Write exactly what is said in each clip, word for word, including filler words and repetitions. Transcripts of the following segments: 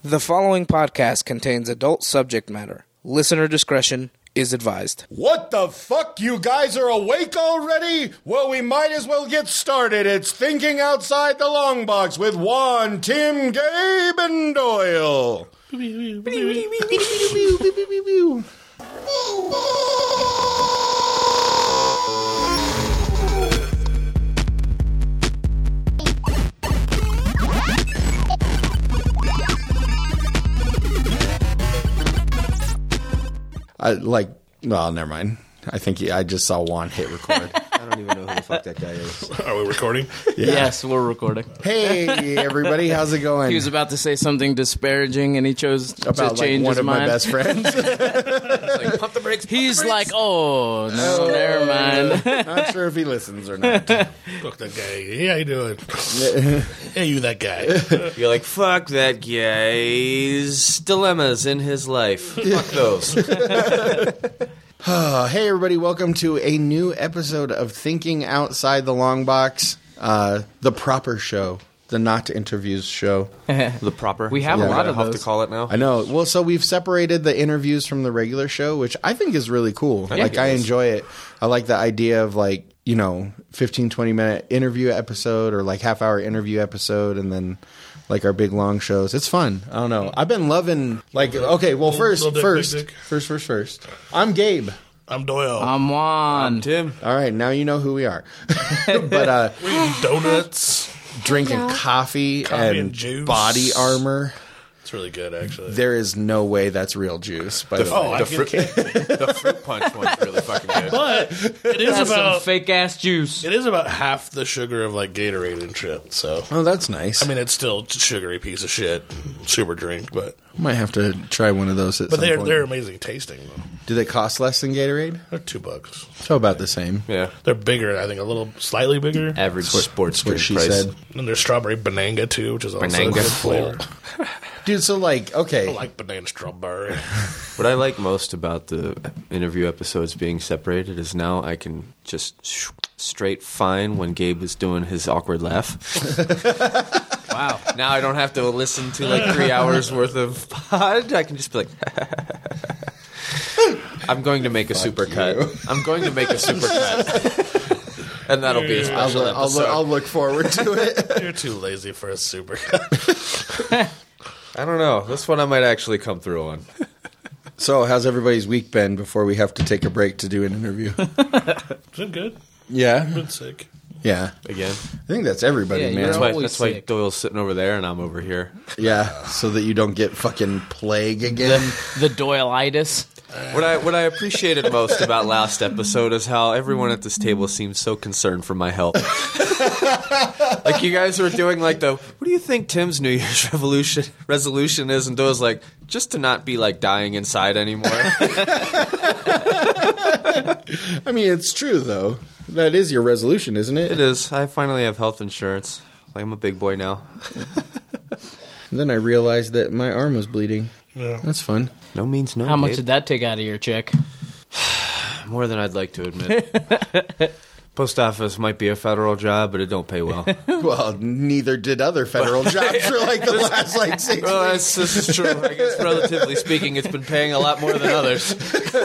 The following podcast contains adult subject matter. Listener discretion is advised. What the fuck? You guys are awake already? Well, we might as well get started. It's Thinking Outside the Long Box with Juan, Tim, Gabe, and Doyle. I like, well, never mind. I think he, I just saw Juan hit record. I don't even know who the fuck that guy is. Are we recording? Yeah. Yes, we're recording. Hey, everybody, how's it going? He was about to say something disparaging, and he chose about to change like one his of mind. my best friends. Like, pump the brakes. Pump He's the brakes. like, oh, no, oh, never mind. Not sure if he listens or not. Fuck that guy. Hey, how you doing? Hey, you that guy. You're like, fuck that guy's dilemmas in his life. Fuck those. Oh, hey, everybody. Welcome to a new episode of Thinking Outside the Long Box, uh, the proper show, the not interviews show. The proper. We have a Is that lot what of I have those. to call it now. I know. Well, so we've separated the interviews from the regular show, which I think is really cool. I like, think it I is. enjoy it. I like the idea of, like, you know, fifteen, twenty minute interview episode or like half hour interview episode and then like our big long shows. It's fun. I don't know. I've been loving, like, okay, well, first, Little dick, first, big dick. first, first, first. I'm Gabe. I'm Doyle. I'm Juan. I'm Tim. All right, now you know who we are. But uh, We're eating donuts. drinking coffee, Coffee and, and juice. body armor. It's really good, actually. There is no way that's real juice, by the, oh, way. I The can, fruit, the fruit punch one's really fucking good. but it is That's some about fake ass juice. it is about half the sugar of like Gatorade and shit. So Oh, that's nice. I mean, it's still a sugary piece of shit, super drink, but Might have to try one of those at but some they're point. they're amazing tasting though. Do they cost less than Gatorade? They're two bucks. So about the same. Yeah. They're bigger, I think, a little slightly bigger. Average sports That's what drink she price. said. And there's strawberry bananga too, which is also a Bananga. good flavor. Dude, so like, okay. I like banana strawberry. What I like most about the interview episodes being separated is now I can just sh- straight fine when Gabe is doing his awkward laugh. Wow. Now I don't have to listen to like three hours worth of pod. I can just be like, I'm going to make a super cut. I'm going to make a super cut. And that'll be a I'll, special look- I'll, episode. look- I'll look forward to it. You're too lazy for a super cut. I don't know. This one I might actually come through on. So, how's everybody's week been before we have to take a break to do an interview? Is it good? Yeah? Been sick. Yeah. Again. I think that's everybody, Yeah, man. you're That's why, always that's why sick. Doyle's sitting over there and I'm over here. Yeah, so that you don't get fucking plague again. The Doyle-itis. What I what I appreciated most about last episode is how everyone at this table seemed so concerned for my health. Like you guys were doing like the, what do you think Tim's New Year's revolution resolution is? And Doyle's like, just to not be like dying inside anymore. I mean, it's true, though. That is your resolution, isn't it? It is. I finally have health insurance. I'm a big boy now. And then I realized that my arm was bleeding. Yeah. That's fun. No means no. How much Gabe. did that take out of your check? More than I'd like to admit. Post office might be a federal job, but it don't pay well. Well, neither did other federal jobs for like the last like six Well, weeks. that's, this is true. I guess relatively speaking, it's been paying a lot more than others.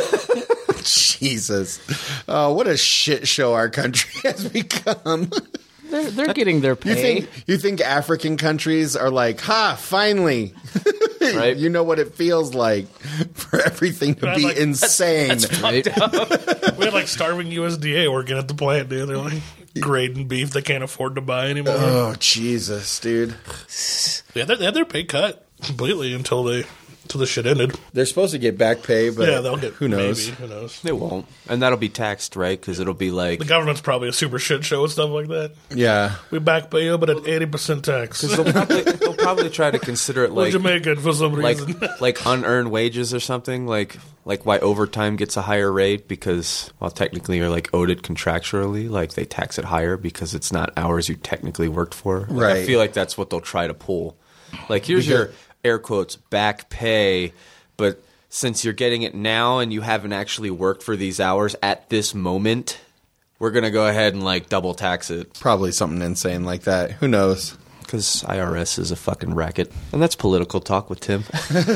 Jesus. Oh, what a shit show our country has become. They're, they're getting their You pay. think you think African countries are like, ha, finally. Right? You know what it feels like for everything to be Like- insane. Right? We had like starving U S D A working at the plant, dude. They're like grading beef they can't afford to buy anymore. Oh, Jesus, dude. Yeah, they, they had their pay cut completely until they until the shit ended. They're supposed to get back pay, but yeah, they'll get who knows? Maybe, who knows? They won't. And that'll be taxed, right? Because it'll be like... The government's probably a super shit show and stuff like that. Yeah. We back pay you, but at eighty percent tax. Because they'll probably, they'll probably try to consider it Like like... Jamaican for some like reason. like unearned wages or something, like like why overtime gets a higher rate because, well, technically you're like owed it contractually, like they tax it higher because it's not hours you technically worked for. Like, I Right. feel like that's what they'll try to pull. Like here's your air quotes back pay, but since you're getting it now and you haven't actually worked for these hours at this moment, we're gonna go ahead and like double tax it. Probably something insane like that. Who knows? Because I R S is a fucking racket. And that's political talk with Tim.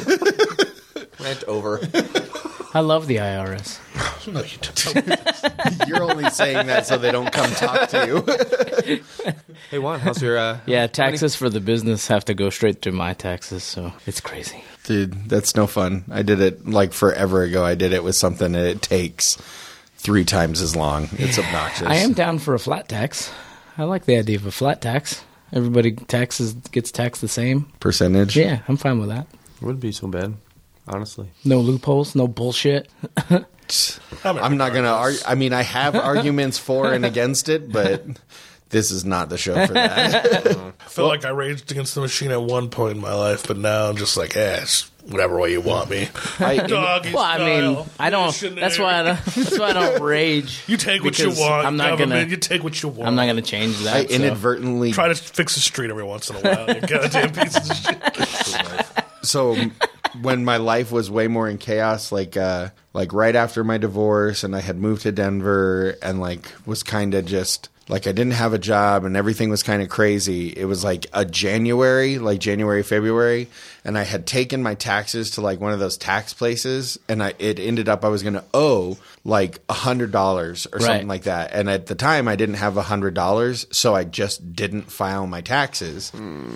Rant over. I love the I R S. No, you don't. You're only saying that so they don't come talk to you. Hey, Juan, how's your... Uh, Yeah, taxes for the business have to go straight to my taxes, so it's crazy. Dude, that's no fun. I did it like forever ago. I did it with something that it takes three times as long. It's obnoxious. I am down for a flat tax. I like the idea of a flat tax. Everybody taxes gets taxed the same. Percentage? Yeah, I'm fine with that. It wouldn't be so bad, honestly. No loopholes, no bullshit. I'm not going to argue. I mean, I have arguments for and against it, but this is not the show for that. I feel like I raged against the machine at one point in my life, but now I'm just like, eh, it's whatever way you want me. I, Doggy Well, I mean, style. I don't. Missionary. That's why I don't. That's why I don't rage. You take what you because want. I'm not government, gonna. You take what you want. I'm not gonna change that. I so. inadvertently. Try to fix the street every once in a while. You goddamn pieces of shit. So when my life was way more in chaos, like uh, like right after my divorce, and I had moved to Denver, and like was kind of just like I didn't have a job, and everything was kind of crazy. It was like a January, like January, February, and I had taken my taxes to like one of those tax places, and I it ended up I was going to owe like a hundred dollars or something Right. like that. And at the time, I didn't have a hundred dollars, so I just didn't file my taxes.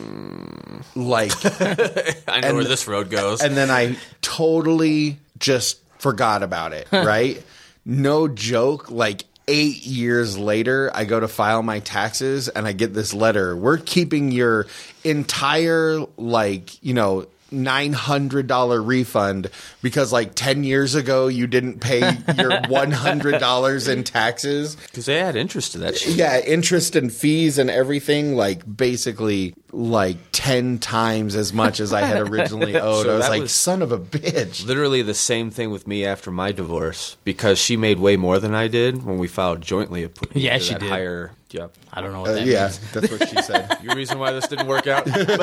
Like. I know And- where this road goes. And then I totally just forgot about it, right? No joke. Like eight years later, I go to file my taxes and I get this letter. We're keeping your entire, like, you know, nine hundred dollars refund because like ten years ago you didn't pay your one hundred dollars in taxes. Because they add interest to that shit. Yeah, interest and fees and everything, like basically like ten times as much as I had originally owed. So I was that like, was- son of a bitch. Literally the same thing with me after my divorce because she made way more than I did when we filed jointly. It put me Yeah, into she that did. higher. Yep. I don't know what Uh, that yeah, means. that's what she said. Your reason why this didn't work out. But,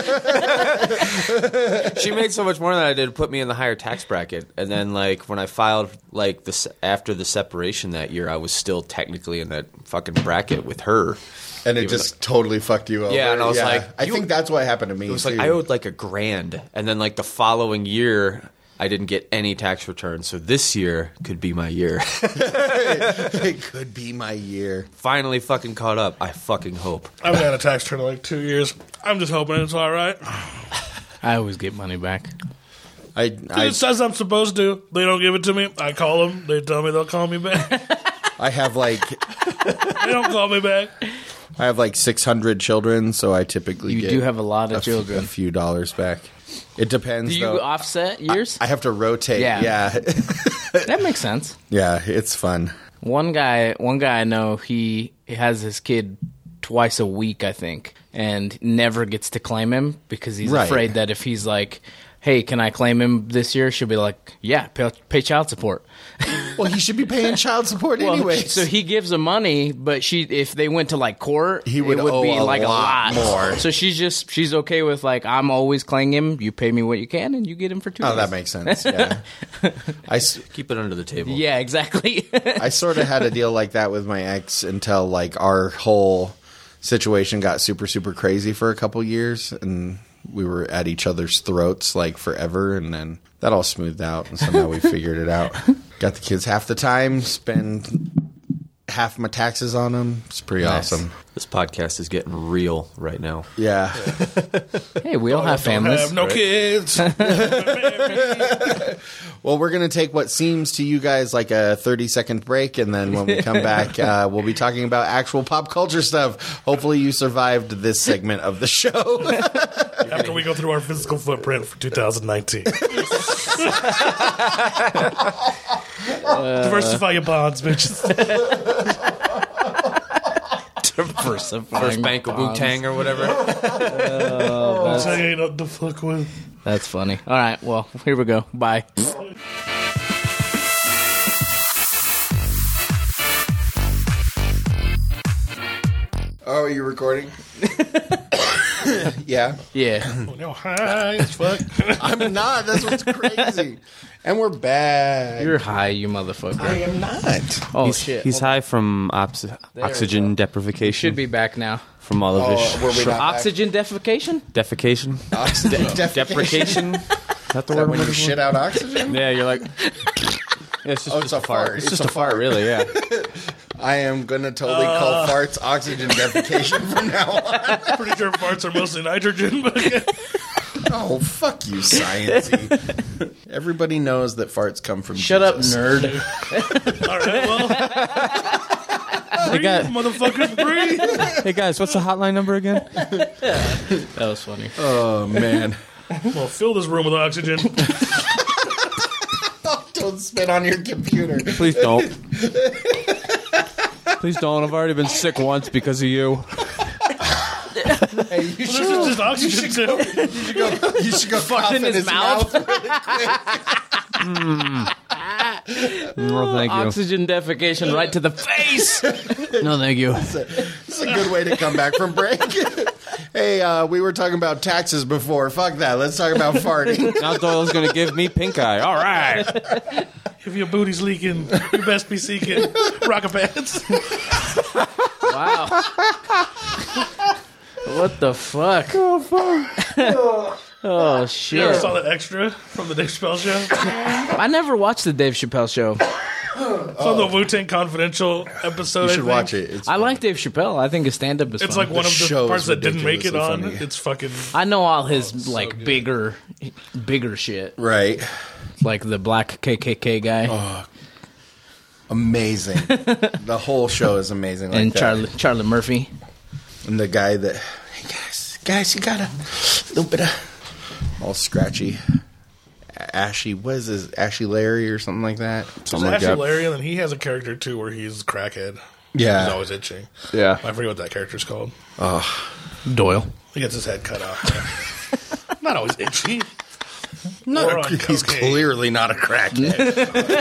uh, she made so much more than I did, put me in the higher tax bracket. And then, like, when I filed, like, this after the separation that year, I was still technically in that fucking bracket with her. And it Even just totally fucked you over. Yeah, and I was like, I you- think that's what happened to me. It was too. like I owed like a grand, and then like the following year, I didn't get any tax returns. So this year could be my year. it could be my year. Finally, fucking caught up. I fucking hope. I haven't had a tax return in like two years. I'm just hoping it's all right. I always get money back. I, I, It says I'm supposed to. They don't give it to me. I call them. They tell me they'll call me back. I have like They don't call me back. I have like six hundred children, so I typically You get do have a lot of a f- children. a few dollars back. It depends. Do you though. offset years? I have to rotate. Yeah. Yeah, that makes sense. yeah, it's fun. One guy, one guy I know, he has his kid twice a week, I think, and never gets to claim him because he's Right. afraid that if he's like, "Hey, can I claim him this year?" She'll be like, "Yeah, pay, pay child support." Well, he should be paying child support Well, anyway. so he gives them money, but she, if they went to like court, He would it would owe be a like lot a lot more. So she's just she's okay with like, I'm always claiming him. You pay me what you can, and you get him for two. Oh, days. that makes sense. Yeah, I, s- Keep it under the table. Yeah, exactly. I sort of had a deal like that with my ex until like our whole situation got super super crazy for a couple years, and we were at each other's throats like forever, and then that all smoothed out, and so now we figured it out. Got the kids half the time, spend half my taxes on them. It's pretty Nice. awesome. This podcast is getting real right now. Yeah. Hey, we all have Don't families. have no kids. Well, we're going to take what seems to you guys like a thirty second break, and then when we come back, uh, we'll be talking about actual pop culture stuff. Hopefully, you survived this segment of the show. After we go through our physical footprint for two thousand nineteen. Diversify your bonds, bitches. Diversifying First Bank of Wu bonds. Tang or whatever. That's ain't nothing to fuck with. That's funny. All right, well, here we go. Bye. Oh, are you recording? Yeah. Yeah. You know, high as fuck. I'm not. That's what's crazy. And we're back. You're high, you motherfucker. I am not. Oh, he's, shit. He's Hold on. high from ox- oxygen deprivation. Should be back now. From all of Oh, his were we sh- not back? Oxygen defecation? defecation. Oxygen defecation. Deprecation. Is that the Is that word? when I'm you looking for? shit out oxygen? Yeah, you're like. Yeah, it's just, Oh, it's a fart. It's, just a fart, really. Yeah. I am going to totally Uh. call farts oxygen defecation from now on. Pretty sure farts are mostly nitrogen, but Oh, fuck you, sciencey. Everybody knows that farts come from Shut up, Jesus. nerd. all right, well, breathe, guy- motherfuckers, breathe. Hey guys, what's the hotline number again? That was funny. Oh, man. Well, fill this room with oxygen. Don't spit on your computer. Please don't. Please don't. I've already been sick once because of you. Hey, you This should, is just oxygen too. you should go, you should go cough in his mouth. No, thank you. Oxygen defecation right to the face. No, thank you. It's a good way to come back from break. Hey, uh, we were talking about taxes before. Fuck that. Let's talk about farting. Now Doyle's going to give me pink eye. All right. If your booty's leaking, you best be seeking rocket pants. Wow. What the fuck? Oh, fuck. Oh, You ever shit. saw that extra from the Dave Chappelle show? I never watched the Dave Chappelle show. It's on the Wu-Tang Confidential episode. You I should think. watch it. It's I like Dave Chappelle. I think his stand-up is It's fun. like one of the show parts is that didn't make it ridiculously on. funny. It's fucking. I know all his, like, bigger, bigger shit. right. Like the black K K K guy. Amazing. The whole show is amazing. Like and that. Charlie Charlie Murphy. And the guy that, hey guys, guys, you got a little bit of all scratchy, ashy. What is this? Ashy Larry or something like that. It's Something like actually that. Larry, and then he has a character too where he's a crackhead. Yeah. He's always itching. Yeah. I forget what that character's called. Doyle. He gets his head cut off. Not always itchy. No, Or on he's cocaine. clearly not a crackhead.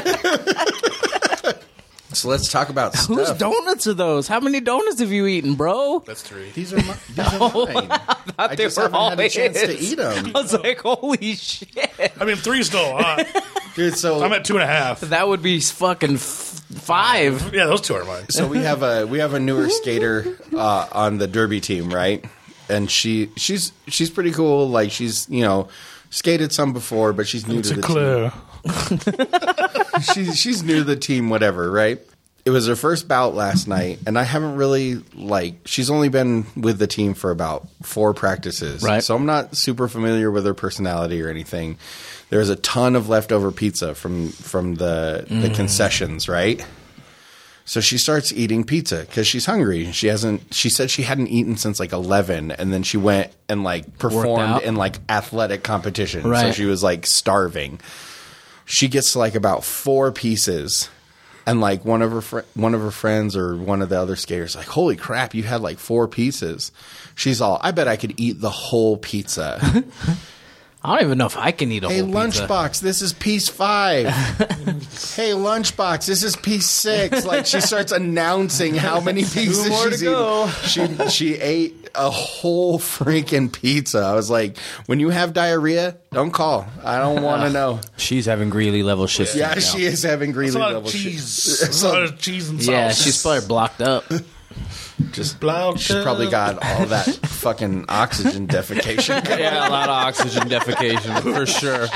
So let's talk about Whose stuff. donuts are those? How many donuts have you eaten, bro? That's three. These are, my, these are mine. I they just were haven't all had a chance to his. eat them. I was like, holy shit. I mean, three's still a lot. Dude, so I'm at two and a half. That would be fucking f- five. Yeah, those two are mine. so we have a we have a newer skater uh, on the derby team, right? And she she's she's pretty cool. Like she's you know skated some before, but she's new It's to a the Claire. team. She's she's new to the team, whatever, right? It was her first bout last night, and I haven't really like. She's only been with the team for about four practices, Right. So I'm not super familiar with her personality or anything. There's a ton of leftover pizza from from the the concessions, right? So she starts eating pizza because she's hungry. She hasn't. She said she hadn't eaten since like eleven, and then she went and like performed out? in like athletic competition. So Right. she was like starving. She gets to like about four pieces, and like one of her fr- one of her friends or one of the other skaters like, "Holy crap, you had like four pieces." She's all, "I bet I could eat the whole pizza." I don't even know if I can eat a Hey, whole pizza. Lunchbox, this is piece five. Hey, Lunchbox, this is piece six. Like she starts announcing how many pieces more to she's go. eaten. She she ate a whole freaking pizza. I was like, when you have diarrhea, don't call. I don't want to know. She's having Greeley level shit. Yeah, right now. she is having It's Greeley a lot level of cheese. shit. It's a lot of cheese and sauce. Yeah, she's probably blocked up. Just Blocked she's probably got all that fucking oxygen defecation. Yeah, a lot of oxygen defecation for sure.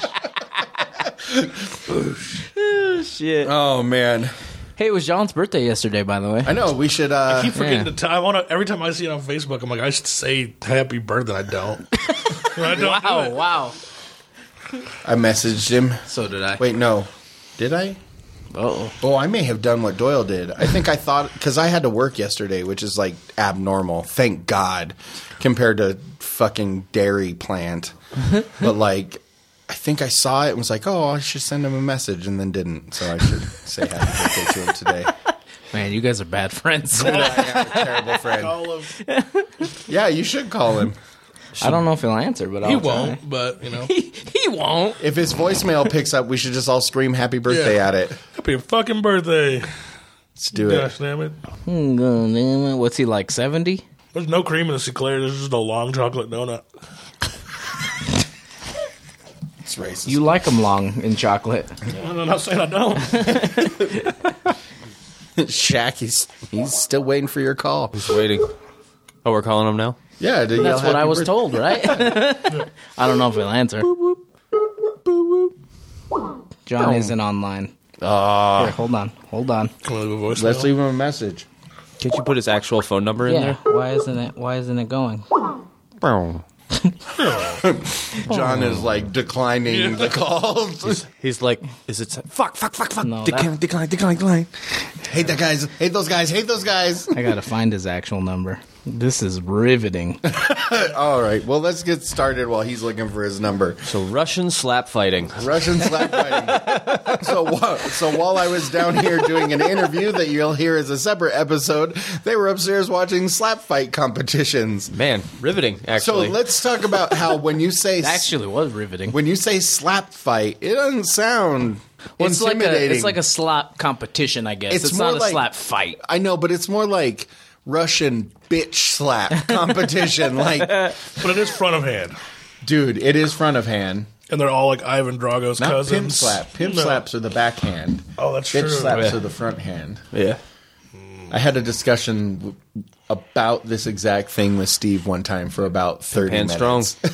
Shit. Oh man, Hey, it was John's birthday yesterday, by the way. I know we should. uh I keep forgetting Yeah. to tell. I want to every time I see it on Facebook. I'm like, I should say happy birthday. I don't. I don't Wow, do it. wow. I messaged him. So did I. Wait, no, did I? Uh-oh. Oh, I may have done what Doyle did. I think I thought because I had to work yesterday, which is like abnormal. Thank God, compared to fucking dairy plant. But like, I think I saw it and was like, oh, I should send him a message, and then didn't. So I should say happy birthday to him today. Man, you guys are bad friends. I am a terrible friend. All of, Yeah, you should call him. I don't know if he'll answer, but I'll he try. won't, but you know, He, he won't. If his voicemail picks up, we should just all scream happy birthday Yeah. at it. happy fucking birthday. Let's do it. Gosh damn it. Hmm, God damn it. What's he like, seventy? There's no cream in this eclair. There's just a long chocolate donut. It's racist. You like them long in chocolate. I'm not saying I don't. Shaq, he's he's still waiting for your call. Just waiting. Oh, we're calling him now? Yeah, to That's yell what I happy was birthday. told, right? I don't know if he'll answer. John isn't online. Ah. Here, hold on. Hold on. Can we leave a voicemail? Let's leave him a message. Can't you put his actual phone number in Yeah. Why isn't it? Why isn't it going? John is like declining the calls. there? He's like, is it... Fuck, fuck, fuck, fuck. No, decline, that- decline, decline, decline. Hate that guys. Hate those guys. Hate those guys. I gotta find his actual number. This is riveting. All right. Well, let's get started while he's looking for his number. So Russian slap fighting. Russian slap fighting. so, wha- so while I was down here doing an interview that you'll hear as a separate episode, they were upstairs watching slap fight competitions. Man, riveting, So actually. let's talk about how when you say It actually was riveting. when you say slap fight, it doesn't sound Well, it's like a intimidating. it's like a slap competition, I guess. It's It's, more not a like- slap fight. I know, but it's more like Russian bitch slap competition. Like, But it is front of hand. dude, it is front of hand. And they're all like Ivan Drago's Not cousins. pimp slap. Pimp No. slaps are the backhand. Oh, that's Bitch true. slaps Yeah. are the front hand. yeah. I had a discussion w- about this exact thing with Steve one time for about thirty And minutes. strong.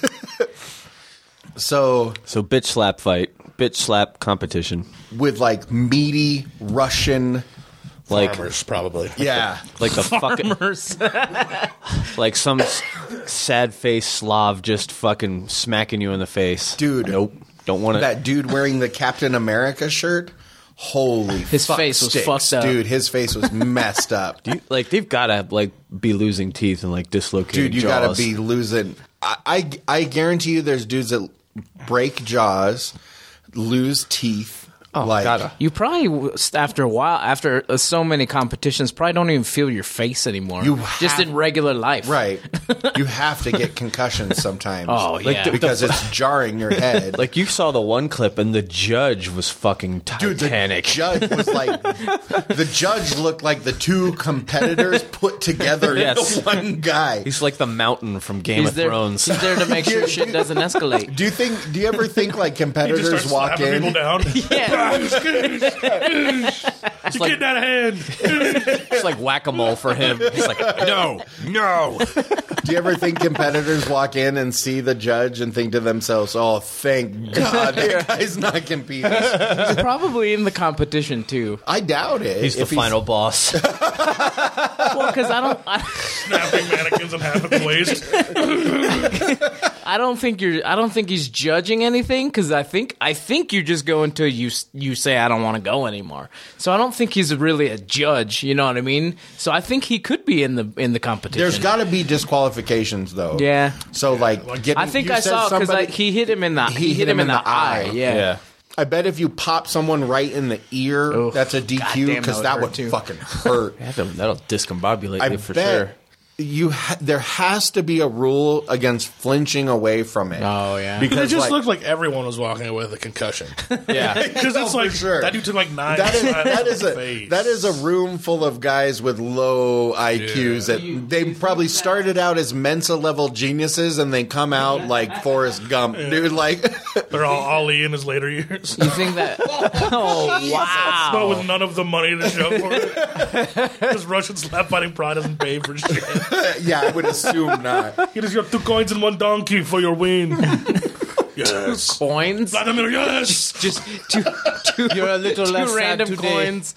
So So bitch slap fight. Bitch slap competition. with like meaty Russian, Like, Farmers, probably. yeah, like the fucking... Farmers. Like some s- sad-faced Slav just fucking smacking you in the face. Dude. Nope. Don't want to... that dude wearing the Captain America shirt. Holy, His fuck face was sticks, fucked up. dude. His face was messed up. You, like, they've got to, like, be losing teeth and, like, dislocating Dude, you jaws. gotta be losing. I, I I guarantee you, there's dudes that break jaws, lose teeth. Oh, like, gotta. You probably, w- after a while, after uh, so many competitions, probably don't even feel your face anymore. You just have- in regular life. right. You have to get concussions sometimes. Oh, yeah. because it's jarring your head. Like, you saw the one clip, and the judge was fucking Dude, the Titanic. judge was like, the judge looked like the two competitors put together Yes. into one guy. He's like the mountain from Game He's of there, Thrones. he's there to make sure shit doesn't escalate. Do you think? Do you ever think like He just competitors starts walk slapping people in? down. Yeah. You're getting out of hand. It's like whack-a-mole for him. He's like, no, no. Do you ever think competitors walk in and see the judge and think to themselves, "Oh, thank God, that guy's not competing"? He's probably in the competition, too. I doubt it. He's the If final boss. Well, because I don't... I, Snapping mannequins in half its waist. I don't think you're. I don't think he's judging anything because I think I think you just go until you you say I don't want to go anymore. So I don't think he's really a judge. You know what I mean? So I think he could be in the in the competition. There's got to be disqualifications though. Yeah. So like, getting, I think you I said saw because somebody- he hit him in the he, hit him in the, eye. Yeah. yeah. I bet if you pop someone right in the ear, Oof. that's a D Q Goddamn, because that that would would hurt, too. fucking hurt. That'll, that'll discombobulate I you for bet sure. you ha- there has to be a rule against flinching away from it. Oh yeah. It because just like, looked like everyone was walking away with a concussion. Yeah. Because it's for like, sure. that dude took like nine that is slaps that in is the a face. that is a room full of guys with low I Qs Yeah. that they probably started out as Mensa level geniuses and they come out like Forrest Gump, dude. Like, They're all Ali in his later years. You think that? Oh But wow. with none of the money to show for it. Because Russian slap fighting pride doesn't pay for shit. yeah, I would assume not. Here is your two coins and one donkey for your win. Yes. Coins. Vladimir, yes. Just two, two, You're a little two less sad random today. coins.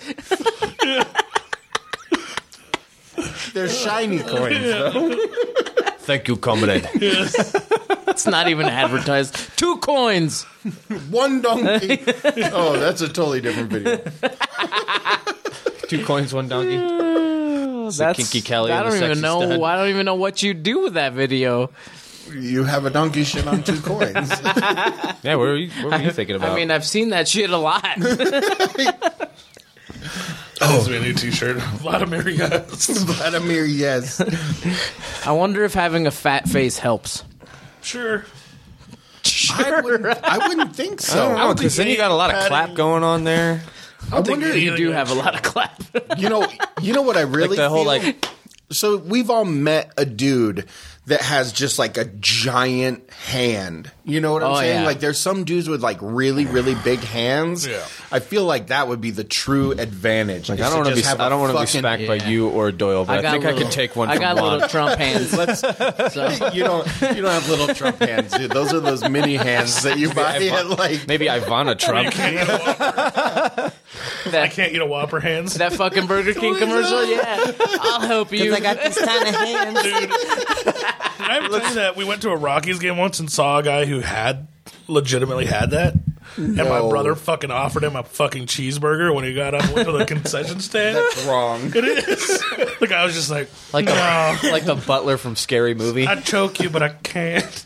They're shiny coins, though. Thank you, comrade. It's not even advertised. Two coins. One donkey. Oh, that's a totally different video. Two coins, one donkey. That's Kinky Kelly I and the don't even sexy know. stud. I don't even know what you do with that video. You have a donkey shit on two coins. Yeah, what were you, what were you thinking about? I mean, I've seen that shit a lot. That needs to be a new t-shirt. Vladimir, yes. Vladimir, yes. I wonder if having a fat face helps. Sure. I wouldn't, I wouldn't think so. I don't know, because then you got a lot of Patty- clap going on there. I wonder. think You do have a lot of clap. You know. You know what I really Like the whole feel? like so we've all met a dude that has just like a giant hand. You know what I'm Oh, saying? yeah. Like there's some dudes with like really, really big hands. Yeah. I feel like that would be the true advantage. Like, is I don't want to be. just have I a don't want to be fucking- smacked by Yeah. you or Doyle, but I, got think I little- could take one. I from got Juan. little Trump hands. Let's, So, you don't you don't have little Trump hands, dude. Those are those mini hands that you buy at like Maybe Ivana Trump. Can't eat a Whopper. I that, can't eat a Whopper hands. that fucking Burger King commercial, yeah. I'll help you. I got these tiny hands. Dude, I ever tell you that we went to a Rockies game once and saw a guy who had legitimately had that? And my No. brother fucking offered him a fucking cheeseburger when he got up and went to the concession stand. wrong. It is. The guy was just like, Like the no, like the butler from Scary Movie. I'd choke you, but I can't.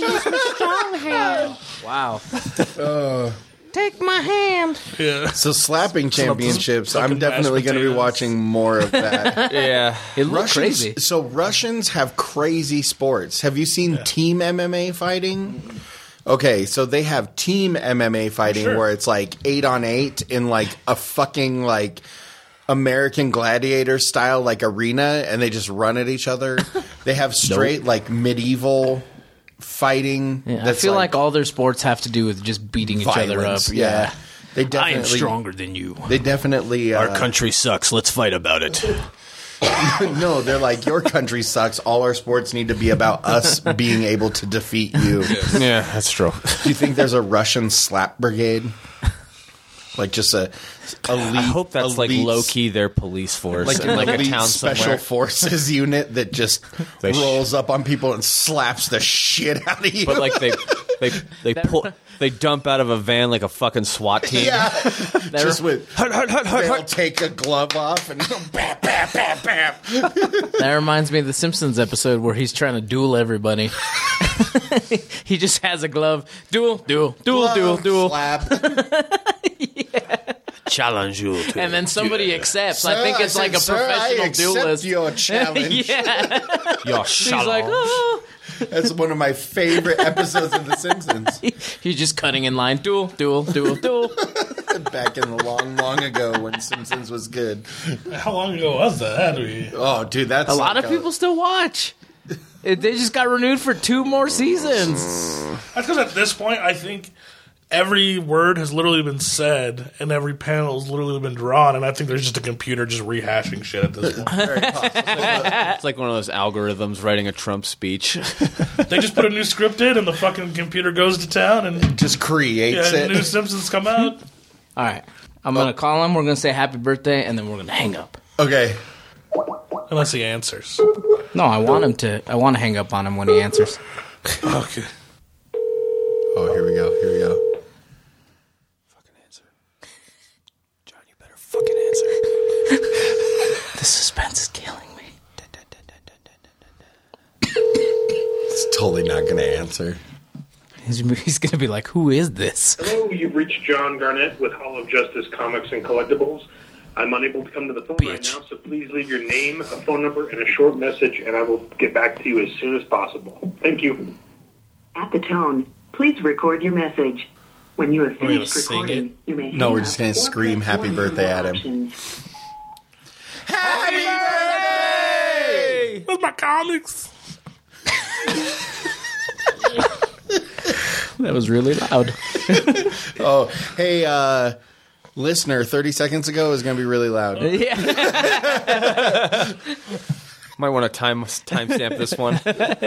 Wow. Take my hand. Yeah. So slapping championships, fucking I'm definitely mashed going to be potatoes. watching more of that. Yeah. It looked Russians, crazy. So Russians have crazy sports. Have you seen team M M A fighting? Okay, so they have team M M A fighting Sure. where it's like eight on eight in like a fucking like American Gladiator style like arena, and they just run at each other. They have straight like medieval fighting. Yeah, I that's feel like, all their sports have to do with just beating each other up. violence. Yeah. They I definitely am stronger than you. They definitely uh, country sucks. Let's fight about it. No, they're like, your country sucks. All our sports need to be about us being able to defeat you. Yeah, that's true. Do you think there's a Russian slap brigade? Like just a elite, I hope that's like elite- low key their police force, like in an like a elite town special somewhere. forces unit that just They sh- rolls up on people and slaps the shit out of you. But like they they they pull they dump out of a van like a fucking SWAT team. yeah, just with Hut, hut, hut, hut, they'll hut. take a glove off and bam, bam, bam, bam. That reminds me of the Simpsons episode where he's trying to duel everybody. He just has a glove. Duel, duel, duel, duel, duel. Slap. Challenge you. To And then somebody accepts. I Sir, think it's said, like a "Sir, professional I accept duelist. your challenge. Yeah. your He's like, oh. That's one of my favorite episodes of The Simpsons. He's just cutting in line. Duel, duel, duel, duel. Back in the long, long ago when Simpsons was good. How long ago was that? Had to be. Oh, dude, that's A lot like of people still watch. It, they just got renewed for two more seasons. That's because at this point, I think every word has literally been said and every panel has literally been drawn, and I think there's just a computer just rehashing shit at this point. very possible. It's like one of those algorithms writing a Trump speech. They just put a new script in, and the fucking computer goes to town, and Just creates yeah, new it. Simpsons come out. All right. I'm going to call him. We're going to say happy birthday, and then we're going to hang up. Okay. Unless he answers. No, I want him to. I want to hang up on him when he answers. Okay. Oh, here we go. Here we go. Fucking answer. John, you better fucking answer. The suspense is killing me. It's totally not going to answer. He's, he's going to be like, who is this? Hello, you've reached John Garnett with Hall of Justice Comics and Collectibles. I'm unable to come to the phone right Bitch. now, so please leave your name, a phone number, and a short message, and I will get back to you as soon as possible. Thank you. At the tone, please record your message. When you have Are we gonna finished sing recording, it? you may No, hang we're up just gonna or scream press happy one birthday for at him. options. Happy birthday! Where's my comics? That was really loud. Oh, hey, uh, listener, thirty seconds ago is going to be really loud. Yeah. Might want to time timestamp this one.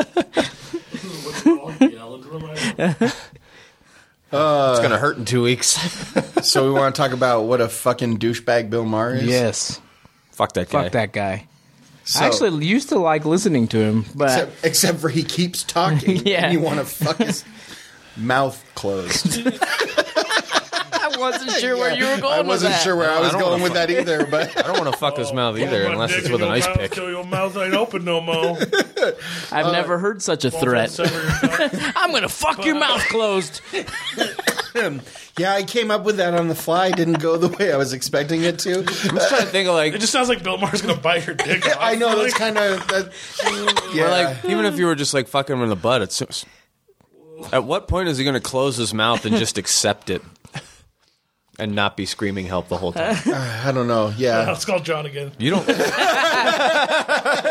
It's gonna hurt in two weeks. So we want to talk about what a fucking douchebag Bill Maher is? Yes. Fuck that guy. Fuck that guy. So, I actually used to like listening to him, but except, except for he keeps talking. Yeah. And you want to fuck his mouth closed. I wasn't sure where you were going I with wasn't that. sure where I I was don't going wanna with that either, but I don't want to fuck his mouth either, Put my unless dick it's in with an your ice mouth pick. till your mouth ain't open no more. I've never heard such a threat. Sever your tongue. I'm going to fuck your mouth closed. yeah, I came up with that on the fly. Didn't go the way I was expecting it to. I'm just trying to think of like, It just sounds like Bill Maher's gonna bite your dick off. I know that's Like, kind of that. Yeah, or like even if you were just like fucking him in the butt, it's at what point is he going to close his mouth and just accept it and not be screaming help the whole time? I don't know. Yeah, Let's call John again. You don't.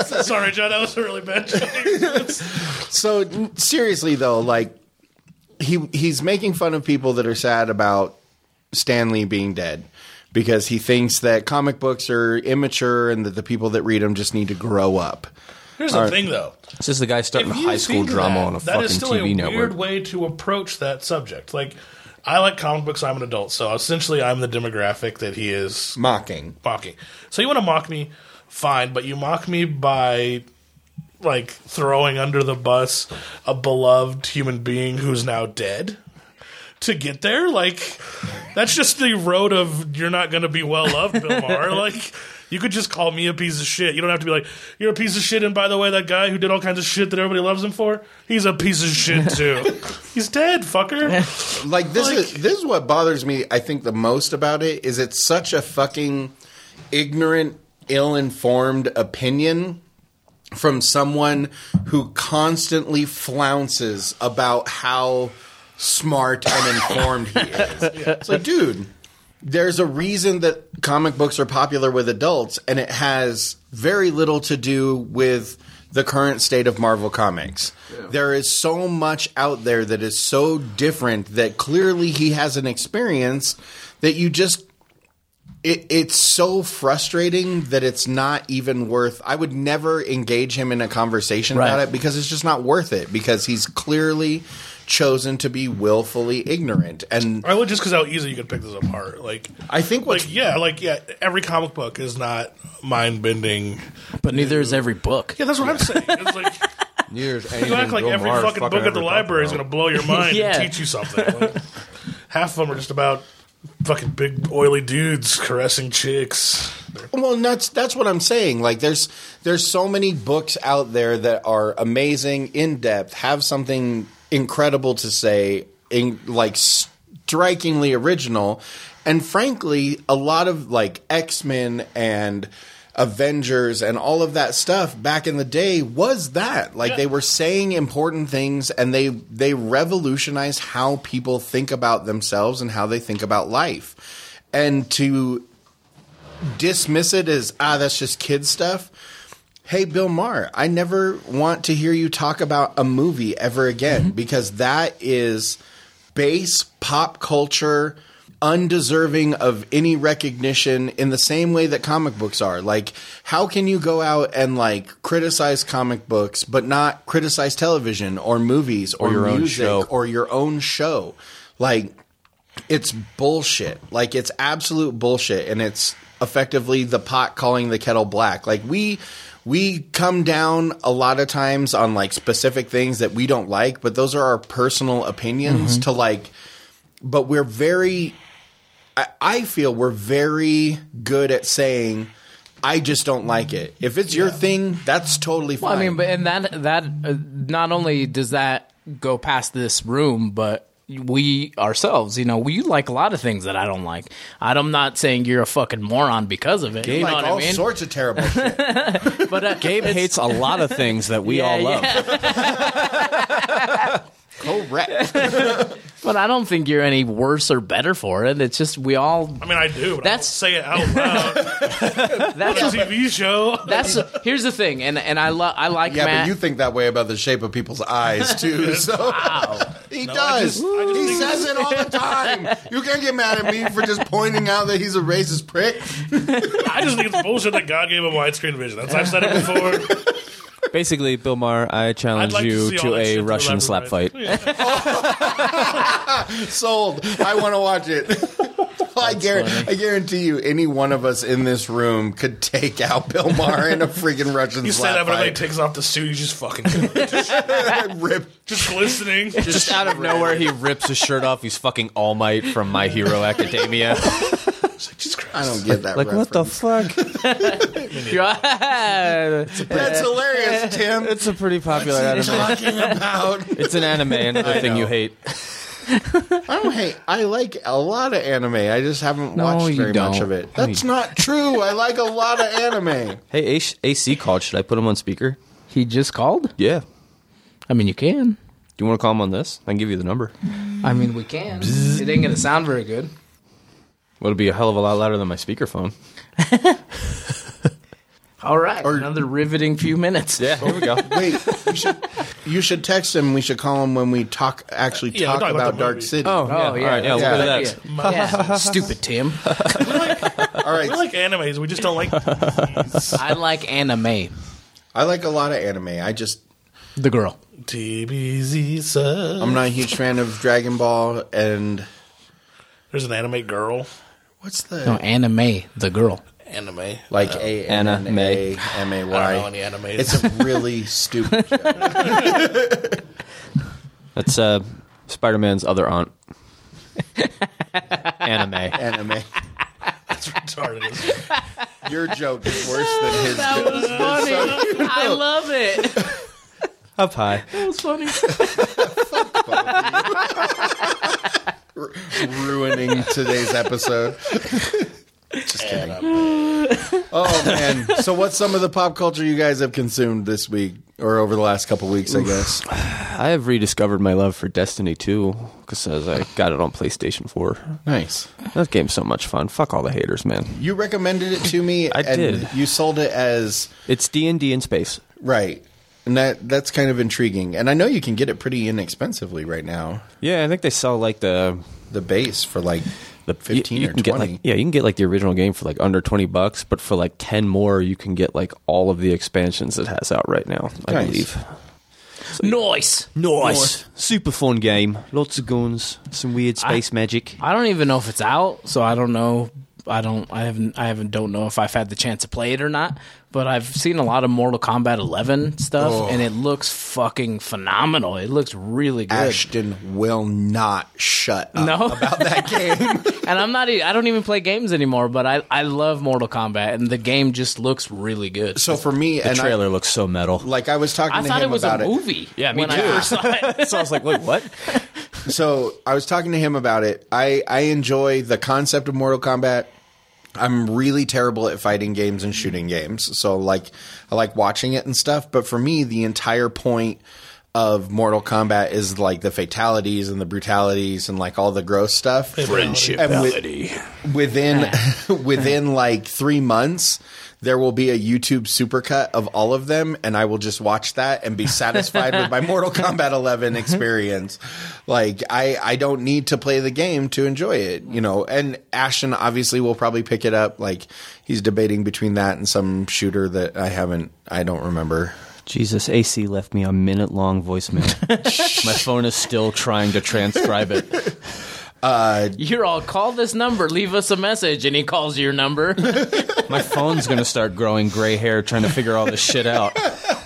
Sorry, John, that was a really bad joke. So n- seriously though, like he he's making fun of people that are sad about Stan Lee being dead because he thinks that comic books are immature and that the people that read them just need to grow up. Here's the thing, though. It's just the guy starting a If you high school think drama that, on a that fucking is still T V a network. weird way to approach that subject. Like, I like comic books. I'm an adult, so essentially, I'm the demographic that he is Mocking. mocking. So you want to mock me, fine, but you mock me by like throwing under the bus a beloved human being who's now dead. To get there, like that's just the road of you're not going to be well loved, Bill Maher. Like. You could just call me a piece of shit. You don't have to be like, you're a piece of shit, and by the way, that guy who did all kinds of shit that everybody loves him for, he's a piece of shit, too. He's dead, fucker. Like this Like- is this is what bothers me, I think, the most about it is it's such a fucking ignorant, ill-informed opinion from someone who constantly flounces about how smart and informed he is. It's like, dude, there's a reason that comic books are popular with adults, and it has very little to do with the current state of Marvel Comics. Yeah. There is so much out there that is so different that clearly he has an experience that you just it, it's so frustrating that it's not even worth. I would never engage him in a conversation Right. about it because it's just not worth it because he's clearly chosen to be willfully ignorant. And I would just because how easy you could pick this apart. Like, I think what's like yeah, like yeah, every comic book is not mind bending. But neither is every book. Yeah, that's what I'm saying. It's like Years, you act like every fucking book at the library is going to blow your mind Yeah. and teach you something. Like, half of them are just about fucking big oily dudes caressing chicks. Well, and that's that's what I'm saying. Like, there's there's so many books out there that are amazing, in depth, have something incredible to say, in, like strikingly original, and frankly, a lot of like X-Men and Avengers and all of that stuff back in the day was that. Like, Yeah. they were saying important things, and they they revolutionized how people think about themselves and how they think about life. And to dismiss it as, ah, that's just kid stuff. Hey, Bill Maher, I never want to hear you talk about a movie ever again mm-hmm. because that is base pop culture, undeserving of any recognition in the same way that comic books are. Like, how can you go out and like criticize comic books but not criticize television or movies or, Or your own music show. or your own show? Like, it's bullshit. Like, it's absolute bullshit, and it's effectively the pot calling the kettle black. Like, we we come down a lot of times on like specific things that we don't like, but those are our personal opinions mm-hmm. to like, but we're very, I, I feel we're very good at saying, I just don't like it. If it's your thing, that's totally fine. Well, I mean, but and that that uh, not only does that go past this room, but we ourselves, you know, we like a lot of things that I don't like. I'm not saying you're a fucking moron because of it. You You know like what all I mean? sorts of terrible shit. But uh, Gabe hates a lot of things that we yeah, all love. yeah. Correct. But I don't think you're any worse or better for it. It's just we all. I mean, I do, but That's- I don't say it out loud. That's on a T V show. That's here's the thing, and and I love I like Yeah, Matt. but you think that way about the shape of people's eyes too. So Wow. he No, I does. just- I just he think- says it all the time. You can't get mad at me for just pointing out that he's a racist prick. I just think it's bullshit that God gave him widescreen vision. That's I've said it before. Basically, Bill Maher, I challenge I'd like you to, see to all that a shit Russian left slap and fight. right. Yeah. Sold. I want to watch it. I, guarantee, I guarantee you, any one of us in this room could take out Bill Maher in a freaking Russian You say slap that, but when he fight. takes off the suit, he's just fucking just, Rip. just glistening. Just out of nowhere, he rips his shirt off. He's fucking All Might from My Hero Academia. It's like, Jesus Christ. I don't get that. Like, what the reference. fuck? That's hilarious, Tim. It's a pretty popular anime. Talking about. It's an anime, another I thing know. you hate. I don't hate. I like a lot of anime. I just haven't No, watched you very much don't. of it. That's not true. I like a lot of anime. Hey, A C called. Should I put him on speaker? He just called. Yeah. I mean, you can. Do you want to call him on this? I can give you the number. I mean, we can. It ain't gonna sound very good. Well, it'll be a hell of a lot louder than my speakerphone. All right, Or- another riveting few minutes. Yeah, here we go. Wait, you should you should text him. We should call him when we talk. Actually, Yeah, talk talk about about the Dark movie. City. Oh, Oh, yeah. yeah. All right, yeah, that's let's a go good to that. idea. Yeah. Stupid Tim. All right, We like animes. We just don't like movies. I like anime. I like a lot of anime. I just The girl. D B Z son. I'm not a huge fan of Dragon Ball and There's an anime girl. what's the No, anime. The girl. Anime. like A N N A M A I don't know Y. any anime. It's a really stupid show. That's uh, Spider-Man's other aunt. Anime. anime. It's retarded. Your joke is worse than his That joke. was funny. I love it. Up high. That was funny. Ruining today's episode. Just kidding. Oh man! So, what's some of the pop culture you guys have consumed this week or over the last couple weeks? I guess. I have rediscovered my love for Destiny two because I got it on PlayStation four. Nice. That game's so much fun. Fuck all the haters, man. You recommended it to me. I and did. You sold it as It's D and D in space. right, and that that's kind of intriguing. And I know you can get it pretty inexpensively right now. Yeah, I think they sell like the The base for like the fifteen you, you or can get twenty. like yeah, you can get like the original game for like under twenty bucks, but for like ten more, you can get like all of the expansions it has out right now. I Nice. believe. Nice. Nice, super fun game. Lots of guns, some weird space magic. I don't even know if it's out, so I don't know. I don't. I haven't. I haven't. Don't know if I've had the chance to play it or not. But I've seen a lot of Mortal Kombat eleven stuff, Oh. and it looks fucking phenomenal. It looks really good. Ashton will not shut up No. about that game. And I'm not. e- I don't even play games anymore. But I. I love Mortal Kombat, and the game just looks really good. So for me, The and trailer looks so metal. I, like I was talking I to thought him it was about a it. movie. Yeah, me when too. I first saw it. So I was like, wait, what? So I was talking to him about it. I, I enjoy the concept of Mortal Kombat. I'm really terrible at fighting games and shooting games. So like I like watching it and stuff. But for me, the entire point of Mortal Kombat is like the fatalities and the brutalities and like all the gross stuff. Friendship. And with- within within like three months, there will be a YouTube supercut of all of them, and I will just watch that and be satisfied with my Mortal Kombat eleven experience. Like I, I don't need to play the game to enjoy it, you know. And Ashton obviously will probably pick it up. Like he's debating between that and some shooter that I haven't, I don't remember. Jesus, A C left me a minute long voicemail. My phone is still trying to transcribe it. You're all call this number, leave us a message, and he calls your number. My phone's going to start growing gray hair trying to figure all this shit out. I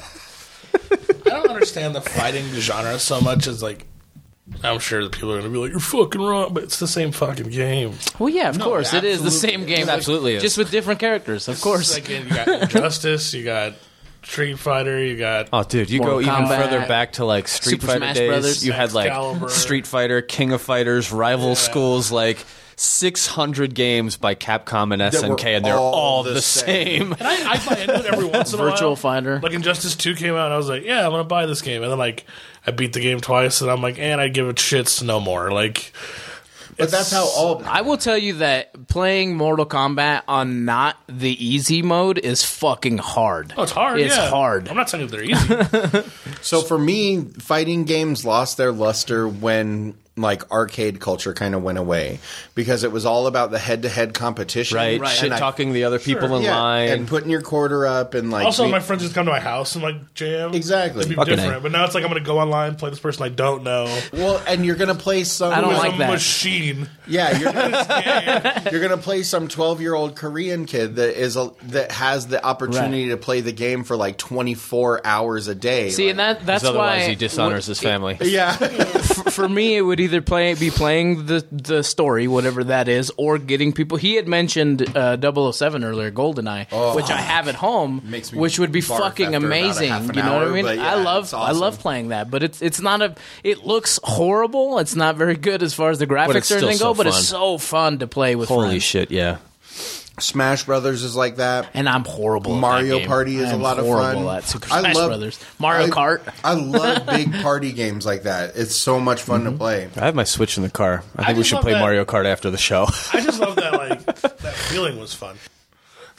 don't understand the fighting genre so much as like. I'm sure that people are going to be like, "You're fucking wrong," but it's the same fucking game. Well, yeah, of course, it is the absolutely. same game, It absolutely is. just with different characters. Of course, Like you got Injustice, you got Street Fighter, you got Oh, dude, you Mortal go even Kombat, further back to like Street Super Fighter Smash days. Brothers, you had like Excalibur. Street Fighter, King of Fighters, Rival Schools, like six hundred games by Capcom and S N K, and they're all all, the the same. same. And I, I buy into it every once in a while. Virtual Fighter. Like Injustice two came out, and I was like, "Yeah, I'm gonna buy this game." And then like I beat the game twice, and I'm like, "And I give it shits no more." Like, But that's how all. I will tell you that playing Mortal Kombat on not the easy mode is fucking hard. oh, it's hard. It's yeah. hard. I'm not saying that they're easy. So for me, fighting games lost their luster when like arcade culture kind of went away because it was all about the head-to-head competition, Right, Right. shit And I- talking the other people Sure. in yeah, line. and putting your quarter up and like Also, be- my friends just come to my house and like jam. Exactly. It'd be Fucking different. A. But now it's like I'm gonna go online, play this person I don't know. well, and you're gonna play some. I don't Who's like a that. machine. Yeah, you're gonna, Yeah. you're gonna play some twelve-year-old Korean kid that is a, that has the opportunity to play the game for like twenty-four hours a day. See, Like- and that that's 'Cause otherwise why he dishonors his family. yeah, for, for me, it would either play be playing the the story, whatever that is, or getting people. He had mentioned uh, double oh seven earlier, GoldenEye, which I have at home, Makes me which would be barf fucking after about a amazing. half an You know what I hour, mean? but yeah, I love it's I awesome. love playing that, but it's it's not a. It looks horrible. It's not very good as far as the graphics it's or still anything so go, but fun. it's so fun to play with Holy friends. shit, yeah. Smash Brothers is like that. And I'm horrible. at Mario that game. Party is I a am lot of horrible fun. At Super I Smash love- Brothers, Mario I- Kart. I love big party games like that. It's so much fun to play. I have my Switch in the car. I think I we just should love play that- Mario Kart after the show. I just love that like that feeling was fun.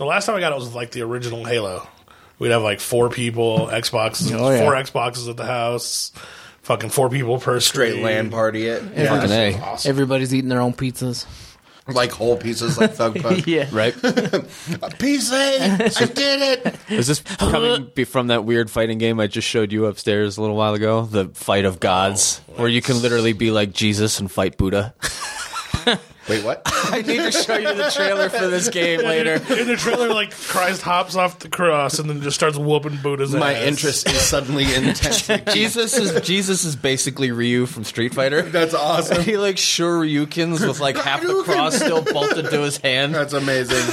The last time I got it was with, like, the original Halo. We'd have, like, four people, Xboxes, Oh, yeah. four Xboxes at the house, fucking four people per Straight screen. LAN party it. Yeah, Fucking this A. was awesome. Everybody's eating their own pizzas. Like whole pieces like Thug Punk. Yeah. Right? Piece A! I did it! Is this coming be from that weird fighting game I just showed you upstairs a little while ago? The Fight of Gods, where you can literally be like Jesus and fight Buddha. Wait, what? I need to show you the trailer for this game later. In the trailer, like, Christ hops off the cross and then just starts whooping Buddha's My ass. interest is suddenly intense. Jesus is Jesus is basically Ryu from Street Fighter. That's awesome. He like Shoryukens with like half the cross still bolted to his hand. That's amazing.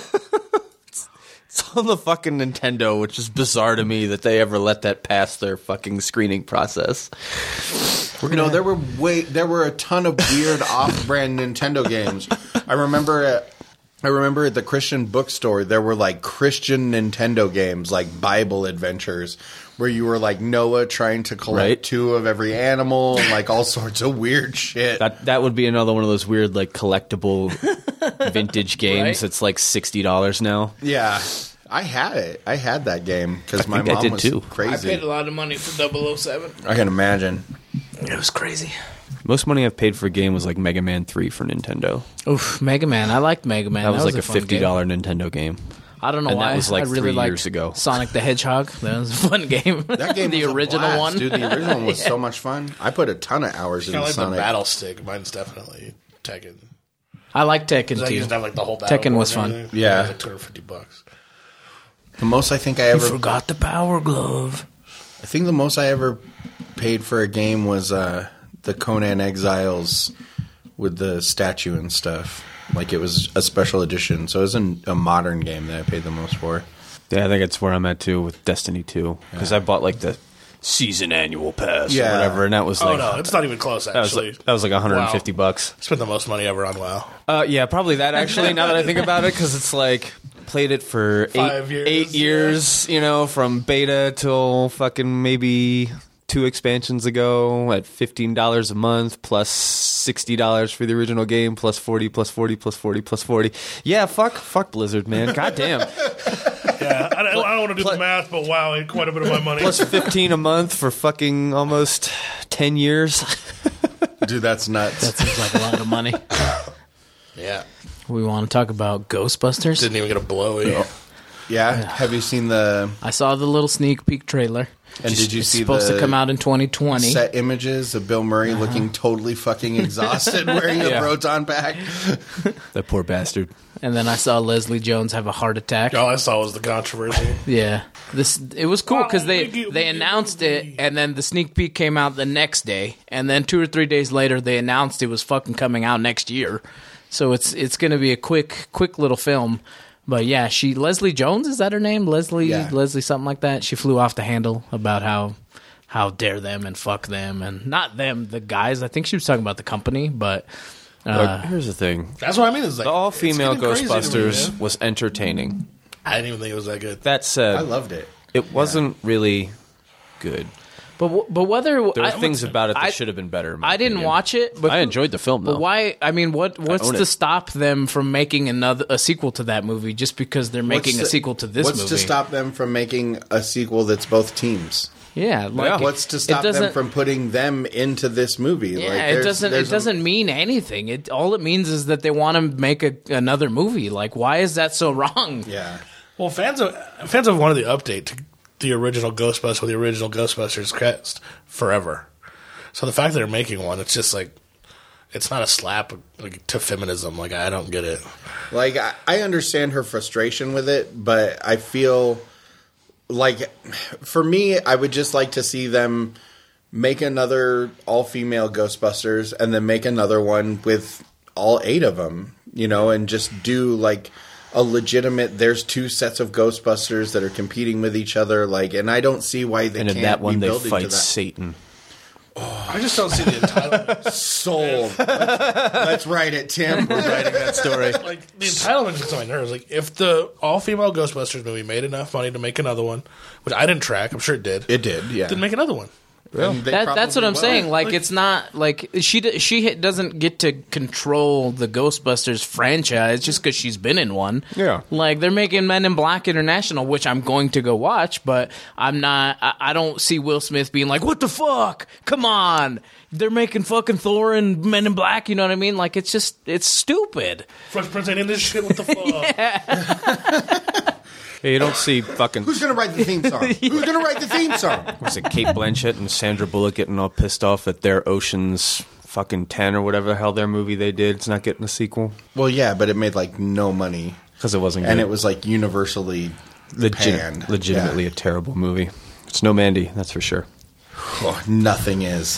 It's on the fucking Nintendo, which is bizarre to me that they ever let that pass their fucking screening process. You know, there were way there were a ton of weird off-brand Nintendo games. I remember at, I remember at the Christian bookstore there were like Christian Nintendo games, like Bible adventures, where you were like Noah trying to collect Right. two of every animal and like all sorts of weird shit. That that would be another one of those weird like collectible vintage games. Right? It's like sixty dollars now. Yeah, I had it. I had that game because my think I mom did was too. I crazy. paid a lot of money for double oh seven. I can imagine. It was crazy. Most money I've paid for a game was like Mega Man three for Nintendo. Oof, Mega Man. I liked Mega Man. That was like a fun game. fifty dollar Nintendo game. I don't know and why. that was, like, I really three liked years ago. Sonic the Hedgehog. That was a fun game. That game, the was a original blast, one, dude. The original one was so much fun. I put a ton of hours Kind of into like Sonic. the battle stick. Mine's definitely Tekken. I like Tekken Because I too. used to have like the whole battle Tekken was board and fun. everything. Yeah. It was like two hundred fifty bucks. The most I think I You ever forgot the Power Glove. I think the most I ever paid for a game was uh, the Conan Exiles with the statue and stuff. Like it was a special edition, so it wasn't a modern game that I paid the most for. Yeah, I think that's where I'm at too with Destiny two because I bought like the season annual pass Yeah. or whatever, and that was Oh like no, it's not even close. that was Actually, like, that was like one hundred fifty Wow. bucks. Spent the most money ever on WoW. Uh, yeah, probably that actually. Now that I think about it, because it's like played it for eight Five years, eight years, you know, from beta till fucking maybe two expansions ago at fifteen dollars a month plus sixty dollars for the original game plus forty plus forty plus forty plus forty. Yeah, fuck, fuck Blizzard, man. God damn. Yeah, I, don't- I don't want to do Plus- the math, but wow, ain't quite a bit of my money. Plus fifteen a month for fucking almost ten years. Dude, that's nuts. That seems like a lot of money. yeah, We want to talk about Ghostbusters. didn't even get a blowy. yeah. Have you seen the I saw the little sneak peek trailer. and did you It's see supposed the to come out in twenty twenty. set images of Bill Murray looking totally fucking exhausted wearing a Yeah. proton pack? That poor bastard. And then I saw Leslie Jones have a heart attack. All I saw was the controversy. Yeah, this it was cool because they Wow, they announced it, and then the sneak peek came out the next day, and then two or three days later they announced it was fucking coming out next year. So it's it's going to be a quick quick little film. But yeah, she Leslie Jones, is that her name? Leslie Yeah. Leslie something like that. She flew off the handle about how how dare them and fuck them and not them, the guys. I think she was talking about the company, but uh, Look, here's the thing. That's what I mean. Is like The all female it's getting crazy to me, Ghostbusters man. was entertaining. I didn't even think it was that good. That said, I loved it. it wasn't really good. but w- but whether There were I, things about it that I- should have been better. in my I didn't opinion. watch it, but I enjoyed the film though. But why? I mean, what what's own to it. stop them from making another a sequel to that movie just because they're making What's a sequel to this what's movie? to stop them from making a sequel that's both teams? Yeah, like What's to it stop them doesn't- from putting them into this movie? Yeah, like, it there's- doesn't. there's It a- doesn't mean anything. It all it means is that they want to make a, another movie. Like, why is that so wrong? Yeah. Well, fans of fans have wanted the update to the original Ghostbusters, the original Ghostbusters cast forever. So the fact that they're making one, it's just like it's not a slap like, to feminism. Like I don't get it. Like I, I understand her frustration with it, but I feel like for me, I would just like to see them make another all-female Ghostbusters and then make another one with all eight of them, you know, and just do like a legitimate. There's two sets of Ghostbusters that are competing with each other, like, and I don't see why they and in can't that one be they building fight to that. Satan. I just don't see the entitlement. Sold. let's, let's write it, Tim. We're writing that story. Like the entitlement gets on my nerves. Like if the all female Ghostbusters movie made enough money to make another one, which I didn't track, I'm sure it did. It did, yeah. Then make another one. And they That, that's what probably I'm will. saying. Like, it's not like she d- she h- doesn't get to control the Ghostbusters franchise just because she's been in one. Yeah. like they're making Men in Black International, which I'm going to go watch, but I'm not. I, I don't see Will Smith being like, "What the fuck? Come on." They're making fucking Thor and Men in Black, you know what I mean? Like, it's just, it's stupid. Fresh Prince ain't in this shit. What the fuck? Yeah, you don't see fucking. Who's going to write the theme song? Who's going to write the theme song? Was it Kate Blanchett and Sandra Bullock getting all pissed off that their Ocean's fucking ten or whatever the hell their movie they did? It's not getting a sequel Well, yeah, but it made like no money. because it wasn't. And good. it was like universally Legit- panned. legitimately a terrible movie. It's no Mandy, that's for sure. Oh, nothing is.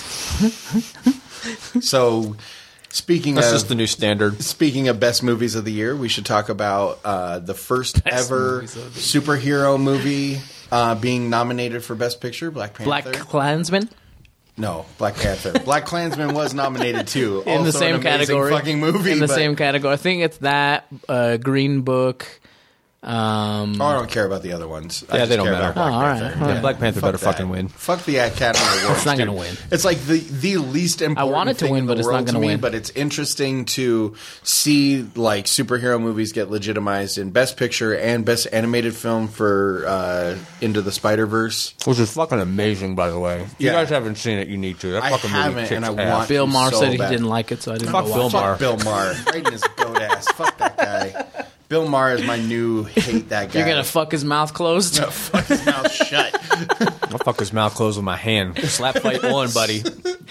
So, speaking That's of just the new standard. speaking of best movies of the year, we should talk about uh, the first ever superhero movie uh, being nominated for Best Picture, Black Panther. Black Klansman No, Black Panther. Black Klansman was nominated too. in the Also same an amazing category. fucking movie. in the but- same category. I think it's that uh, Green Book. Um, Oh, I don't care about the other ones. I Yeah, just they don't care matter. about Black Oh, all right, Panther. all right. Yeah, Black Panther Fuck better that. fucking win. Fuck the Academy Awards. It's not dude. gonna win. It's like the the least important. want it to thing win, in but the it's not world to gonna me, win. But it's interesting to see like superhero movies get legitimized in Best Picture and Best Animated Film for uh, Into the Spider-Verse. Which is fucking amazing, by the way. If you Yeah. guys haven't seen it, you need to. That I fucking movie haven't, kicks and I ass. want Bill to Maher so said he bad. didn't like it, so I didn't Fuck go Bill watch Maher. Fuck Bill Maher. Right in his goat ass. Fuck that guy. Bill Maher is my new hate that it. guy. You're gonna fuck his mouth closed. No, fuck his mouth shut. I'll fuck his mouth closed with my hand. Slap fight one, buddy.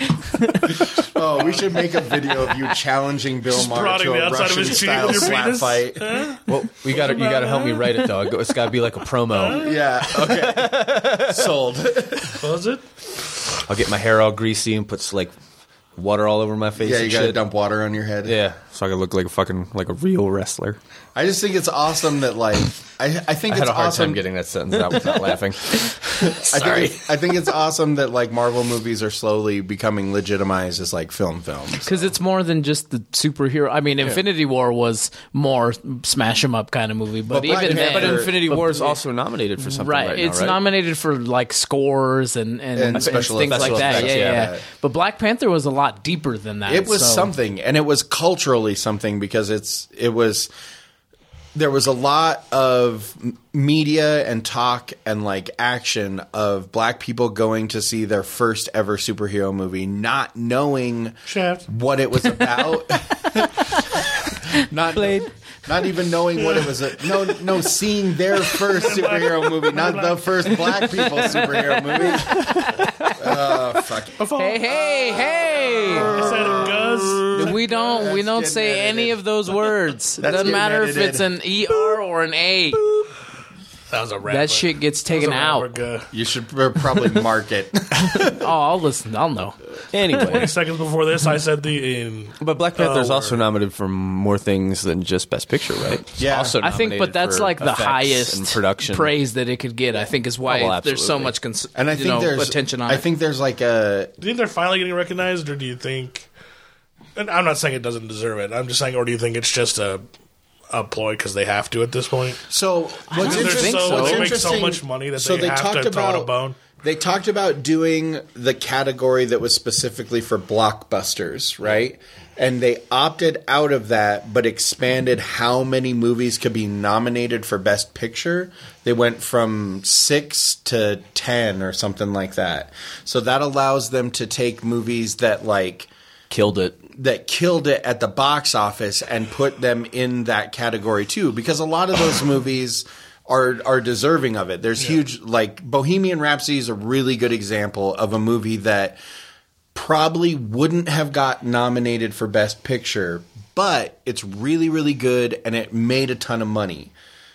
Oh, we should make a video of you challenging Bill Maher prodding to the a outside of his cheek Russian-style with your slap penis. fight. Well, we got to you got to help me write it though. It's got to be like a promo. Yeah, okay. Sold. Was it? I'll get my hair all greasy and put like water all over my face. Yeah, and you gotta shit. dump water on your head. Yeah, so I can look like a fucking like a real wrestler. I just think it's awesome that like I, I think I had it's a hard awesome. time getting that sentence out without laughing. I think, I think it's awesome that like Marvel movies are slowly becoming legitimized as like film films. Because it's more than just the superhero. I mean, Infinity War was more smash 'em up kind of movie, but, But Black even Panther- then, But Infinity but- War is also nominated for something right, right, now, it's right? nominated for like scores and and, And and special things effects. like that. Special Yeah, yeah, effects, yeah. yeah. But Black Panther was a lot deeper than that. It was so- something, and it was culturally something because it's it was there was a lot of m- media and talk and like action of black people going to see their first ever superhero movie, not knowing Shaft. what it was about. Not not even knowing what it was. A, no, no, seeing their first superhero movie, not the first black people superhero movie. Oh, fuck. Hey, hey, hey! I said it, Gus. We don't we That's don't getting say edited. any of those words. It That's doesn't getting matter if edited. it's an E R or an A. That was a rapper. That shit gets taken out. You should probably mark it. Oh, I'll listen. I'll know. Anyway, twenty seconds before this, I said the in. but Black Panther's Oh, also word. nominated for more things than just Best Picture, right? It's Yeah. also I think, but nominated that's for like the effects highest and production praise that it could get. I think is why Oh, well, there's so absolutely. much cons- And I you think know, there's attention on I it. think there's like a Do you think they're finally getting recognized, or do you think? And I'm not saying it doesn't deserve it. I'm just saying, or do you think it's just a a ploy because they have to at this point? so what's They're interesting. so, what's they make so interesting- much money that so they, have talked to throw it a about bone. they talked about doing the category that was specifically for blockbusters, right? And they opted out of that, but expanded how many movies could be nominated for Best Picture. They went from six to ten or something like that. So that allows them to take movies that like killed it. that killed it at the box office and put them in that category too, because a lot of those movies are are deserving of it. There's huge, like Bohemian Rhapsody is a really good example of a movie that probably wouldn't have got nominated for Best Picture, but it's really, really good and it made a ton of money.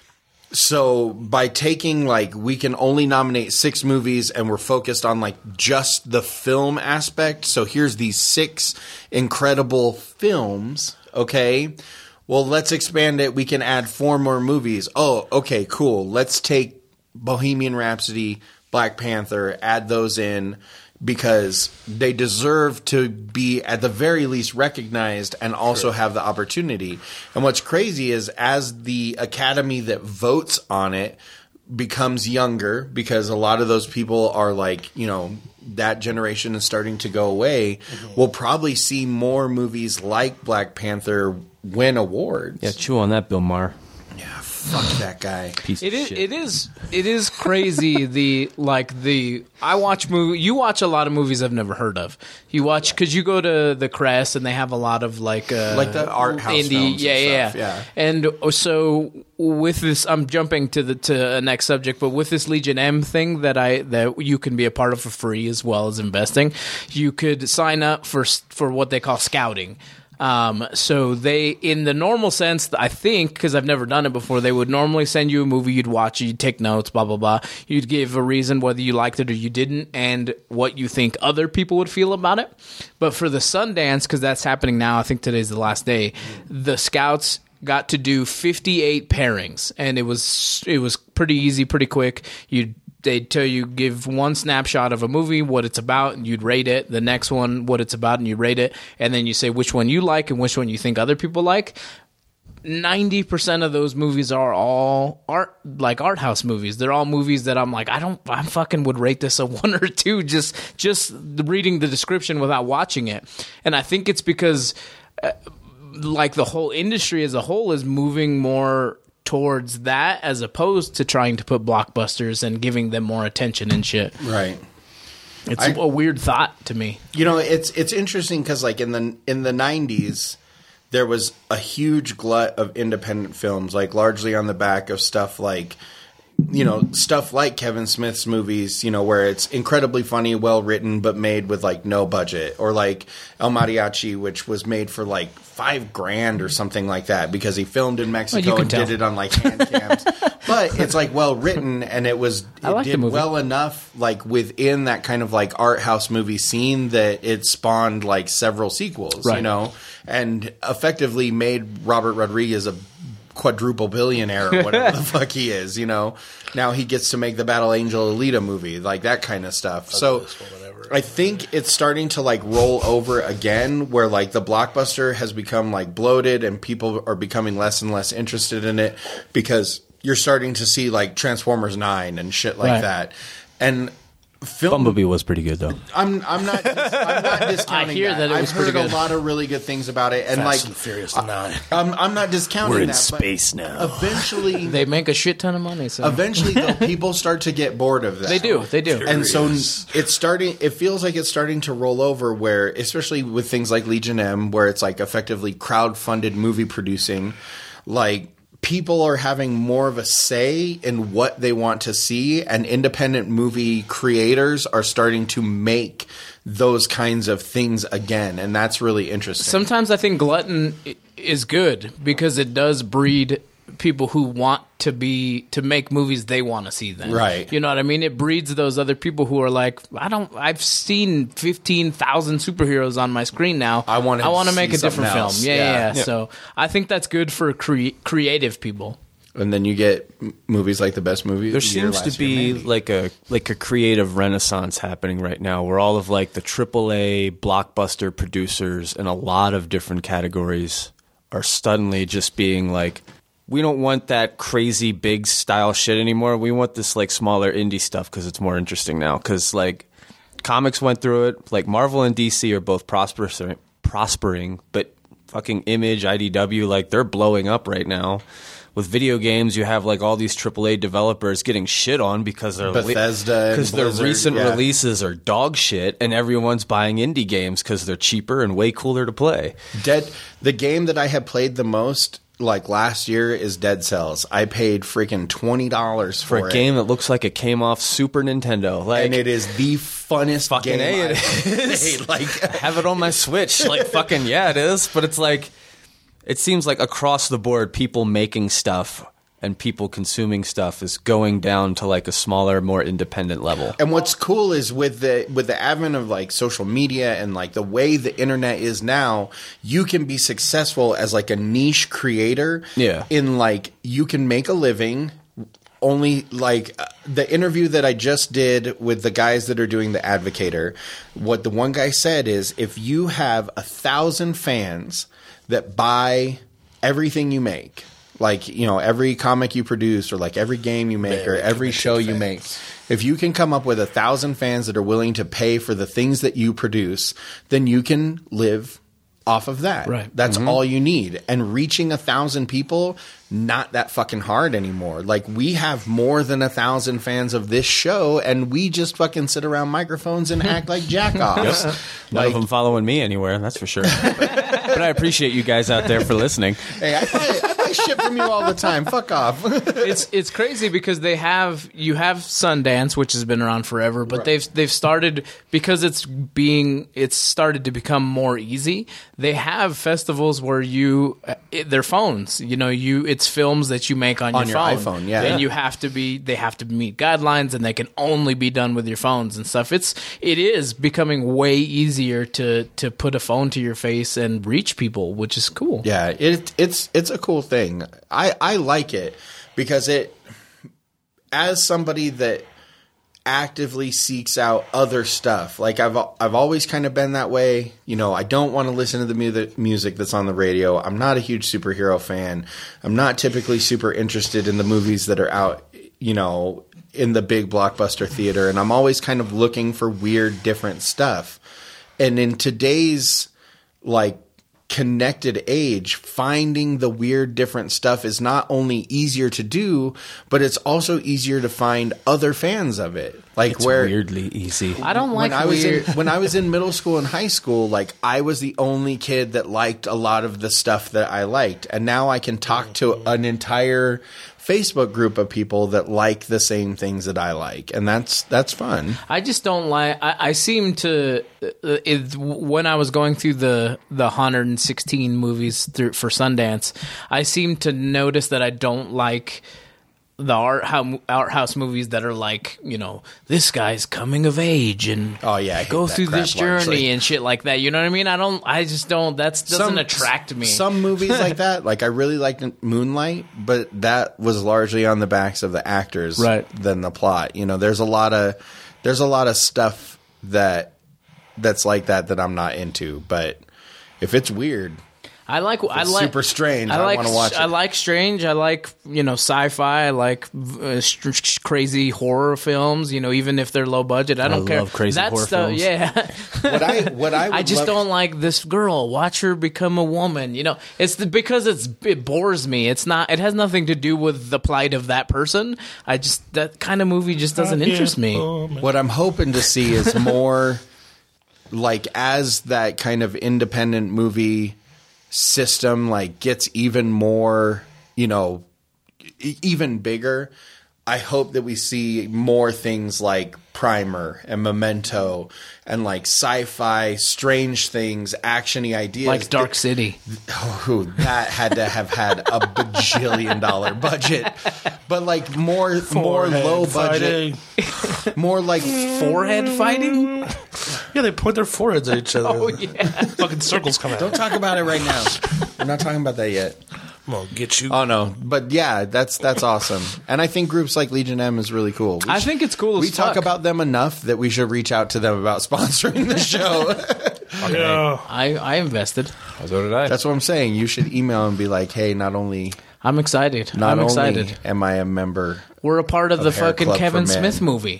So by taking like we can only nominate six movies and we're focused on like just the film aspect. So here's these six incredible films, okay? Well, let's expand it. We can add four more movies. Oh, okay, cool. Let's take Bohemian Rhapsody, Black Panther, add those in because they deserve to be at the very least recognized and also have the opportunity. And what's crazy is as the academy that votes on it becomes younger, because a lot of those people are like, you know, that generation is starting to go away, mm-hmm. we'll probably see more movies like Black Panther win awards. Yeah, chew on that, Bill Maher. Yeah, fuck that guy. Piece It of is, shit. it is it is crazy. the like the I watch movie. You watch a lot of movies I've never heard of. You watch because you go to the Crest and they have a lot of like uh, Like the art house indie, films and yeah, yeah, stuff, yeah. And so with this, I'm jumping to the to a next subject, but with this Legion M thing that I that you can be a part of for free as well as investing, you could sign up for for what they call scouting. Um, so they, in the normal sense, I think, because I've never done it before, they would normally send you a movie, you'd watch it, you'd take notes, blah, blah, blah. You'd give a reason whether you liked it or you didn't, and what you think other people would feel about it. But for the Sundance, because that's happening now, I think today's the last day, the scouts got to do fifty-eight pairings, and it was it was pretty easy, pretty quick. You'd They'd tell you, give one snapshot of a movie, what it's about, and you'd rate it. The next one, what it's about, and you rate it. And then you say which one you like and which one you think other people like. ninety percent of those movies are all art, like art house movies. They're all movies that I'm like, I don't, I fucking would rate this a one or two just, just reading the description without watching it. And I think it's because, uh, like, the whole industry as a whole is moving more towards that as opposed to trying to put blockbusters and giving them more attention and shit. Right. It's I- a weird thought to me. You know, it's it's interesting because like in the in the nineties, there was a huge glut of independent films, like largely on the back of stuff like, you know, stuff like Kevin Smith's movies, you know, where it's incredibly funny, well written, but made with like no budget, or like El Mariachi, which was made for like five grand or something like that because he filmed in Mexico can and tell. did it on like hand cams. But it's like well written, and it was it I like the did movie. well enough like within that kind of like art house movie scene that it spawned like several sequels, you Right. know, and effectively made Robert Rodriguez a quadruple billionaire or whatever the fuck he is, you know. Now he gets to make the Battle Angel Alita movie, like that kind of stuff. So I think it's starting to like roll over again where like the blockbuster has become like bloated and people are becoming less and less interested in it because you're starting to see like Transformers nine and shit like Right. that. And film Bumblebee was pretty good though. I'm I'm not I'm not discounting I hear that it I've was heard pretty a good. lot of really good things about it, and Fast like and Furious nine. I'm I'm not discounting We're in that. space but now. Eventually, They make a shit ton of money. So eventually, though, people start to get bored of that. they do. They do. And so it's starting. It feels like it's starting to roll over. Where, especially with things like Legion M, where it's like effectively crowd-funded movie producing, like people are having more of a say in what they want to see, and independent movie creators are starting to make those kinds of things again, and that's really interesting. Sometimes I think glutton i- is good because it does breed people who want to be to make movies they want to see then. Right. You know what I mean? It breeds those other people who are like, I don't I've seen fifteen thousand superheroes on my screen now. I wanna I want to see make a something different film. else. Yeah, Yeah. yeah, yeah. Yeah. So, I think that's good for cre- creative people. And then you get m- movies like the best movie. There of the year seems to last year, be maybe. like a like a creative renaissance happening right now, where all of like the triple A blockbuster producers in a lot of different categories are suddenly just being like, we don't want that crazy big style shit anymore. We want this like smaller indie stuff because it's more interesting now. Because like comics went through it, like Marvel and D C are both prospering, prospering, but fucking Image, I D W, like they're blowing up right now. With video games, you have like all these triple A developers getting shit on because they're Bethesda and because their Blizzard, recent yeah. releases are dog shit, and everyone's buying indie games because they're cheaper and way cooler to play. Dead. The game that I have played the most, like last year, is Dead Cells. I paid freaking twenty dollars for, For a it. game that looks like it came off Super Nintendo, like and it is the funnest fucking game A, it I've is. played. Like, have it on my Switch. Like fucking yeah, it is. But it's like it seems like across the board, people making stuff and people consuming stuff is going down to like a smaller, more independent level. and what's cool is with the with the advent of like social media and like the way the internet is now, you can be successful as like a niche creator. Yeah. In like you can make a living. Only like uh, the interview that I just did with the guys that are doing The Advocator, what the one guy said is if you have a thousand fans that buy everything you make, like, you know, every comic you produce or like every game you make or Very every committed show you fans. make, If you can come up with a thousand fans that are willing to pay for the things that you produce, then you can live off of that. Right. That's all you need. And reaching a thousand people, not that fucking hard anymore. Like, we have more than a thousand fans of this show, and we just fucking sit around microphones and act like jack-offs. None Like, of them following me anywhere, that's for sure. But I appreciate you guys out there for listening. hey, I buy, I buy shit from you all the time. Fuck off. it's it's crazy because they have you have Sundance, which has been around forever, but they've they've started because it's being it's started to become more easy. They have festivals where you it, they're phones, you know, you it's films that you make on, On your, your phone. iPhone, yeah. and you have to be they have to meet guidelines, and they can only be done with your phones and stuff. It's it is becoming way easier to to put a phone to your face and reach people, which is cool. Yeah, it, it's it's a cool thing. I, I like it because it, as somebody that actively seeks out other stuff, like I've I've always kind of been that way. You know, I don't want to listen to the mu- music that's on the radio. I'm not a huge superhero fan. I'm not typically super interested in the movies that are out, you know, in the big blockbuster theater. And I'm always kind of looking for weird, different stuff. And in today's, like, connected age, finding the weird different stuff is not only easier to do, but it's also easier to find other fans of it. Like, It's where weirdly easy. I don't like when I was in weird. when I was in middle school and high school, like, I was the only kid that liked a lot of the stuff that I liked, and now I can talk to an entire Facebook group of people that like the same things that I like, and that's that's fun. I just don't like. I, I seem to uh, it, when I was going through the the one hundred sixteen movies through, for Sundance, I seem to notice that I don't like the art how art house movies that are like, you know, this guy's coming of age and Oh, yeah, I hate go that through crap this journey largely. and shit like that. You know what I mean? I don't. I just don't. That doesn't attract me. Some movies like that, like I really liked Moonlight, but that was largely on the backs of the actors, Right. than the plot. You know, there's a lot of there's a lot of stuff that that's like that that I'm not into. But if it's weird, I like. I it's like super strange. I, like. want to watch it. I like strange. I like, you know, sci-fi. I like uh, str- str- crazy horror films. You know, even if they're low budget, I don't I care. love crazy that horror stuff, films. Yeah. what I what I, would I just love- don't like this girl. Watch her become a woman. You know, it's the, because it's it bores me. It's not. It has nothing to do with the plight of that person. I just that kind of movie just doesn't interest me. What I'm hoping to see is more like, as that kind of independent movie system like gets even more, you know, e- even bigger. I hope that we see more things like Primer and Memento and like sci-fi, strange things, actiony ideas. Like Dark City. Oh, that had to have had a bajillion dollar budget, but like more, more Forehead low budget, fighting. more like Forehead fighting. Yeah, they point their foreheads at each other. Oh yeah. Fucking circles come out. Don't talk about it right now. We're not talking about that yet. I'm gonna get you. Oh no, but yeah, that's that's awesome, and I think groups like Legion M is really cool. We I should- think it's cool as we talk fuck. about them enough that we should reach out to them about sponsoring the show. Yeah. I I invested. So did I. That's what I'm saying. You should email and be like, "Hey, not only I'm excited. not I'm only excited. am I a member, We're a part of, of the Hair fucking Club Kevin for Men. Smith movie.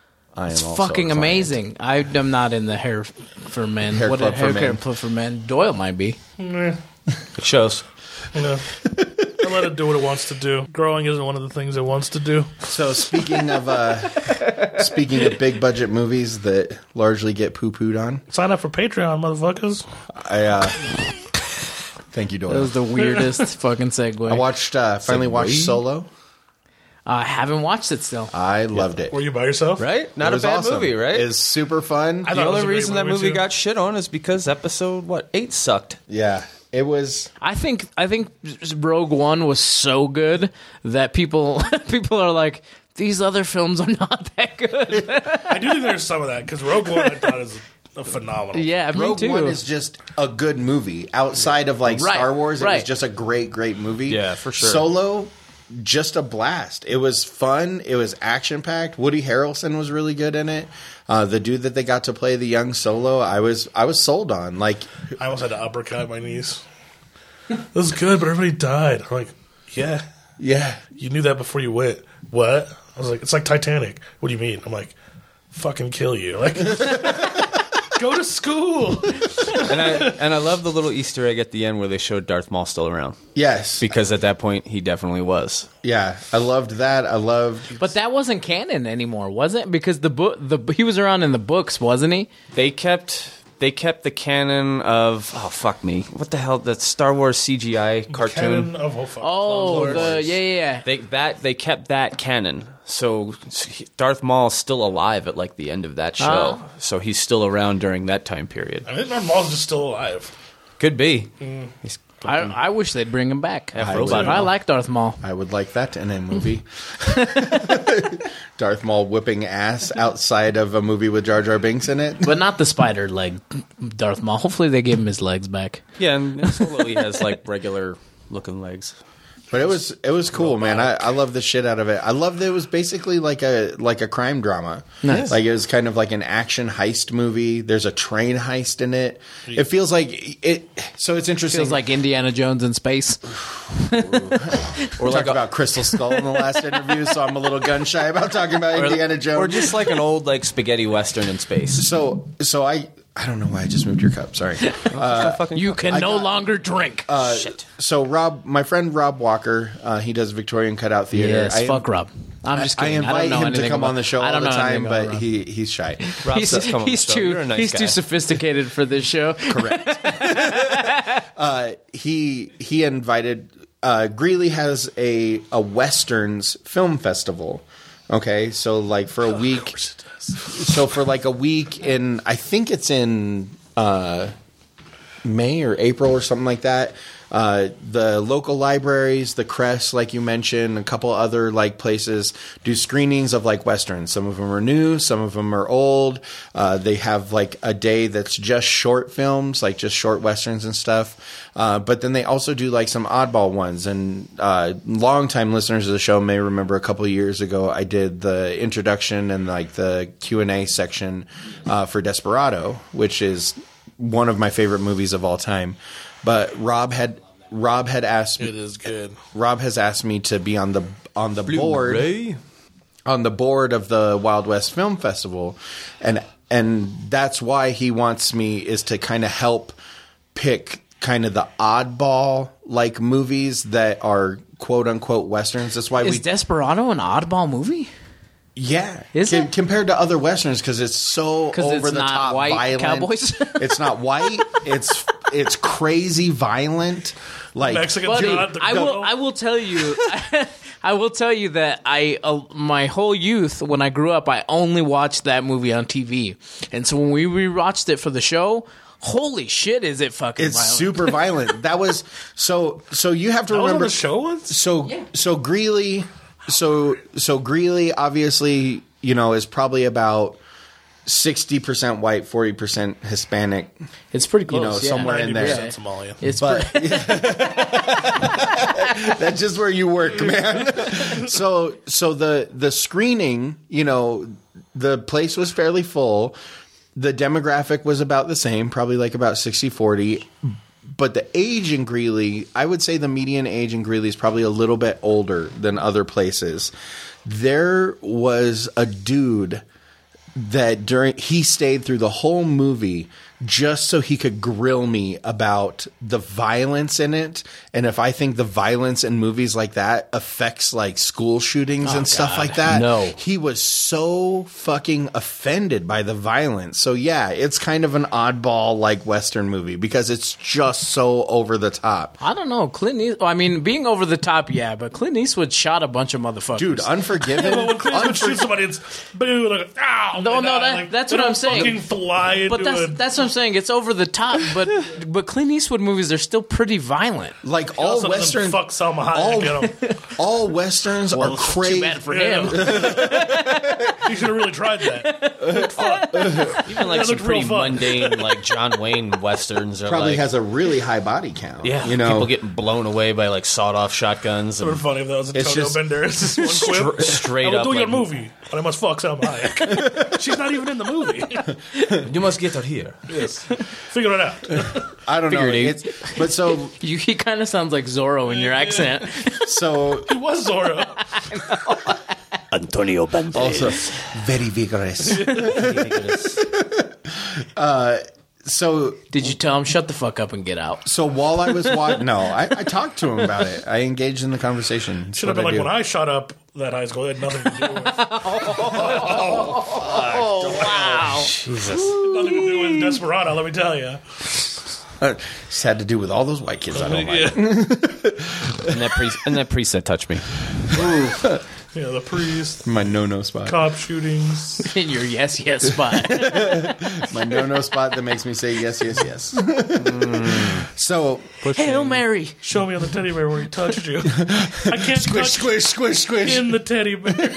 I am It's also fucking a client." amazing. I am not in the hair for men. Hair what Club a for hair Men. Club for men. Doyle might be. Meh. It shows. You know, I let it do what it wants to do. Growing isn't one of the things it wants to do. So speaking of uh, speaking of big budget movies that largely get poo pooed on, Sign up for Patreon, motherfuckers. I uh, thank you, Doyle. That was the weirdest fucking segue. I watched uh, finally watched Segway? Solo. I haven't watched it still. I loved it. Were you by yourself? Right? Not It a was bad awesome. movie, right? It's super fun. I the thought it was only a great reason that movie, movie too. got shit on is because episode, what, eight sucked. Yeah, it was. I think I think Rogue One was so good that people people are like, these other films are not that good. I do think there's some of that because Rogue One I thought is a phenomenal. Yeah, me Rogue too. One is just a good movie. Outside of like Right, Star Wars, it right. was just a great, great movie. Yeah, for sure. Solo, just a blast. It was fun. It was action packed. Woody Harrelson was really good in it. Uh, the dude that they got to play the young Solo, I was I was sold on. Like, I almost had to uppercut my niece. This is good, but everybody died. I'm like, yeah, yeah, you knew that before you went. What? was like, it's like Titanic. What do you mean? I'm like, fucking kill you. Like, go to school. And I and I love the little Easter egg at the end where they showed Darth Maul still around. Yes. Because at that point, he definitely was. Yeah, I loved that. I loved... But that wasn't canon anymore, was it? Because the book, the he was around in the books, wasn't he? They kept they kept the canon of oh fuck me, what the hell, that Star Wars C G I cartoon. Canon of, oh, fuck. Oh, Clone the Wars. yeah, yeah, yeah. They that they kept that canon. So Darth Maul's still alive at like the end of that show. Oh. So he's still around during that time period. I think Darth Maul's just still alive. Could be. Mm. He's I, I wish they'd bring him back. half I robot. would. I like Darth Maul. I would like that in a movie. Darth Maul whipping ass outside of a movie with Jar Jar Binks in it. But not the spider leg Darth Maul. Hopefully they give him his legs back. Yeah, and Solo he has like regular looking legs. But it was it was cool, man. I, I love the shit out of it. I love that it was basically like a like a crime drama. Nice. Like it was kind of like an action heist movie. There's a train heist in it. It feels like it. So it's interesting. Feels like Indiana Jones in space. We're talking about Crystal Skull in the last interview, so I'm a little gun shy about talking about Indiana Jones. Or just like an old like spaghetti western in space. so so I I don't know why I just moved your cup. Sorry. You can no longer drink. Shit. So Rob, my friend Rob Walker, uh, he does Victorian Cutout Theater. yes, I, fuck Rob. I'm just I kidding. I, invite don't know him to anything come about, on the show I all don't the know time, anything about but Rob. he he's shy. Rob He's, says come on the he's show. too You're a nice he's guy. too sophisticated for this show. Correct. uh, he he invited. Uh, Greeley has a a westerns film festival. Okay, so like for a week. So for like a week in, I think it's in uh, May or April or something like that. Uh, the local libraries, the Crest, like you mentioned, a couple other like places do screenings of like westerns. Some of them are new, some of them are old. Uh, they have like a day that's just short films, like just short westerns and stuff. Uh, but then they also do like some oddball ones. And uh, longtime listeners of the show may remember a couple of years ago I did the introduction and like the Q and A section uh, for Desperado, which is one of my favorite movies of all time. But Rob had Rob had asked me. It is good. Rob has asked me to be on the on the board Blu-ray? on the board of the Wild West Film Festival, and and that's why he wants me is to kind of help pick kind of the oddball like movies that are quote unquote westerns. That's why Is we Desperado an oddball movie? yeah Is Com- it? compared to other westerns because it's so 'Cause over it's the not top white violent. cowboys? It's not white. It's it's crazy violent. Like Mexican Buddy, John, the I will. Colonel. I will tell you. I will tell you that I, uh, my whole youth, when I grew up, I only watched that movie on T V, and so when we rewatched it for the show, holy shit, is it fucking? it's violent. super violent. That was so. So you have to That was on remember. the show once? So so Greeley, so so Greeley obviously you know is probably about sixty percent white, forty percent Hispanic. It's pretty close. You know, yeah. somewhere in there. ninety percent Somalian. It's But pretty, that's just where you work, man. so so the the screening, you know, the place was fairly full. The demographic was about the same, probably like about sixty forty. But the age in Greeley, I would say the median age in Greeley is probably a little bit older than other places. There was a dude that during he stayed through the whole movie just so he could grill me about the violence in it, and if I think the violence in movies like that affects like school shootings and stuff like that. No. He was so fucking offended by the violence. So yeah, it's kind of an oddball like Western movie because it's just so over the top. I don't know. Clint Eastwood. I mean, being over the top, yeah, but Clint Eastwood shot a bunch of motherfuckers. Dude, Unforgiven. Well, when Clint Eastwood Unfor- shoots somebody, it's boo, like, ow. No, and, no, uh, that- like, that's they what I'm don't saying. Fucking fly into But that's a- that's what I'm saying. It's over the top, but but Clint Eastwood movies are still pretty violent. like all all Western Western, fuck Salma all, Hayek. Get him. all Westerns Well, are too crazy. bad for Yeah. him. You should have really tried that. Fuck. Even like That some looked real pretty fun. mundane like John Wayne westerns are Probably like, has a really high body count. yeah, you know, people getting blown away by like sawed-off shotguns It would and be funny if that was It's Antonio just- Banderas. One Stra- quip. straight I will up do your like- movie, but I must fuck Salma Hayek. She's not even in the movie. you must get her here. Yes. Figure it out. I don't know. Figured he- It's, but so You, he kind of sounds like Zorro in your accent. so He was Zorro. Antonio Banderas. Also, very vigorous. uh, so, Did you tell him shut the fuck up and get out? so while I was watching, no, I, I talked to him about it. I engaged in the conversation. That's Should have what been like I do. when I shot up that high school. It had nothing to do with Oh, wow. nothing to do with Desperado. Let me tell you. Uh, Just had to do with all those white kids I don't like. And that pre- and that preset touched me. Yeah, the priest, My no-no spot. cop shootings. In your yes, yes spot. My no-no spot that makes me say yes, yes, yes. So, Hail Mary. Show me on the teddy bear where he touched you. I can't squish, touch squish, squish, squish. in the teddy bear.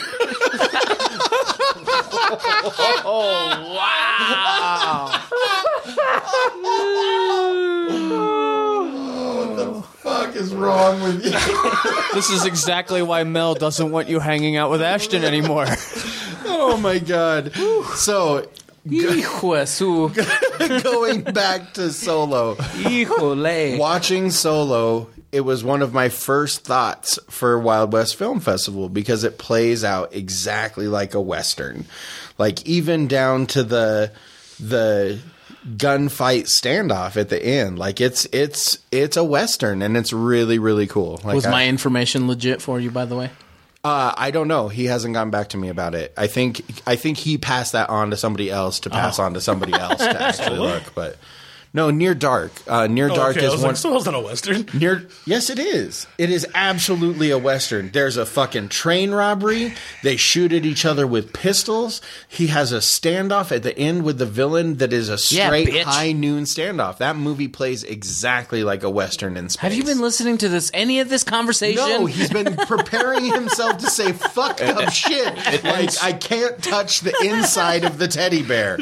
Fuck is wrong with you? This is exactly why Mel doesn't want you hanging out with Ashton anymore. Oh my god. So, Hijo de su. going back to Solo. Híjole. Watching Solo, it was one of my first thoughts for Wild West Film Festival because it plays out exactly like a Western. Like, even down to the the gunfight standoff at the end. Like, it's it's it's a Western, and it's really, really cool. Like, Was I, my information legit for you, by the way? Uh, I don't know. He hasn't gotten back to me about it. I think I think he passed that on to somebody else to pass on to somebody else to actually look. But no, Near Dark. Uh, Near Oh, Dark okay, I is was one. like, so it's not a Western. Near, yes, it is. It is absolutely a Western. There's a fucking train robbery. They shoot at each other with pistols. He has a standoff at the end with the villain that is a Yeah, straight bitch. high noon standoff. That movie plays exactly like a Western in space. Have you been listening to this? Any of this conversation? No, he's been preparing himself to say fucked up shit. Like, I can't touch the inside of the teddy bear.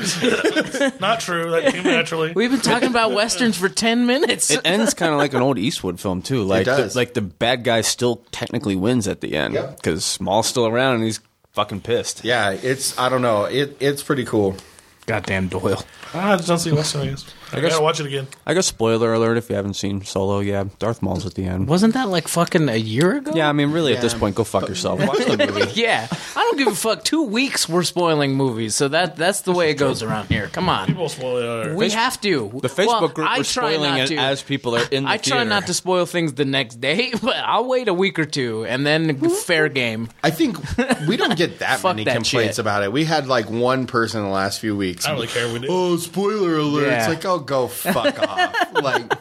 Not true. That came naturally. We've been talking about westerns for ten minutes. It ends kind of like an old Eastwood film too. Like, does. The, like the bad guy still technically wins at the end Yep. because Small's still around and he's fucking pissed. Yeah, it's, I don't know. It, it's pretty cool. Goddamn Doyle. Ah, I just don't see Western. I guess. I, guess- gotta watch it again. I guess spoiler alert if you haven't seen Solo. Yeah, Darth Maul's at the end. Wasn't that like fucking a year ago? Yeah, I mean, really, at this Yeah. point, go fuck yourself. Watch the movie. Yeah. I don't give a fuck. Two weeks we're spoiling movies, so that that's the way it goes around here. Come on. People spoil it. We have to. The Facebook Well, group I was try spoiling not it to. as people are in the I try theater. not to spoil things the next day, but I'll wait a week or two and then fair game. I think we don't get that Fuck many that complaints shit. about it. We had like one person in the last few weeks. I don't really care. We did. Oh, spoiler alert. Yeah. It's like, oh, go fuck off. Like,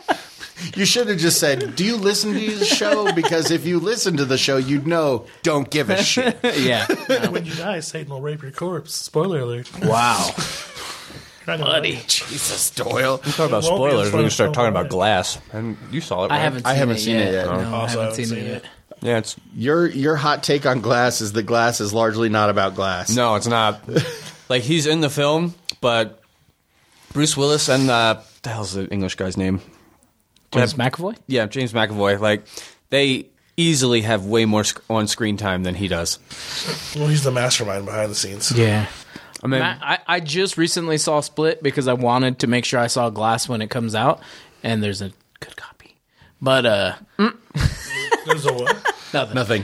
you should have just said, do you listen to the show? Because if you listen to the show, you'd know, don't give a shit. Yeah. When you die, Satan will rape your corpse. Spoiler alert. Wow. I know, Buddy. right? Jesus, Doyle. Talk about It won't be as spoilers. We're fun gonna as start Solo talking about Light. Glass, and you saw it. Right? I haven't seen I haven't it seen yet. it yet. No, I Also haven't seen it yet. Yeah, it's Your your hot take on Glass is that Glass is largely not about Glass. no, it's not. Like, he's in the film, but Bruce Willis and uh, what the hell's the English guy's name? James McAvoy? Yeah, James McAvoy. Like, they easily have way more sc- on-screen time than he does. Well, he's the mastermind behind the scenes. Yeah. I mean, Matt, I, I just recently saw Split because I wanted to make sure I saw Glass when it comes out, and there's a good copy. But, uh, There's a what? nothing. Nothing.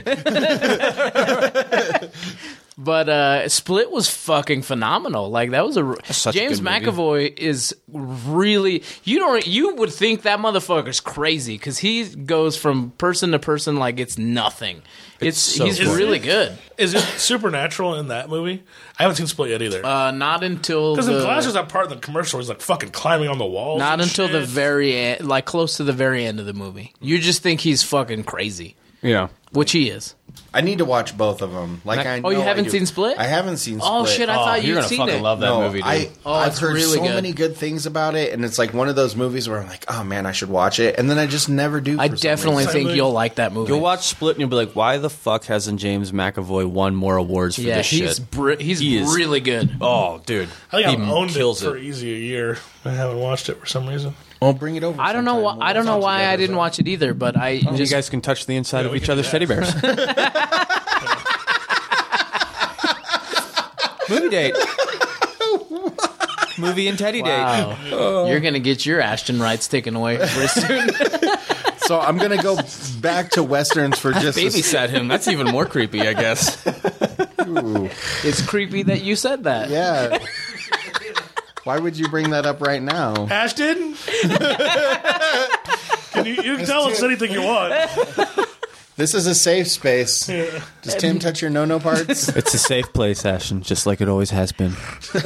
But uh, Split was fucking phenomenal. Like that was a such a James good movie. McAvoy is really you don't you would think that motherfucker's crazy because he goes from person to person like it's nothing. It's, so he's good. really good. Is it supernatural in that movie? I haven't seen Split yet either. Uh, not until Because in the, Glass, there's that part in the commercial where he's like fucking climbing on the walls. not and until the shit. very end, like close to the very end of the movie. You just think he's fucking crazy, yeah. which he is. I need to watch both of them. Like, I Oh, you know I haven't do. seen Split? I haven't seen Split. Oh shit! I thought You're you'd gonna seen fucking it. love that No, movie, dude. I, Oh, I've it's heard really so good. many good things about it, and it's like one of those movies where I'm like, oh man, I should watch it, and then I just never do. I for some definitely reason. think you'll like that movie. You'll watch Split and you'll be like, why the fuck hasn't James McAvoy won more awards for yeah, this he's shit? br- he's He is- really good. Oh, dude. I think he I've owned it kills for easy a year. I haven't watched it for some reason. Well, bring it over. I don't know why. sometime. I don't know We'll watch why I together, didn't so. watch it either. But I You just guys can touch the inside Yeah, of we each can other's do teddy that. bears. Movie date. Movie and teddy date. wow, you're gonna get your Ashton rights taken away pretty soon. So I'm gonna go back to westerns for just a s- Babysat him. That's even more creepy, I guess. It's creepy that you said that. yeah. Why would you bring that up right now? Ashton? can you, you can tell us anything you want. This is a safe space. Does Tim touch your no-no parts? It's a safe place, Ashton, just like it always has been.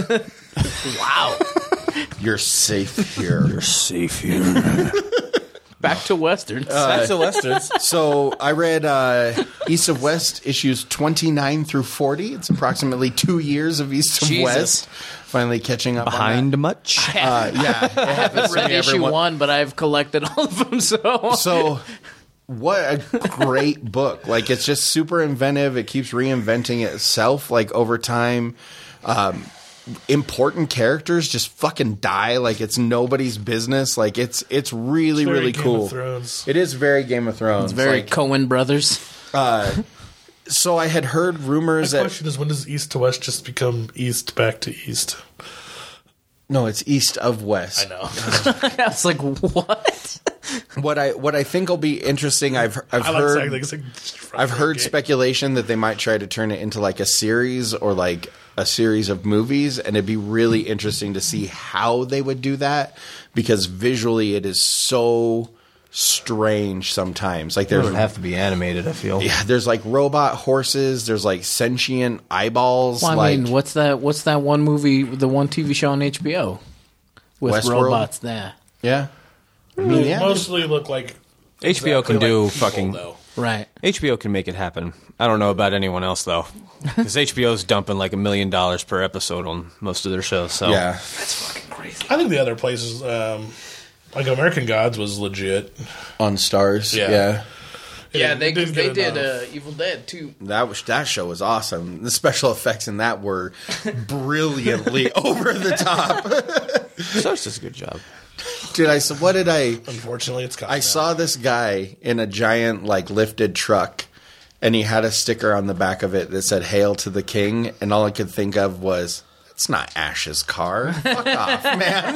Wow. You're safe here. You're safe here. Back to westerns. Back to westerns. So I read uh, East of West issues twenty-nine through forty. It's approximately two years of East of Jesus. West. Finally catching up Behind on much? that. Uh, yeah. It happens to read me every issue one- one, but I've collected all of them. So, So what a great book. Like, it's just super inventive. It keeps reinventing itself, like, over time. Um, important characters just fucking die like it's nobody's business. Like, it's it's really, It's very really Game cool. of Thrones. It is very Game of Thrones. it's very Like, Coen Brothers. so I had heard rumors The that... question is, when does East to West just become East back to East? No, it's East of West. I know. I was like, what? What I what I think will be interesting, I've I've I like heard saying things like just I've heard okay. speculation that they might try to turn it into like a series or like a series of movies, and it'd be really interesting to see how they would do that, because visually it is so strange sometimes. Like It there's would have to be animated, I feel. yeah, there's like robot horses, there's like sentient eyeballs. Well, I like, mean, what's that? What's that one movie? The one T V show on H B O with Westworld? robots there, yeah, I mean, They yeah, mostly look like H B O can exactly do like people, fucking... though. right? H B O can make it happen. I don't know about anyone else, though. Because H B O's dumping like a million dollars per episode on most of their shows. So yeah. I think the other places, um, like American Gods, was legit. On Stars, Yeah. yeah. Yeah, It they didn't they get did enough. uh, Evil Dead too. That was that show was awesome. The special effects in that were brilliantly over the top. Stars does a good job. Dude, I saw what did I Unfortunately, it's gone I now. saw this guy in a giant like lifted truck, and he had a sticker on the back of it that said "Hail to the King," and all I could think of was, "That's not Ash's car. Fuck off, man."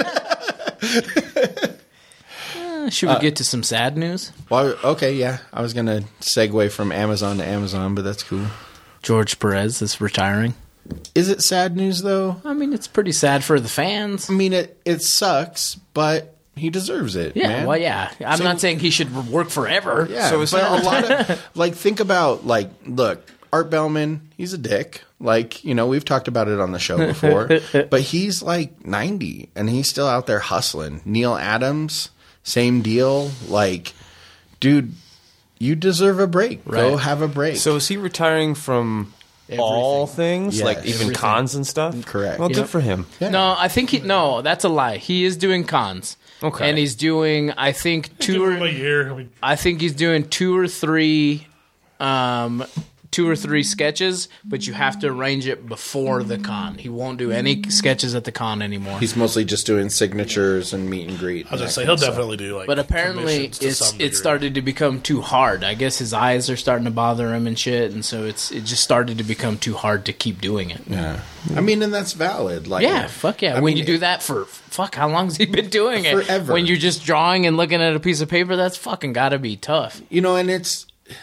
Uh, Should we get to some sad news? Well, okay, yeah. I was gonna segue from Amazon to Amazon, but that's cool. George Perez is retiring. Is it sad news though? I mean, it's pretty sad for the fans. I mean, it it sucks, but he deserves it. Yeah, man. well, yeah. I'm So- not saying he should work forever. Yeah, So is but there- a lot of like think about like look, Art Bellman, he's a dick. Like, you know, we've talked about it on the show before, but he's like ninety and he's still out there hustling. Neil Adams, same deal. Like, dude, you deserve a break. Go Right. have a break. So is he retiring from all things? Yes. Like even Everything. cons and stuff? Correct. Well, Yep. good for him. Yeah. No, I think he. No, that's a lie. He is doing cons. Okay. And he's doing. I think Give two him a or. year. I mean, I think he's doing two or three. Um, two or three sketches, but you have to arrange it before the con. He won't do any sketches at the con anymore. he's mostly just doing signatures and meet and greet. I was gonna say he'll definitely do like. But apparently, commissions to it's some it degree. started to become too hard. I guess his eyes are starting to bother him and shit, and so it's it just started to become too hard to keep doing it. Yeah. I mean, and that's valid. Like, Yeah, fuck yeah. I when mean, you do that for fuck, how long's he been doing it? Forever. When you're just drawing and looking at a piece of paper, that's fucking got to be tough. You know, and it's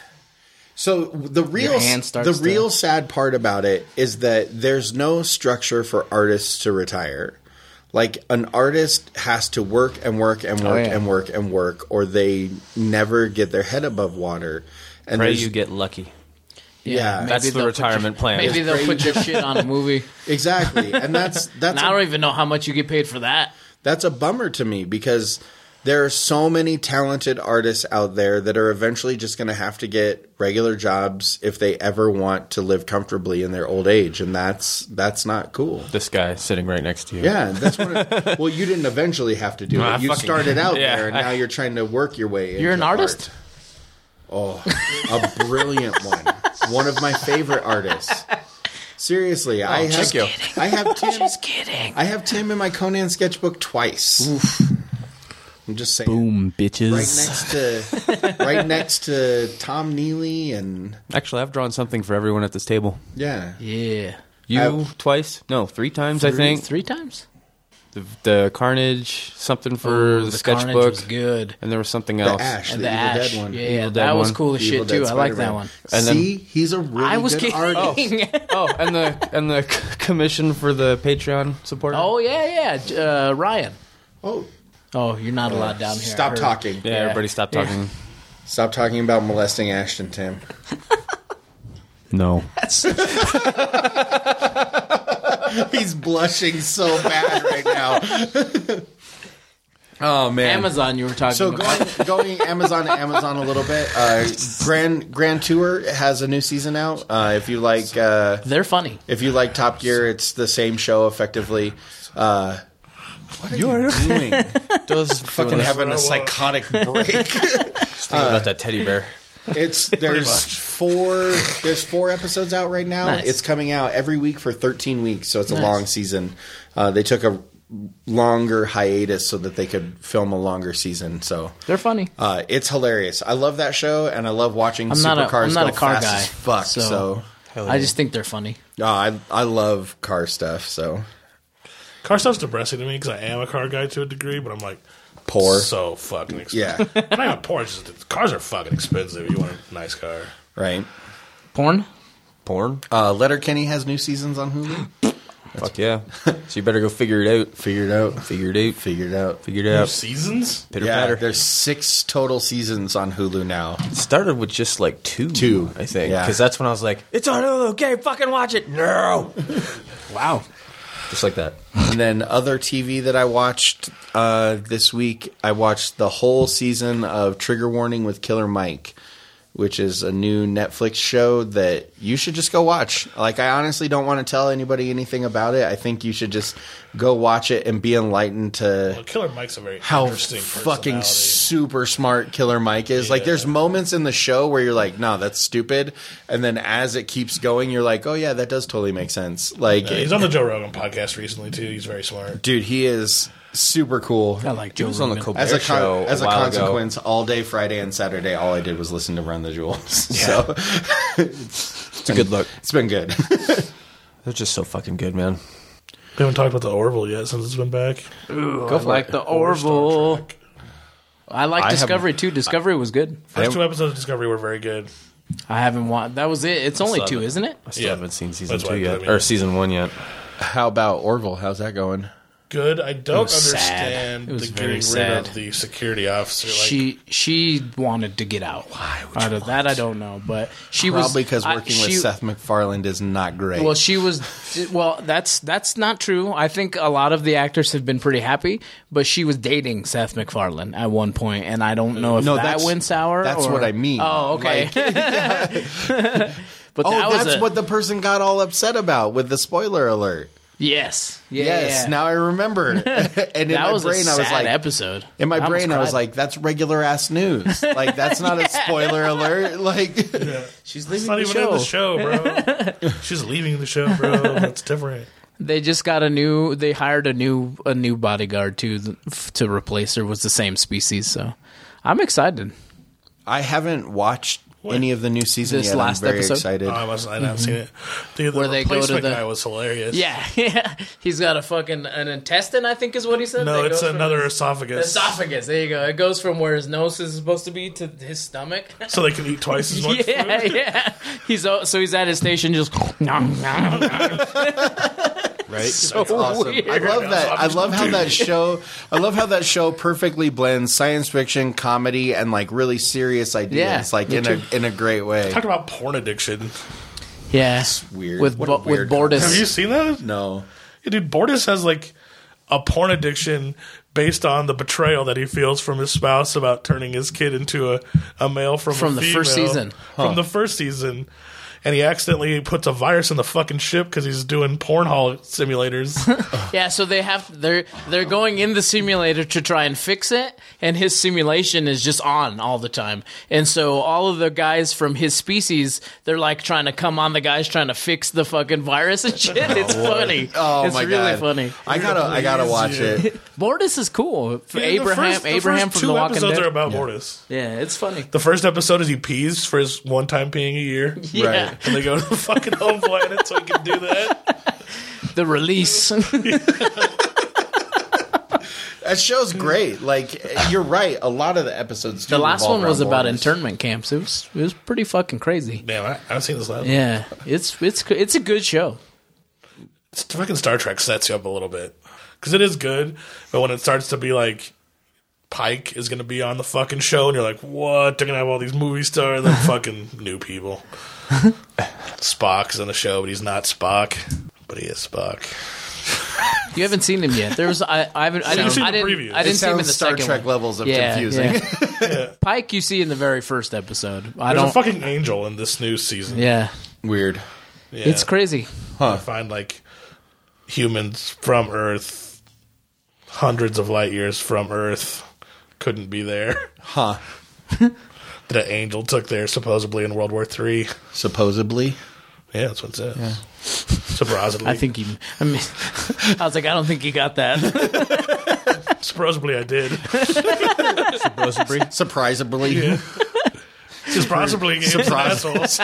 so the real hand the starts to- real sad part about it is that there's no structure for artists to retire. Like, an artist has to work and work and work yeah. and work and work, or they never get their head above water. And Pray there's- you get lucky. Yeah, maybe That's the they'll put retirement your- plan. Maybe they'll put your shit on a movie. exactly, and that's that's And I a- don't even know how much you get paid for that. that's a bummer to me, because there are so many talented artists out there that are eventually just going to have to get regular jobs if they ever want to live comfortably in their old age, and that's that's not cool. This guy sitting right next to you. Yeah, that's what. It, well, you didn't eventually have to do No, I it. You fucking- started out yeah, there, and I- now you're trying to work your way. You're into an artist? art. Oh, a brilliant one. One of my favorite artists. Seriously, I have. just kidding. I have Tim. Just kidding. I have Tim in my Conan sketchbook twice. I'm just saying. Boom, bitches. Right next to, right next to Tom Neely, and Actually, I've drawn something for everyone at this table. yeah, Yeah. You I've- twice? No, three times, I Three- think. Three times? The, the Carnage, something for Ooh, the, the sketchbook. Carnage was good. And there was something The else. Ash, And the, the Evil Ash. Dead one. Yeah, Evil yeah, Dead that was one. cool as Evil shit Dead too. I like that Spider-Man. one. And then- See, he's a really I was good kidding. artist. Oh, and the and the c- commission for the Patreon supporter. Oh yeah, yeah, uh, Ryan. Oh, Oh, you're not allowed down here. I stop heard. talking. yeah, yeah. everybody stop Yeah. talking. Stop talking about molesting Ashton, Tim. No. He's blushing so bad right now. Oh man. Amazon, you were talking So about. going, going Amazon to Amazon a little bit. Uh, Grand Grand Tour has a new season out. Uh, if you like, uh, They're funny. if you like Top Gear, it's the same show effectively. Uh, what are you doing? Those Fucking having a psychotic break. Thinking about that teddy bear. It's there's four there's four episodes out right now. Nice. It's coming out every week for thirteen weeks, so it's a Nice. long season. Uh, they took a longer hiatus so that they could film a longer season. So They're funny. uh, it's hilarious. I love that show, and I love watching I'm not a- supercars I'm not go a car fast guy, as fuck. so- So, I just think they're funny. oh, I I love car stuff. So Car stuff's depressing to me because I am a car guy to a degree, but I'm like poor, so fucking expensive. yeah, I'm not even poor. It's just, cars are fucking expensive. You want a nice car. right. Porn? Porn? Uh, Letterkenny has new seasons on Hulu. Fuck yeah. So you better go figure it out. Figure it out. Figure it out. Figure it out. Figure it New out. seasons? Pitter Yeah, patter. there's six total seasons on Hulu now. It started with just like two. Two. I think. Yeah. Because that's when I was like, it's on Hulu. Okay, fucking watch it. No. Wow. Just like that. And then other T V that I watched uh, this week, I watched the whole season of Trigger Warning with Killer Mike, which is a new Netflix show that you should just go watch. Like, I honestly don't want to tell anybody anything about it. I think you should just go watch it and be enlightened to Well, Killer Mike's a very how interesting fucking personality. super smart Killer Mike is. Like, Yeah. there's moments in the show where you're like, no, that's stupid. And then as it keeps going, you're like, oh, yeah, that does totally make sense. Like, Yeah, he's on the Joe Rogan podcast recently, too. He's very smart. dude, he is super cool. I like He Joe was on the Rogan. Colbert As a show con- as a, while ago. consequence, all day Friday and Saturday, all I did was listen to Run the Jewels. So It's a good look. it's been good. They're just so fucking good, man. We haven't talked about the Orville yet since it's been back. Ooh, I like the Orville. I like I Discovery too. Discovery was good. First two episodes of Discovery were very good. I haven't watched. That was it. It's only still two, haven't- isn't it? I still Yeah. haven't seen season That's two why- yet. I mean- or season one yet. How about Orville? How's that going? Good. I don't was sad. understand It was the very getting sad. rid of the security officer. Like, she she wanted to get out. Why? Out of that, I don't know, but she was Probably because I- working with she- Seth MacFarlane is not great. Well, she was. Well, that's that's not true. I think a lot of the actors have been pretty happy, but she was dating Seth MacFarlane at one point, and I don't know if No, that that's- went sour. that's or- what I mean. Oh, okay. but oh, that was that's a- what the person got all upset about with the spoiler alert. Yes. Yeah, yes, yeah. now I remember. and in that my was brain, a I was sad like, episode. in my almost brain, I was cried. like, that's regular ass news. Like, that's not a spoiler alert. Like, she's it's leaving not the even show. in the show, bro. She's leaving the show, bro. That's different. They just got a new. They hired a new a new bodyguard to to replace her. Was the same species, so I'm excited. I haven't watched any of the new season This yet. last I'm very episode? excited. Oh, I must. I haven't seen it. Dude, the Where they go to replacement the- guy was hilarious. Yeah, yeah. He's got a fucking an intestine. I think is what he said. No, That it's goes from another his- esophagus. esophagus. There you go. It goes from where his nose is supposed to be to his stomach. So they can eat twice as much yeah, food. yeah. He's o- so he's at his station just. Right? So That's awesome. weird. I love that. I love how that show. I love how that show perfectly blends science fiction, comedy, and like really serious ideas. Yeah, like me in too. a in a great way. Talk about porn addiction. Yeah, Weird. with What a Bo- with weird Bordis. Have you seen that? No. Yeah, dude, Bordis has like a porn addiction based on the betrayal that he feels from his spouse about turning his kid into a, a male from From a the first female. season. From the first season. And he accidentally puts a virus in the fucking ship because he's doing porn hall simulators. Yeah, so they have they're they're going in the simulator to try and fix it, and his simulation is just on all the time. And so all of the guys from his species, they're like trying to come on the guys trying to fix the fucking virus and shit. It's funny. Oh it's my really god. funny. I gotta. I gotta watch it. Bordis is cool. For Yeah, the Abraham first- the Abraham first from two The Walking episodes Dead. are about Bordis. Yeah, it's funny. The first episode is he pees for his one time peeing a year. Yeah, Right. And they go to the fucking home planet so he can do that. the release. That show's great. Like, you're right. A lot of the episodes. Do The last revolve one was around about borders. internment camps. It was it was pretty fucking crazy. Damn, I, I haven't seen this last. Yeah, it's it's it's a good show. It's fucking Star Trek sets you up a little bit because it is good, but when it starts to be like Pike is going to be on the fucking show, and you're like, what? They're going to have all these movie stars and then fucking new people. Spock's on the show, but he's not Spock, but he is Spock. You haven't seen him yet. There was I I haven't I You've didn't seen I the didn't, preview. I It didn't see him in sounds the Star second Trek one. levels of Yeah, confusing. yeah. Pike you see in the very first episode. I There's don't. a fucking angel in this new season. yeah, Weird. Yeah. it's crazy. You find like humans from Earth, hundreds of light years from Earth, couldn't be there. Huh. That an angel took there supposedly in World War Three. Supposedly. Yeah, that's what it says. Yeah. Supposedly. I think he. I mean, I was like, I don't think he got that. Supposedly I did. Surprisably. Yeah. Supposedly he gave Surprise. assholes.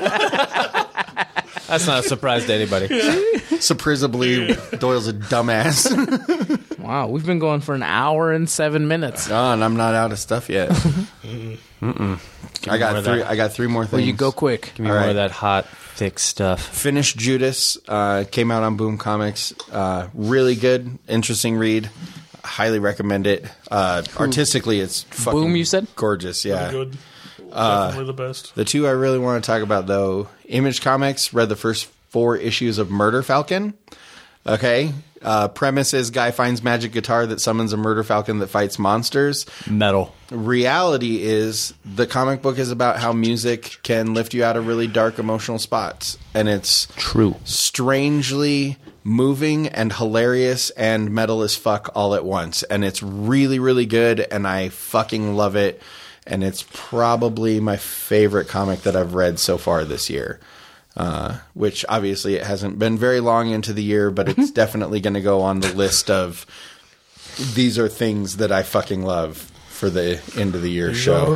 That's not a surprise to anybody. Surprisably, Doyle's a dumbass. Wow, we've been going for an hour and seven minutes. Oh, and I'm not out of stuff yet. Mm-mm. I got more of three. that. I got three more things. Well, you go quick. Give me All more right. of that hot, thick stuff. Finished Judas. Uh, came out on Boom Comics. Uh, really good, interesting read. Highly recommend it. Uh, artistically, it's fucking Boom, you said? gorgeous. Yeah. Good. Definitely the best. The two I really want to talk about, though, Image Comics read the first four issues of Murder Falcon. Okay. Uh, premise is guy finds magic guitar that summons a murder falcon that fights monsters. Metal. Reality is the comic book is about how music can lift you out of really dark emotional spots. And it's True. strangely moving and hilarious and metal as fuck all at once. And it's really, really good. And I fucking love it. And it's probably my favorite comic that I've read so far this year. Uh, which obviously it hasn't been very long into the year, but it's definitely going to go on the list of these are things that I fucking love for the end of the year show.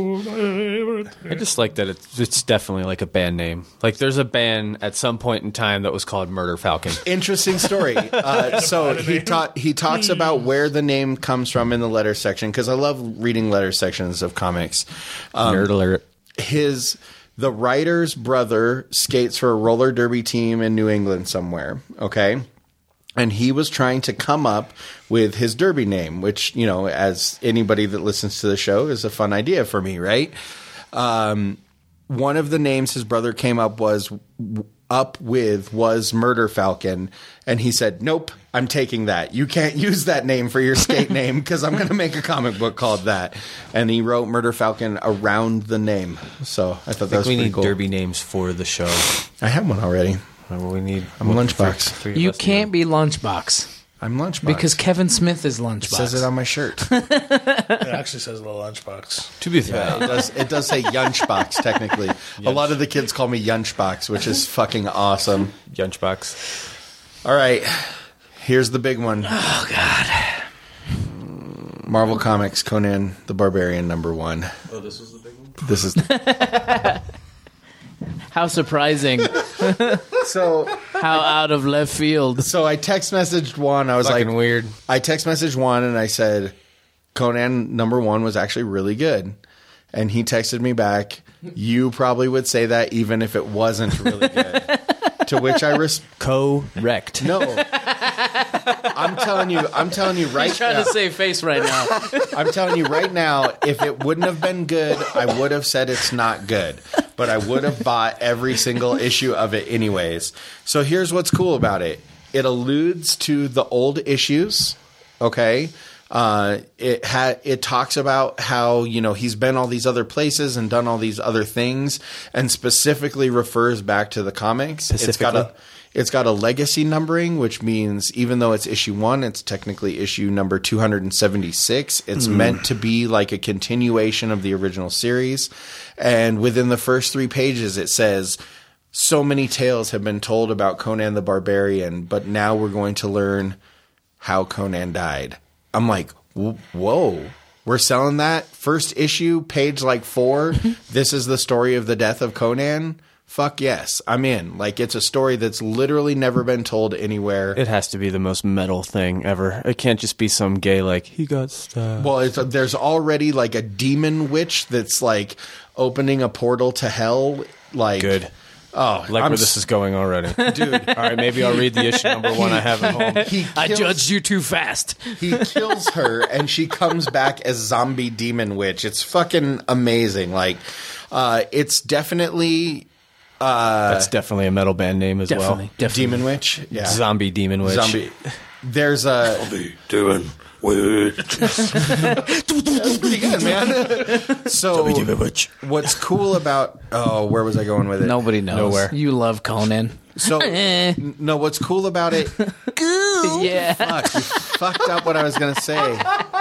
I just like that it's, it's definitely like a band name. Like there's a band at some point in time that was called Murder Falcon. Interesting story. Uh, so he taught he talks about where the name comes from in the letter section because I love reading letter sections of comics. Um, Nerd alert. his the writer's brother skates for a roller derby team in New England somewhere. Okay. And he was trying to come up with his derby name, which, you know, as anybody that listens to the show is a fun idea for me, right? Um, one of the names his brother came up was up with was Murder Falcon, and he said, "Nope, I'm taking that. You can't use that name for your skate name because I'm going to make a comic book called that." And he wrote Murder Falcon around the name. So I thought that was we pretty need cool. derby names for the show. I have one already. Well, we need. I'm Lunchbox. three of You us can't be Lunchbox I'm Lunchbox because Kevin Smith is it Lunchbox. says it on my shirt. It actually says a little lunchbox. To be fair, It does, it does say Yunchbox, technically. A lot of the kids call me Yunchbox, which is fucking awesome. Lunchbox. All right. Here's the big one. Oh God! Marvel Comics, Conan the Barbarian, number one. Oh, this was the big one? This is... How surprising! so How out of left field! so I text messaged Juan. I was Fucking like... weird. I text messaged Juan and I said, Conan number one was actually really good. And he texted me back, you probably would say that even if it wasn't really good. To which I res- Correct. No. I'm telling you, I'm telling you right He's trying now. to save face right now. I'm telling you right now, if it wouldn't have been good, I would have said it's not good. But I would have bought every single issue of it anyways. So here's what's cool about it. It alludes to the old issues, okay? Uh, it ha- it talks about how, you know, he's been all these other places and done all these other things, and specifically refers back to the comics. It's got a it's got a legacy numbering, which means even though it's issue one, it's technically issue number two hundred seventy-six. It's Mm. meant to be like a continuation of the original series. And within the first three pages, it says, so many tales have been told about Conan the Barbarian, but now we're going to learn how Conan died. I'm like, whoa, we're selling that? First issue, page like four. This is the story of the death of Conan. fuck yes, I'm in. Like, it's a story that's literally never been told anywhere. It has to be the most metal thing ever. It can't just be some gay, like, he got stabbed. Well, it's, there's already like a demon witch that's like opening a portal to hell. Like, Good. Oh, like I'm where this is going already. dude. All right, maybe I'll read the issue number one I have at home. He I kills- judged you too fast. He kills her, and she comes back as zombie demon witch. It's fucking amazing. Like, uh, it's definitely That's definitely a metal band name as Definitely, well. definitely. demon witch. Yeah, Zombie Demon Witch. zombie. There's a Doing weird. pretty good, man. So, what's cool about? Oh, where was I going with it? Nobody knows. Nowhere. You love Conan. So, Eh. no, what's cool about it? Yeah. Fuck, you fucked up what I was gonna say.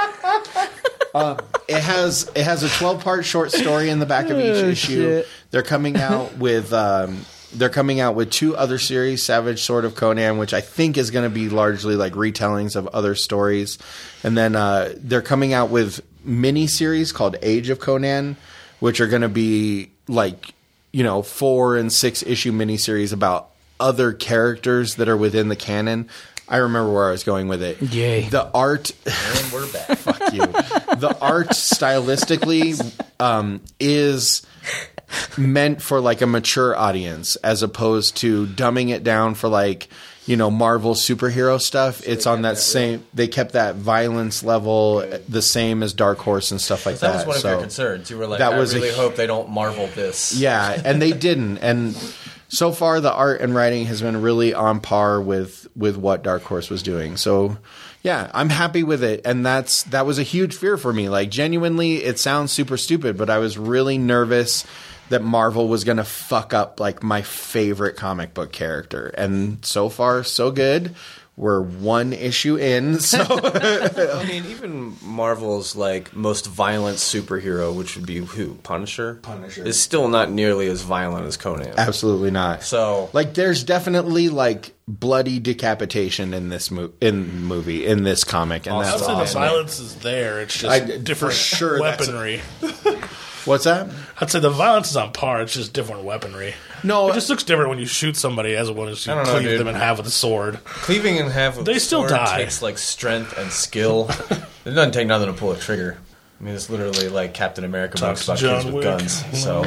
Uh, it has it has a twelve part short story in the back of each issue. shit. They're coming out with um, they're coming out with two other series, Savage Sword of Conan, which I think is going to be largely like retellings of other stories, and then uh, they're coming out with mini series called Age of Conan, which are going to be like, you know, four and six issue miniseries about other characters that are within the canon. I remember where I was going with it. Yay. The art. And we're back. Fuck you. The art stylistically um, is meant for like a mature audience as opposed to dumbing it down for like, you know, Marvel superhero stuff. It's on that same. They kept that violence level the same as Dark Horse and stuff like That that. was one of So your concerns. You were like, that I was a really hu- hope they don't Marvel this. Yeah, and they didn't. And so far, the art and writing has been really on par with with what Dark Horse was doing. So, yeah, I'm happy with it. And that's that was a huge fear for me. Like, genuinely, it sounds super stupid, but I was really nervous that Marvel was going to fuck up like my favorite comic book character. And so far, so good. We're one issue in, so I mean, even Marvel's like most violent superhero, which would be who? Punisher? Punisher. Is still not nearly as violent as Conan. absolutely not. So, Like, there's definitely like bloody decapitation in this mo- in movie in this comic, and I'd that's say the awesome. violence is there. It's just I- for different sure that's a- weaponry. What's that? I'd say the violence is on par. It's just different weaponry. No, It just looks different when you shoot somebody as when you I don't know, cleave dude. them in half with a sword. cleaving in half with They a still sword die. takes like strength and skill. It doesn't take nothing to pull a trigger. I mean, it's literally like Captain America Talks talks to about kids John with Wick. guns. So,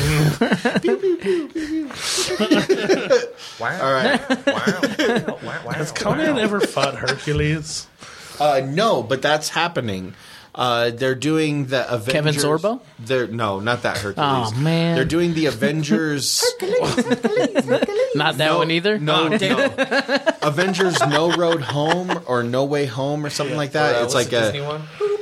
wow. all right. Wow. wow. Wow. Has Conan ever fought Hercules? Uh, no, but that's happening. Uh, they're doing the Avengers. Kevin Sorbo? They're no, not that Hercules. Oh, man. They're doing the Avengers. Not that No, one either? No, no. Avengers No Road Home or No Way Home or something like that. Uh, it's what's like the a Disney one?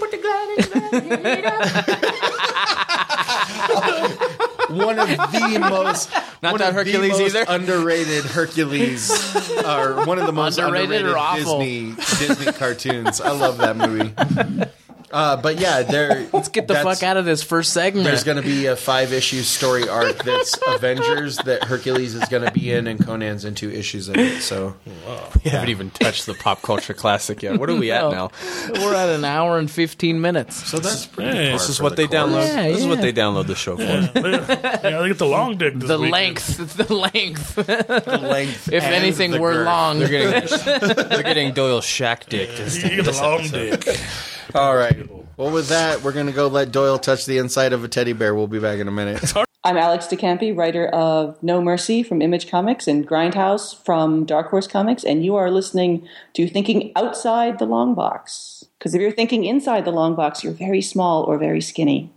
one of the most Not one that of Hercules the most either? underrated Hercules, or one of the most Underrated underrated, or awful? Disney Disney cartoons. I love that movie. Uh, but yeah, they're Let's get the fuck out of this first segment. There's going to be a five issue story arc that's Avengers that Hercules is going to be in, and Conan's in two issues of it. So We haven't even touched the pop culture classic yet. What are we at No. now? We're at an hour and fifteen minutes. so that's Hey, This is what they download. Yeah, this is what yeah. they download the show for. yeah, they get the long dick this The weekend. length. The length. the length. If and anything, the we're girth. long. They're getting they're getting Doyle Shack dick. This, You get this the long episode. dick. All right. Well, with that, we're going to go let Doyle touch the inside of a teddy bear. We'll be back in a minute. I'm Alex DeCampi, writer of No Mercy from Image Comics and Grindhouse from Dark Horse Comics, and you are listening to Thinking Outside the Long Box. Because if you're thinking inside the long box, you're very small or very skinny.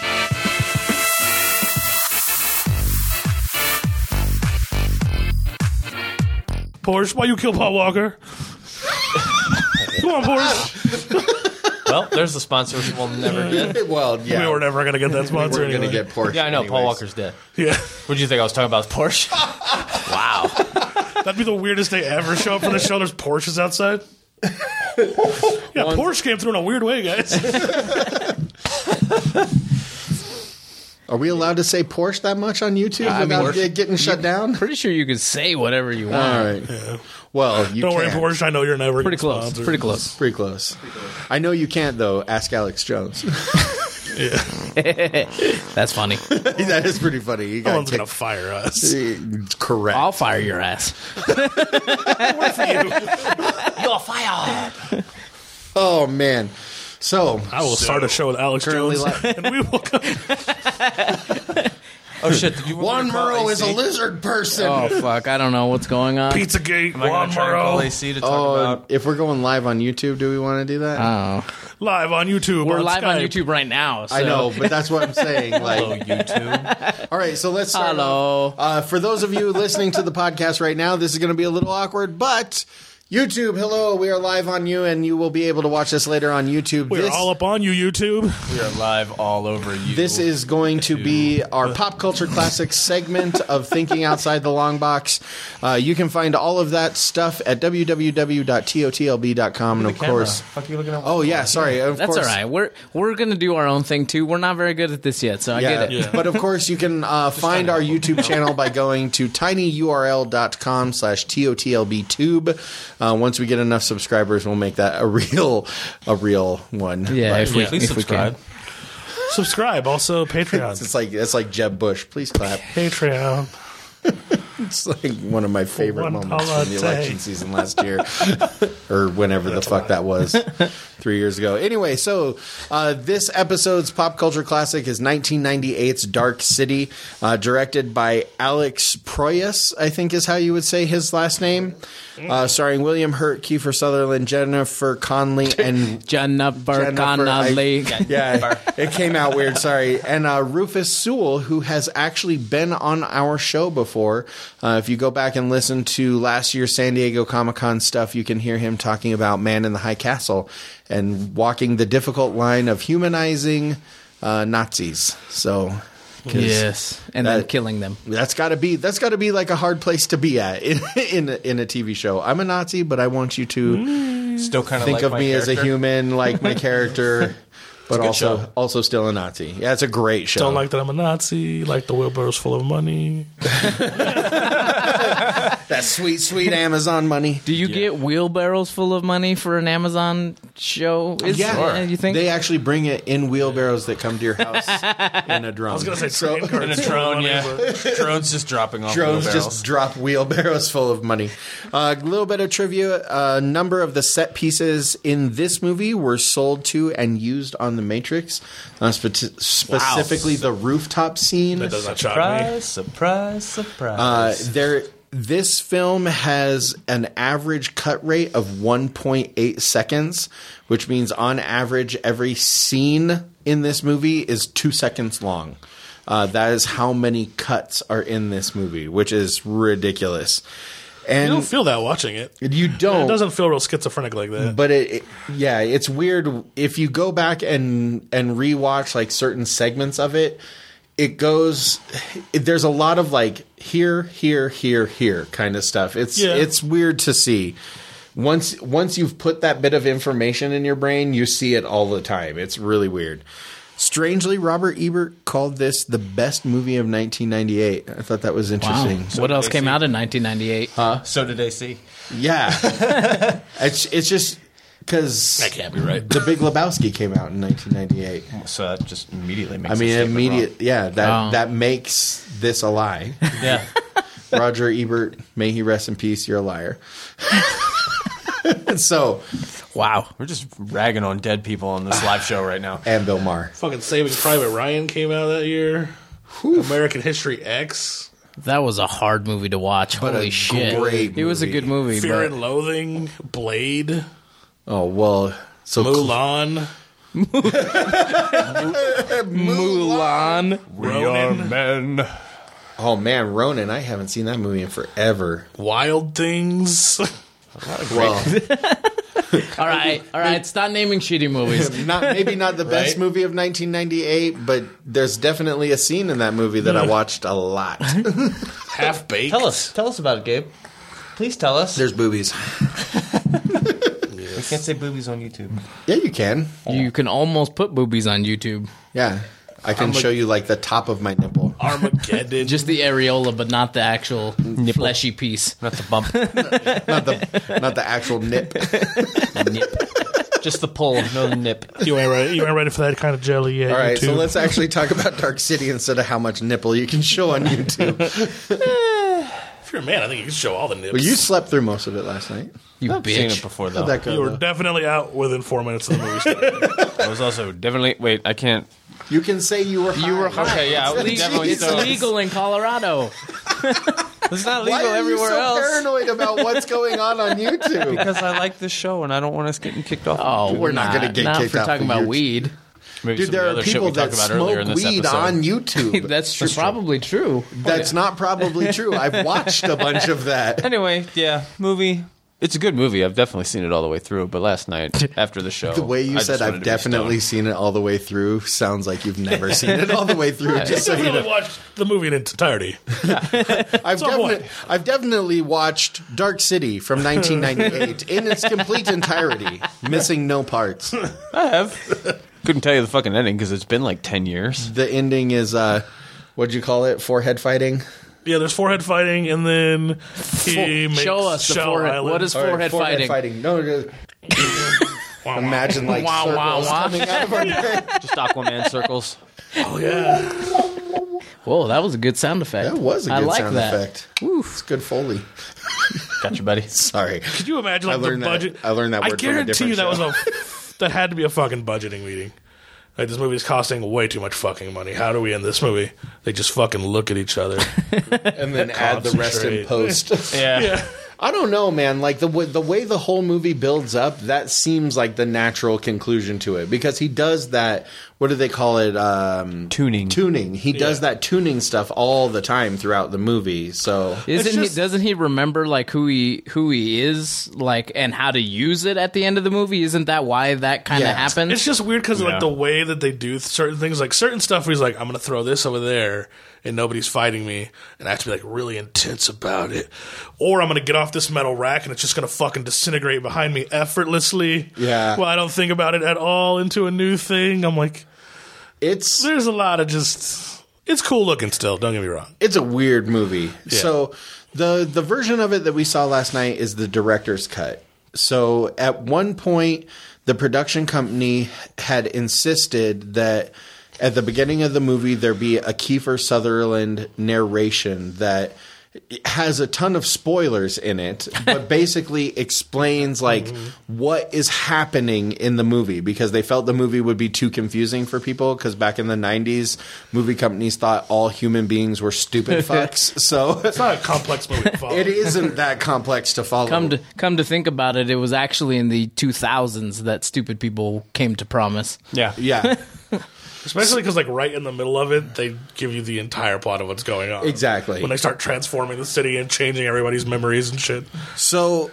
Porsche, why you kill Paul Walker? Come on, Porsche. Well, there's the sponsor we'll never get. Well, yeah. We were never going to get that sponsor We're going anyway. to get Porsche. Yeah, I know. Paul anyways. Walker's dead. Yeah. What did you think I was talking about? Porsche? Wow. That'd be the weirdest day ever. Show up for the show, there's Porsches outside. Yeah, Porsche came through in a weird way, guys. Are we allowed to say Porsche that much on YouTube I mean, without Porsche- it getting shut down? Pretty sure you can say whatever you want. All right. Well, you Don't worry, can't. Porsche. I know you're never Pretty getting close. sponsored. Pretty close. Pretty close. I know you can't, though. Ask Alex Jones. That's funny. That is pretty funny. You No gotta one's take- gonna fire us. Correct. I'll fire your ass. You're fired. Oh man. So I will start a show with Alex Currently Jones, li- and we will come. Oh shit! Did you want Juan me to call Murrow is a A C? lizard person. Oh fuck! I don't know what's going on. Pizzagate, Am I Juan gonna try and call A Murrow, C to talk Oh, about? if we're going live on YouTube, do we want to do that? Oh, live on YouTube. we're on live on Skype. YouTube right now. So. I know, but that's what I'm saying. Hello, Like, YouTube. all right, so let's start. Hello. off. Uh, for those of you listening to the podcast right now, this is going to be a little awkward, but YouTube, hello, we are live on you, and you will be able to watch this later on YouTube. We're this, all up on you, YouTube. We are live all over you. This is going to be our pop culture classics segment of Thinking Outside the Long Box. Uh, you can find all of that stuff at w w w dot t o t l b dot com, and of course, Fuck you looking at? oh yeah, sorry, of That's course, all right. We're we're gonna do our own thing too. We're not very good at this yet, so I Yeah, get it. but of course you can uh, find our YouTube channel by going to tinyurl dot com slash T O T L B tube. Uh, once we get enough subscribers, we'll make that a real a real one. Yeah, But if we, Please if subscribe. we Subscribe. Also, Patreon. it's like it's like Jeb Bush. Please clap. Patreon. It's like one of my favorite One moments dollar from the a day. election season last year, or whenever the fuck that was, three years ago. Anyway, so uh, this episode's pop culture classic is nineteen ninety-eight's Dark City, uh, directed by Alex Proyas, I think is how you would say his last name, uh, starring William Hurt, Kiefer Sutherland, Jennifer Connelly, and Jennifer Jennifer, Connelly. I- yeah, it came out weird. Sorry, and uh, Rufus Sewell, who has actually been on our show before. Uh, if you go back and listen to last year's San Diego Comic-Con stuff, you can hear him talking about Man in the High Castle and walking the difficult line of humanizing uh, Nazis. So. 'cause Yes, and then that- killing them. That's got to be that's got to be like a hard place to be at in in a, in a T V show. I'm a Nazi, but I want you to Still kind of think like of my me as a character. human, like my character, but good also show. also still a Nazi. Yeah, it's a great show. Don't like that I'm a Nazi. Like the wheelbarrow's full of money. that sweet sweet Amazon money. Do you get wheelbarrows full of money for an Amazon show? Is, Yeah, uh, you think? they actually bring it in wheelbarrows that come to your house in a drone. I was gonna say So- train cards In a full of drone, money, yeah. but- Drones just dropping off Drones wheelbarrows. just drop wheelbarrows full of money. A uh, little bit of trivia. A number of the set pieces in this movie were sold to and used on The Matrix, uh, spe- specifically the rooftop scene. That does not shock me. Surprise, surprise, surprise. Uh, there, this film has an average cut rate of one point eight seconds, which means on average every scene in this movie is two seconds long. Uh, that is how many cuts are in this movie, which is ridiculous. And You don't feel that watching it. you don't. It doesn't feel real schizophrenic like that. But it, it, yeah, it's weird if you go back and and rewatch like certain segments of it. It goes. It, there's a lot of like here, here, here, here kind of stuff. It's Yeah. it's weird to see. Once once you've put that bit of information in your brain, you see it all the time. It's really weird. Strangely, Robert Ebert called this the best movie of nineteen ninety-eight. I thought that was Wow. interesting. What else they came see- out in nineteen ninety-eight? So did A C. Yeah, it's it's just because That can't be right. The Big Lebowski came out in nineteen ninety-eight. So that just immediately makes I mean, the statement immediate. Yeah, that Oh. that makes this a lie. wrong. Yeah. Roger Ebert, may he rest in peace. You're a liar. So, Wow. We're just ragging on dead people on this live show right now. and Bill Maher. Fucking Saving Private Ryan came out that year. American History X. That was a hard movie to watch. But Holy a shit. great It was a movie. good movie. Fear but and Loathing. Blade. Oh well, so Mulan. Mulan. Ronin. men. Oh man, Ronin. I haven't seen that movie in forever. Wild Things. Well, All right. All right. Stop naming shitty movies. not maybe not the best Right? movie of nineteen ninety-eight, but there's definitely a scene in that movie that I watched a lot. Half Baked. Tell us. Tell us about it, Gabe. Please tell us. There's boobies. We can't say boobies on YouTube. Yeah, you can. You can almost put boobies on YouTube. Yeah, I can show you like the top of my nipple. Armageddon. Just the areola, but not the actual fleshy piece. Not the bump. Not the not the actual nip. Just the pull, no the nip. You ain't ready. You ain't ready for that kind of jelly yet. All right, YouTube. so let's actually talk about Dark City instead of how much nipple you can show on YouTube. If you're a man, I think you can show all the nips. Well, you slept through most of it last night. You I've seen bitch. it before, though. How'd that go? You were though? definitely out within four minutes of the movie starting. I was also definitely... Wait, I can't... You can say you were high. You were high. Okay, yeah, I was It's definitely it's stoned. illegal in Colorado. It's not Why legal are you everywhere so else. paranoid about what's going on on YouTube? Because I like this show and I don't want us getting kicked off. Oh, we're not not gonna going to get Not kicked for off talking of about YouTube. weed. Maybe Dude, some of there the are other shit people we talked that about earlier in smoke this weed episode. on YouTube. That's true. Probably true. That's not probably true. I've watched a bunch of that. Anyway, yeah, movie. It's a good movie. I've definitely seen it all the way through. But last night, after the show, The way you I just said wanted I've to be definitely stoned. seen it all the way through sounds like you've never seen it all the way through. I Just so you definitely know. watched the movie in its entirety. I've, some point. definitely, I've definitely watched Dark City from nineteen ninety-eight in its complete entirety, missing no parts. I have. Couldn't tell you the fucking ending because it's been like ten years. The ending is, uh, what'd you call it? Forehead fighting? Yeah, there's forehead fighting, and then he makes Show us the Shell forehead. Island. What is All right, forehead, fighting? fighting. No, no. Imagine like Wah, wah, circles wah. coming out of our Just Aquaman circles. Oh yeah, Whoa, that was a good sound effect. That was a I good like sound that. effect. It's good Foley. Got you, buddy. Sorry. could you imagine I like the learned that- budget? I learned that word I from a guarantee different you that was show. a that had to be a fucking budgeting meeting. Like, this movie is costing way too much fucking money. How do we end this movie? They just fucking look at each other. And then add the rest in Concentrate. post. Yeah. Yeah. I don't know, man. Like the w- the way the whole movie builds up, that seems like the natural conclusion to it because he does that. What do they call it? Um, Tuning. Tuning. He does Yeah. that tuning stuff all the time throughout the movie. So Isn't just- he? Doesn't he remember like who he who he is, like, and how to use it at the end of the movie? Isn't that why that kind of Yeah. happens? It's just weird because Yeah. like the way that they do certain things, like certain stuff where he's like, I'm going to throw this over there and nobody's fighting me, and I have to be like really intense about it. Or I'm going to get off this metal rack and it's just going to fucking disintegrate behind me effortlessly. Yeah. Well, I don't think about it at all into a new thing. I'm like, it's there's a lot of just, it's cool looking still, don't get me wrong. it's a weird movie. Yeah. So the the version of it that we saw last night is the director's cut. So at one point, the production company had insisted that at the beginning of the movie there be a Kiefer Sutherland narration that has a ton of spoilers in it, but basically explains like what is happening in the movie because they felt the movie would be too confusing for people because back in the nineties, movie companies thought all human beings were stupid fucks. So It's not a complex movie to follow. it isn't that complex to follow. Come to come to think about it, it was actually in the two thousands that stupid people came to promise. Yeah. yeah, Especially because, like, right in the middle of it, they give you the entire plot of what's going on. Exactly. When they start transforming the city and changing everybody's memories and shit. So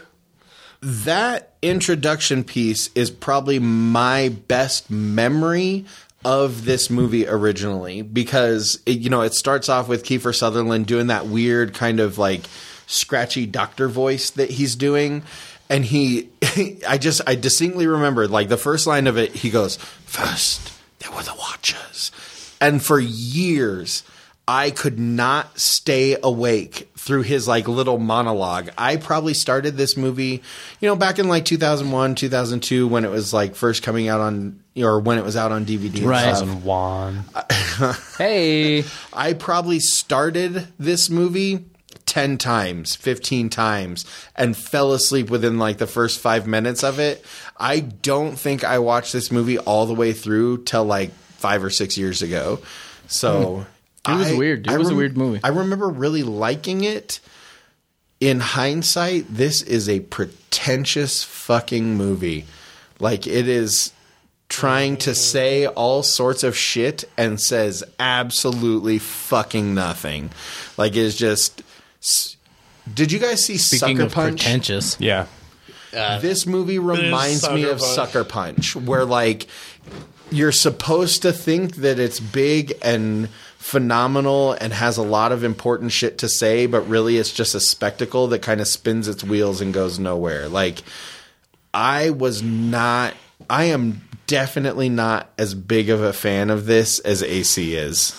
that introduction piece is probably my best memory of this movie originally because it, you know, it starts off with Kiefer Sutherland doing that weird kind of like scratchy doctor voice that he's doing. And he, I just, I distinctly remember like the first line of it, he goes, "First, there were the Watchers." And for years, I could not stay awake through his like little monologue. I probably started this movie, you know, back in like two thousand one, two thousand two, when it was like first coming out on, or when it was out on D V D. and Right. stuff. Juan. Hey, I probably started this movie ten times, fifteen times, and fell asleep within like the first five minutes of it. I don't think I watched this movie all the way through till like five or six years ago. So It was I- weird. It I was a weird movie. I remember really liking it. In hindsight, this is a pretentious fucking movie. Like it is trying to say all sorts of shit and says absolutely fucking nothing. Like it's just. Did you guys see speaking Sucker of Punch? Uh, pretentious, Yeah. This movie reminds me Sucker of Punch. Sucker Punch, where like you're supposed to think that it's big and phenomenal and has a lot of important shit to say, but really it's just a spectacle that kind of spins its wheels and goes nowhere. Like I was not, I am definitely not as big of a fan of this as A C is.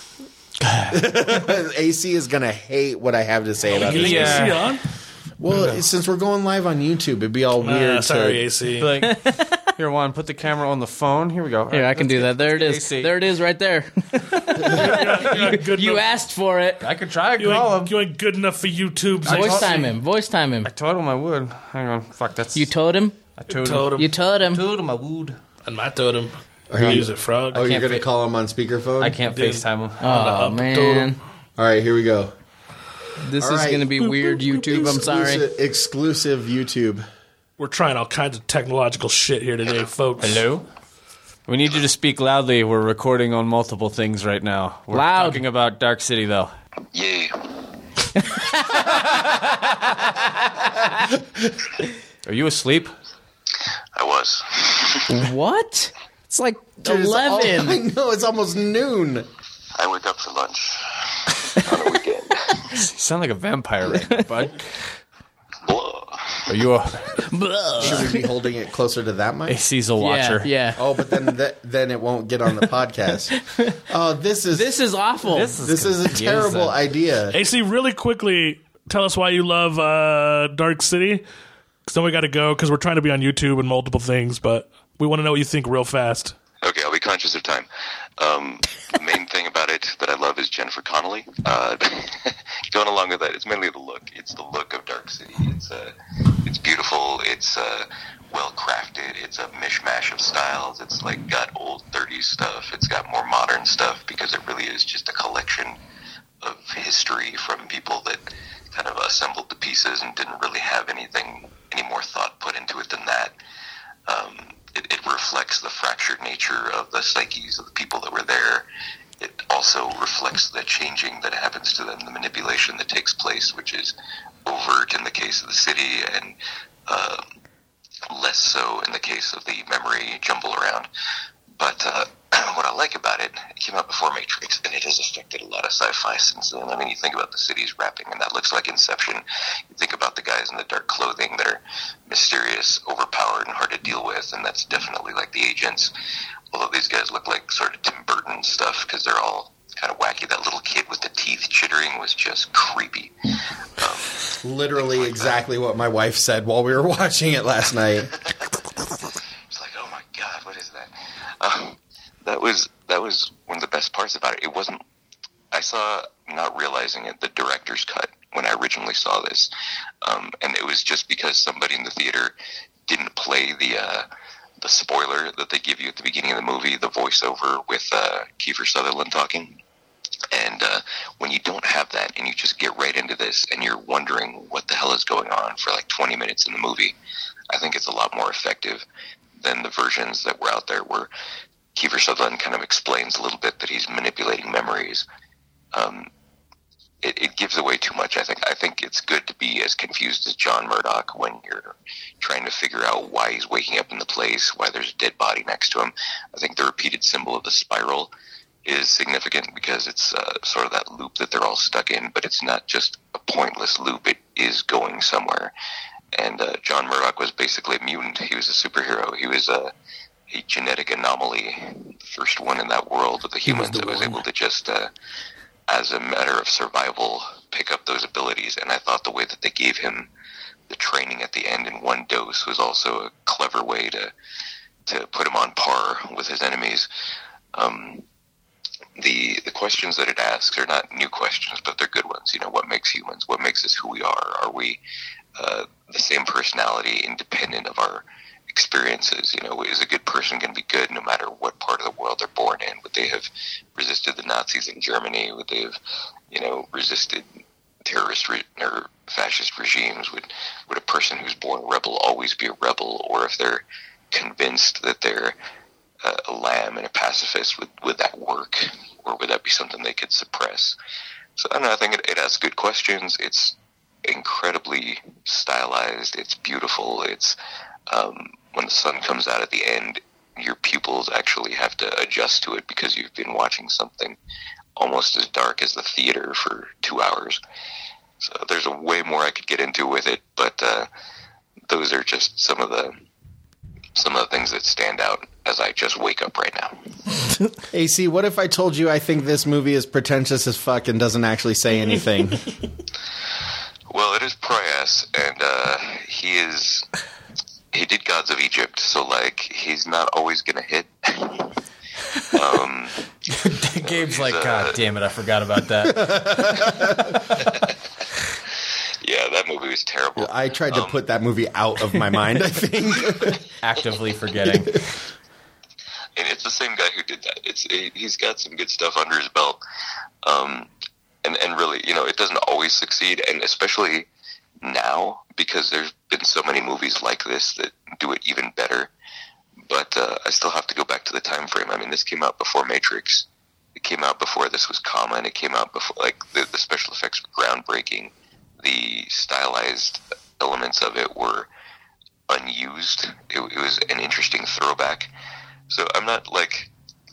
A C is gonna hate what I have to say about You this. think Yeah. A C on? Well, since we're going live on YouTube, it'd be all weird. Uh, sorry, to, A C. Like, Here, Juan, put the camera on the phone. Here we go. Here, I can do that. There it is. A C. There it is right there. You're not good You enough. asked for it. I could try to You call him. ain't, you ain't good enough for YouTube. Voice time him. Voice time him. I told him I would. Hang on. Fuck, that's... You told him? I told him. Told him. You told him. told him I would. And I told him. Are you- Use it, frog. Oh, you're can't going to fit- call him on speakerphone? I can't Dude. FaceTime him. Oh, up, man. All right, here we go. This All is right. going to be weird YouTube. I'm sorry. Exclusive, exclusive YouTube. We're trying all kinds of technological shit here today, folks. Hello? We need you to speak loudly. We're recording on multiple things right now. We're Loud. talking about Dark City, though. Yay. Are you asleep? I was. What? It's like Dude, it's al- eleven. I know, it's almost noon. I wake up for lunch on a weekend. You sound like a vampire right now, bud. Blah. Are you a Should we be holding it closer to that mic? A Cecil watcher? Yeah, yeah. Oh, but then th- then it won't get on the podcast. Oh, this is This is awful. This is, this is a confusing. terrible idea. A C, really quickly, tell us why you love uh, Dark City. Because then we got to go because we're trying to be on YouTube and multiple things, but we want to know what you think real fast. Okay, I'll be conscious of time. Um, the main thing about it that I love is Jennifer Connelly. Uh, going along with that, it's mainly the look. It's the look of Dark City. It's uh, it's beautiful. It's uh, well crafted. It's a mishmash of styles. It's like got old thirties stuff. It's got more modern stuff because it really is just a collection of history from people that kind of assembled the pieces and didn't really have anything, any more thought put into it than that. Um, it, it reflects the fractured nature of the psyches of the people that were there. It also reflects the changing that happens to them, the manipulation that takes place, which is overt in the case of the city and uh, less so in the case of the memory jumble around. But uh, what I like about it, it came out before Matrix, and it has affected a lot of sci-fi since then. I mean, you think about the city's wrapping, and that looks like Inception. You think about the guys in the dark clothing that are mysterious, overpowered, and hard to deal with, and that's definitely like the agents. Although these guys look like sort of Tim Burton stuff because they're all kind of wacky. That little kid with the teeth chittering was just creepy. Um, Literally exactly what my wife said while we were watching it last night. It's like, oh my god, what is that? Um, that was that was one of the best parts about it. It wasn't. I saw, not realizing it, the director's cut when I originally saw this, um, and it was just because somebody in the theater didn't play the uh, the spoiler that they give you at the beginning of the movie, the voiceover with uh, Kiefer Sutherland talking. And uh, when you don't have that and you just get right into this and you're wondering what the hell is going on for like twenty minutes in the movie, I think it's a lot more effective than the versions that were out there where Kiefer Sutherland kind of explains a little bit that he's manipulating memories. Um, it, it gives away too much, I think. I think it's good to be as confused as John Murdoch when you're trying to figure out why he's waking up in the place, why there's a dead body next to him. I think the repeated symbol of the spiral is significant because it's uh, sort of that loop that they're all stuck in, but it's not just a pointless loop. It is going somewhere. And uh, John Murdoch was basically a mutant. He was a superhero. He was a, a genetic anomaly, the first one in that world of the humans that was able to just, uh, as a matter of survival, pick up those abilities. And I thought the way that they gave him the training at the end in one dose was also a clever way to to put him on par with his enemies. Um, the the questions that it asks are not new questions, but they're good ones. You know, what makes humans? What makes us who we are? Are we uh, the same personality, independent of our experiences? You know, is a good person going to be good no matter what part of the world they're born in? Would they have resisted the Nazis in Germany? Would they have, you know, resisted terrorist re- or fascist regimes? Would would a person who's born rebel always be a rebel? Or if they're convinced that they're uh, a lamb and a pacifist, would, would that work? Or would that be something they could suppress? So I don't know, I think it, it asks good questions. It's incredibly stylized. It's beautiful. It's um, when the sun comes out at the end, your pupils actually have to adjust to it because you've been watching something almost as dark as the theater for two hours. So there's a way more I could get into with it, but uh, those are just some of the some of the things that stand out as I just wake up right now. A C, what if I told you I think this movie is pretentious as fuck and doesn't actually say anything? Well, it is Proyas, and uh, he is he did Gods of Egypt, so like he's not always gonna hit. um, Gabe's like, uh, God damn it, I forgot about that. Yeah, that movie was terrible. I tried to um, put that movie out of my mind, I think. Actively forgetting. And it's the same guy who did that. It's he's got some good stuff under his belt, um, and and really, you know, it doesn't always succeed, and especially now because there's been so many movies like this that do it even better. But uh, I still have to go back to the time frame. I mean, this came out before Matrix. It came out before this was common. It came out before, like, the, the special effects were groundbreaking. The stylized elements of it were unused. It, it was an interesting throwback. So I'm not, like,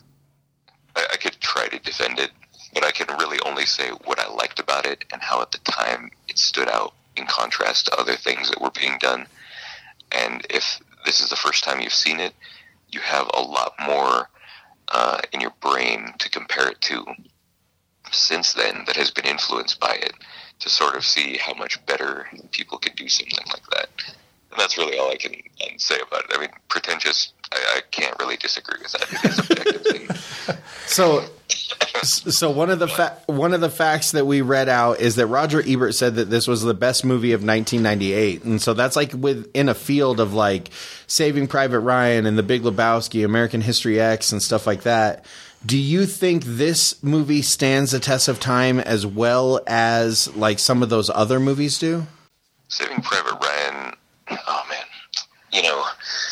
I, I could try to defend it, but I can really only say what I liked about it and how at the time it stood out in contrast to other things that were being done. And if this is the first time you've seen it, you have a lot more uh, in your brain to compare it to since then that has been influenced by it, to sort of see how much better people could do something like that. And that's really all I can say about it. I mean, pretentious, I, I can't really disagree with that. It is objectively. So, so one of the fa- one of the facts that we read out is that Roger Ebert said that this was the best movie of nineteen ninety-eight, and so that's like within a field of like Saving Private Ryan and The Big Lebowski, American History X, and stuff like that. Do you think this movie stands the test of time as well as like some of those other movies do? Saving Private Ryan, oh man, you know,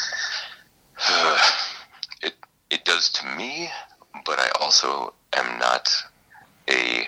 uh, it it does to me, but I also am not a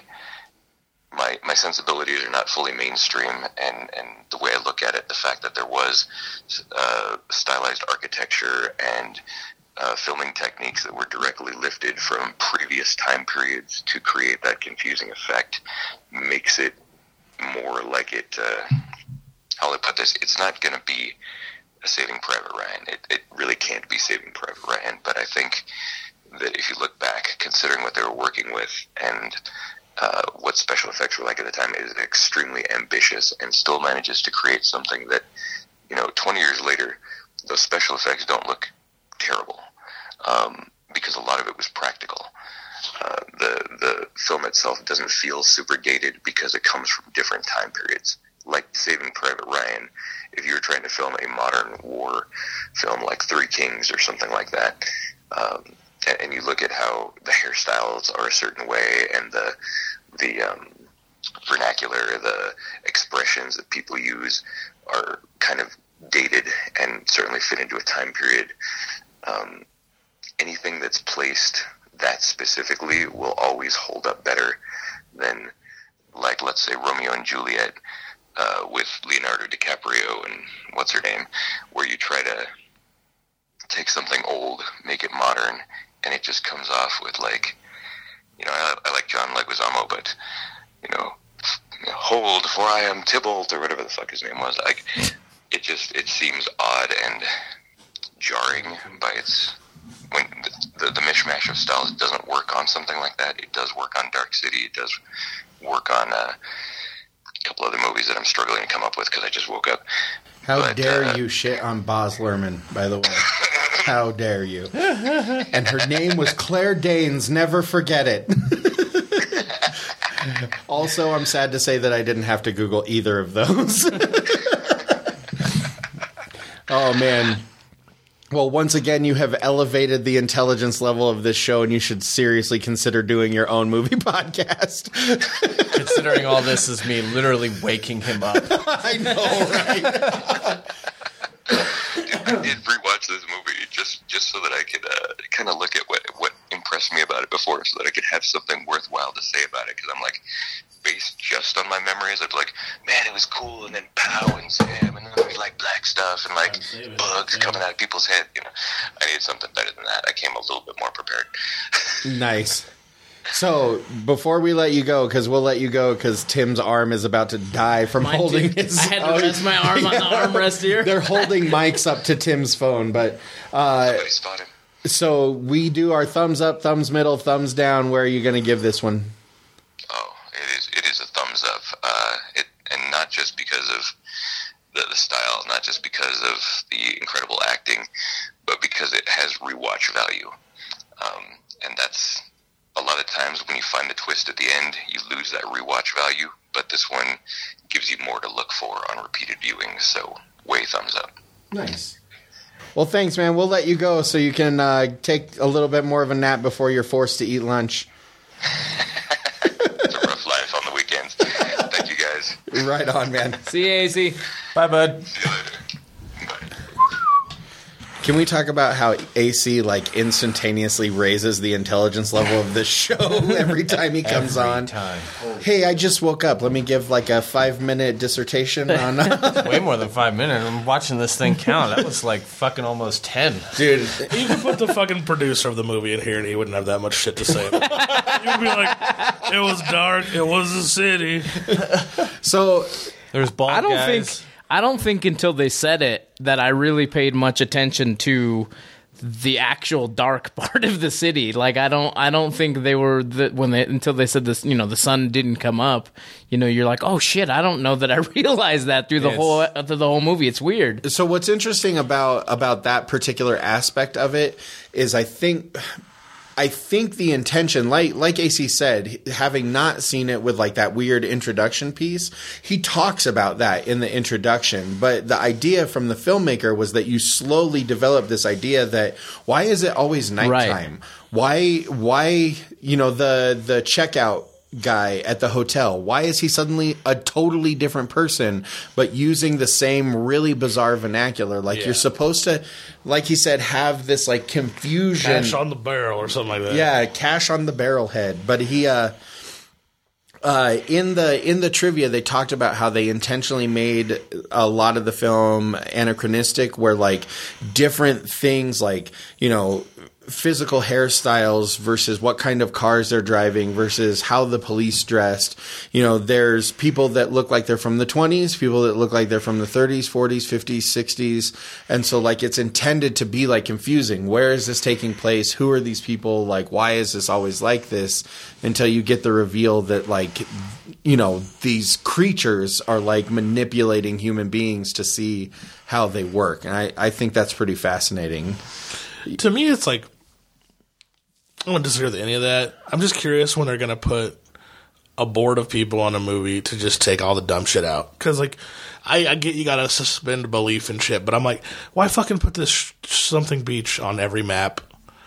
my my sensibilities are not fully mainstream, and and the way I look at it, the fact that there was uh, stylized architecture and Uh, filming techniques that were directly lifted from previous time periods to create that confusing effect makes it more like it, uh, how will I put this, it's not going to be a Saving Private Ryan. It, it really can't be Saving Private Ryan, but I think that if you look back, considering what they were working with and uh, what special effects were like at the time, it is extremely ambitious and still manages to create something that, you know, twenty years later, those special effects don't look terrible. Um, because a lot of it was practical. Uh, the the film itself doesn't feel super dated because it comes from different time periods. Like Saving Private Ryan, if you were trying to film a modern war film like Three Kings or something like that, um, and, and you look at how the hairstyles are a certain way and the the um, vernacular, the expressions that people use are kind of dated and certainly fit into a time period. Um, anything that's placed that specifically will always hold up better than, like, let's say Romeo and Juliet uh, with Leonardo DiCaprio and what's her name, where you try to take something old, make it modern, and it just comes off with, like, you know, I, I like John Leguizamo, but, you know, hold for I am Tybalt or whatever the fuck his name was. Like, it just, it seems odd and jarring by its, when the, the, the mishmash of styles doesn't work on something like that. It does work on Dark City. It does work on uh, a couple other movies that I'm struggling to come up with because I just woke up. How But, dare uh, you shit on Baz Luhrmann, by the way. How dare you. And her name was Claire Danes. Never forget it. Also, I'm sad to say that I didn't have to Google either of those. Oh, man. Well, once again, you have elevated the intelligence level of this show, and you should seriously consider doing your own movie podcast. Considering all this is me literally waking him up. I know, right? I did rewatch this movie just, just so that I could uh, kind of look at what what impressed me about it before, so that I could have something worthwhile to say about it. Because I'm like, based just on my memories, I'd be like, man, it was cool, and then pow and Sam, and then there was like black stuff and like bugs coming out of people's head. You know, I needed something better than that. I came a little bit more prepared. Nice. So, before we let you go, because we'll let you go because Tim's arm is about to die from Mine holding too. his... I had to rest my arm on the armrest here. They're holding mics up to Tim's phone, but... Uh, Somebody spot him. so, we do our thumbs up, thumbs middle, thumbs down. Where are you going to give this one? Oh, it is it is a thumbs up. Uh, it, and not just because of the, the style, not just because of the incredible and that's a lot of times when you find the twist at the end, you lose that rewatch value. But this one gives you more to look for on repeated viewings. So, way thumbs up. Nice. Well, thanks, man. We'll let you go so you can uh, take a little bit more of a nap before you're forced to eat lunch. It's a rough life on the weekends. Thank you, guys. Right on, man. See you, A Z. Bye, bud. See you later. Can we talk about how A C like instantaneously raises the intelligence level of this show every time he comes Every on? time. Hey, I just woke up. Let me give like a five minute dissertation on. Way more than five minutes. I'm watching this thing count. That was like fucking almost ten. Dude, You could put the fucking producer of the movie in here and he wouldn't have that much shit to say. You'd be like, it was dark, it was a city. so There's bald I don't guys. think I don't think until they said it that I really paid much attention to the actual dark part of the city. Like I don't I don't think they were the, when they until they said this, you know, the sun didn't come up. You know, you're like, "Oh shit, I don't know that I realized that through the It's- whole through the whole movie." It's weird. so what's interesting about about that particular aspect of it is I think I think the intention, like like A C said, having not seen it with like that weird introduction piece, he talks about that in the introduction. But the idea from the filmmaker was that you slowly develop this idea that why is it always nighttime? Why why you know the the checkout guy at the hotel, why is he suddenly a totally different person but using the same really bizarre vernacular? Like Yeah. you're supposed to, like he said, have this like confusion. Cash on the barrel or something like that. Yeah, cash on the barrel head. But he uh uh in the in the trivia they talked about how they intentionally made a lot of the film anachronistic, where like different things like, you know, physical hairstyles versus what kind of cars they're driving versus how the police dressed. You know, there's people that look like they're from the twenties, people that look like they're from the thirties, forties, fifties, sixties. And so like it's intended to be like confusing. Where is this taking place? Who are these people? Like, why is this always like this? Until you get the reveal that like, you know, these creatures are like manipulating human beings to see how they work. And I, I think that's pretty fascinating. To me, it's like, I don't disagree with any of that. I'm just curious when they're going to put a board of people on a movie to just take all the dumb shit out. Because, like, I, I get you got to suspend belief and shit, but I'm like, why fucking put this sh- something beach on every map,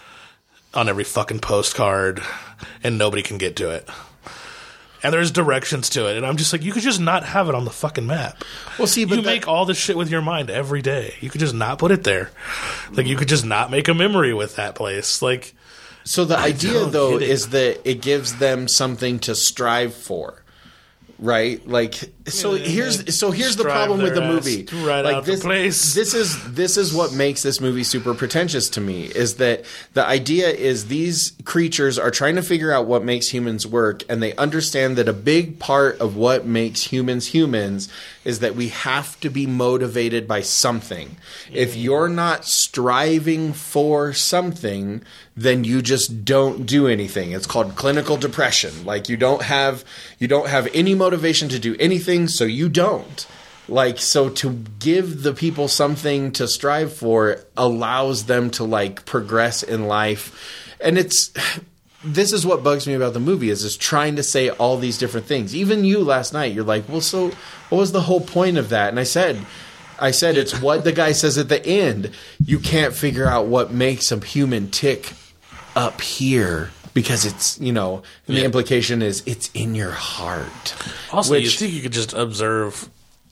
on every fucking postcard, and nobody can get to it? And there's directions to it, and I'm just like, you could just not have it on the fucking map. Well, see, but you that- make all this shit with your mind every day. You could just not put it there. Like, you could just not make a memory with that place. Like, So the idea, don't though, get it. is that it gives them something to strive for, right? Like, so Yeah, here's so here's the strive problem with the their ass movie. to ride like out the this, place. this is this is what makes this movie super pretentious to me. Is that the idea is these creatures are trying to figure out what makes humans work, and they understand that a big part of what makes humans humans is that we have to be motivated by something. If you're not striving for something, then you just don't do anything. It's called clinical depression. Like you don't have you don't have any motivation to do anything, so you don't. Like, so to give the people something to strive for allows them to like progress in life. And it's this is what bugs me about the movie is is trying to say all these different things. Even you last night, you're like, well, so what was the whole point of that? And I said, I said, it's what the guy says at the end. You can't figure out what makes a human tick up here because it's, you know, and the Yeah. implication is it's in your heart. also, you Which- think you could just observe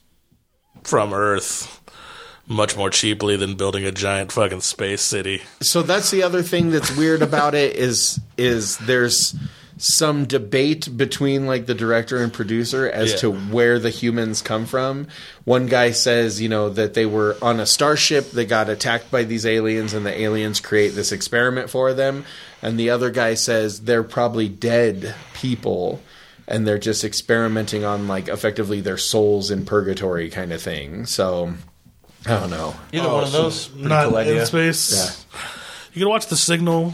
from Earth much more cheaply than building a giant fucking space city. So that's the other thing that's weird about it is is there's some debate between like the director and producer as Yeah. to where the humans come from. One guy says, you know, that they were on a starship that got attacked by these aliens and the aliens create this experiment for them. And the other guy says they're probably dead people and they're just experimenting on like effectively their souls in purgatory kind of thing. So I don't know. Either Oh, one of so those. Pretty not cool idea. in space. You can watch The Signal.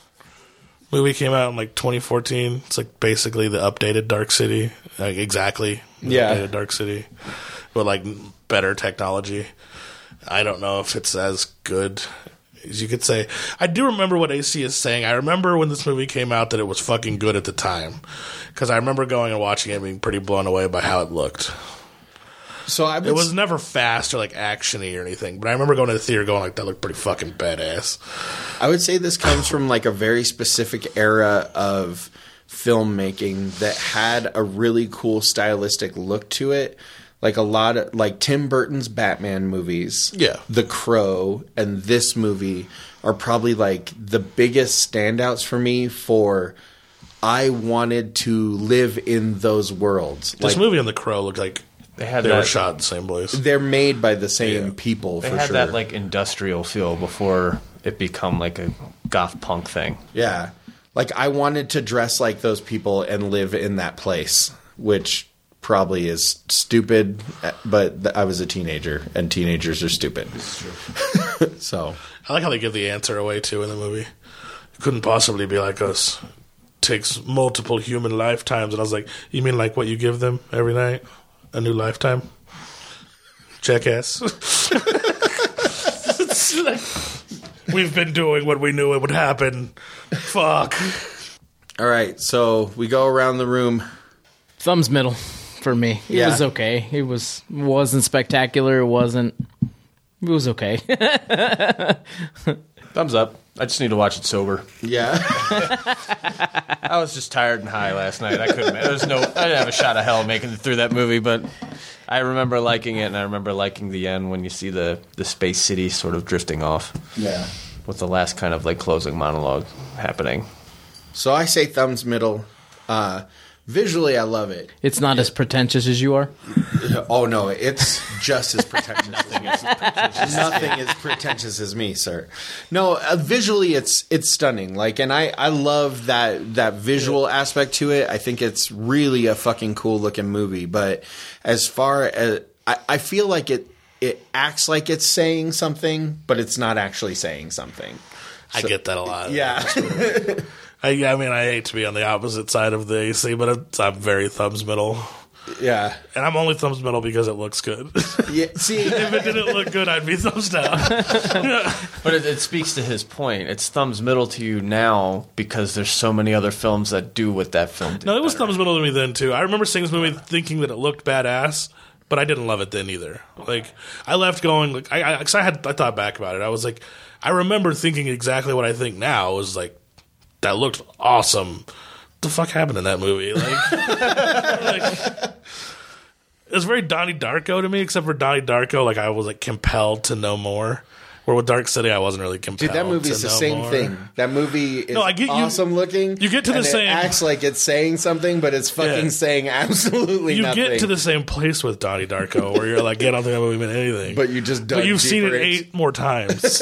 Movie came out in like twenty fourteen. It's like basically the updated Dark City, like exactly the Yeah. updated Dark City, but like better technology. I don't know if it's as good You could say, I do remember what A C is saying. I remember when this movie came out that it was fucking good at the time. Because I remember going and watching it and being pretty blown away by how it looked. So I It was never fast or like actiony or anything, but I remember going to the theater going like, that looked pretty fucking badass. I would say this comes from like a very specific era of filmmaking that had a really cool stylistic look to it. Like a lot of like Tim Burton's Batman movies, Yeah. The Crow, and this movie are probably like the biggest standouts for me for I wanted to live in those worlds. This Like, movie and The Crow looked like They had they that, were shot in the same place. they're made by the same Yeah. people They for had sure. that like industrial feel before it become like a goth punk thing. Yeah. Like I wanted to dress like those people and live in that place, which probably is stupid, but th- I was a teenager and teenagers are stupid. So, I like how they give the answer away too in the movie. It couldn't possibly be like us. Takes multiple human lifetimes, and I was like, you mean like what you give them every night? A new lifetime? Jackass. It's like, we've been doing what we knew it would happen. Fuck. all right. So we go around the room. Thumbs middle for me. It Yeah. was okay. It was wasn't spectacular. It wasn't. It was okay. Thumbs up. I just need to watch it sober. Yeah. I was just tired and high last night. I couldn't. There was no. I didn't have a shot of hell making it through that movie, but I remember liking it, and I remember liking the end when you see the the space city sort of drifting off Yeah. with the last kind of like closing monologue happening. So I say thumbs middle. Uh, visually, I love it. It's not as pretentious as you are. Oh no, it's just as pretentious. Nothing is pretentious. Nothing as pretentious as me, sir. No, uh, visually, it's it's stunning. Like, and I I love that that visual aspect to it. I think it's really a fucking cool looking movie. But as far as I, I feel like it it acts like it's saying something, but it's not actually saying something. I get that a lot. Yeah. I, I mean, I hate to be on the opposite side of the A C, but it's, I'm very thumbs middle. Yeah. And I'm only thumbs middle because it looks good. Yeah. See, If it didn't look good, I'd be thumbs down. But it, it speaks to his point. It's thumbs middle to you now because there's so many other films that do what that film did. No, it was better. thumbs middle to me then, too. I remember seeing this movie thinking that it looked badass, but I didn't love it then either. Like, I left going, like, I, I, cause I had, I thought back about it. I was like, I remember thinking exactly what I think now. It was like, that looked awesome. What the fuck happened in that movie? Like, like it was very Donnie Darko to me, except for Donnie Darko, like I was like compelled to know more. Where with Dark City, I wasn't really compelled. dude, that movie to is the know same more. thing. That movie is No, I get you- awesome looking. you get to the and same- It acts like it's saying something, but it's fucking Yeah. saying absolutely You nothing. get to the same place with Donnie Darko, where you're like, yeah, I don't think that movie meant anything. but you just dug But you've seen it deeper into- eight more times.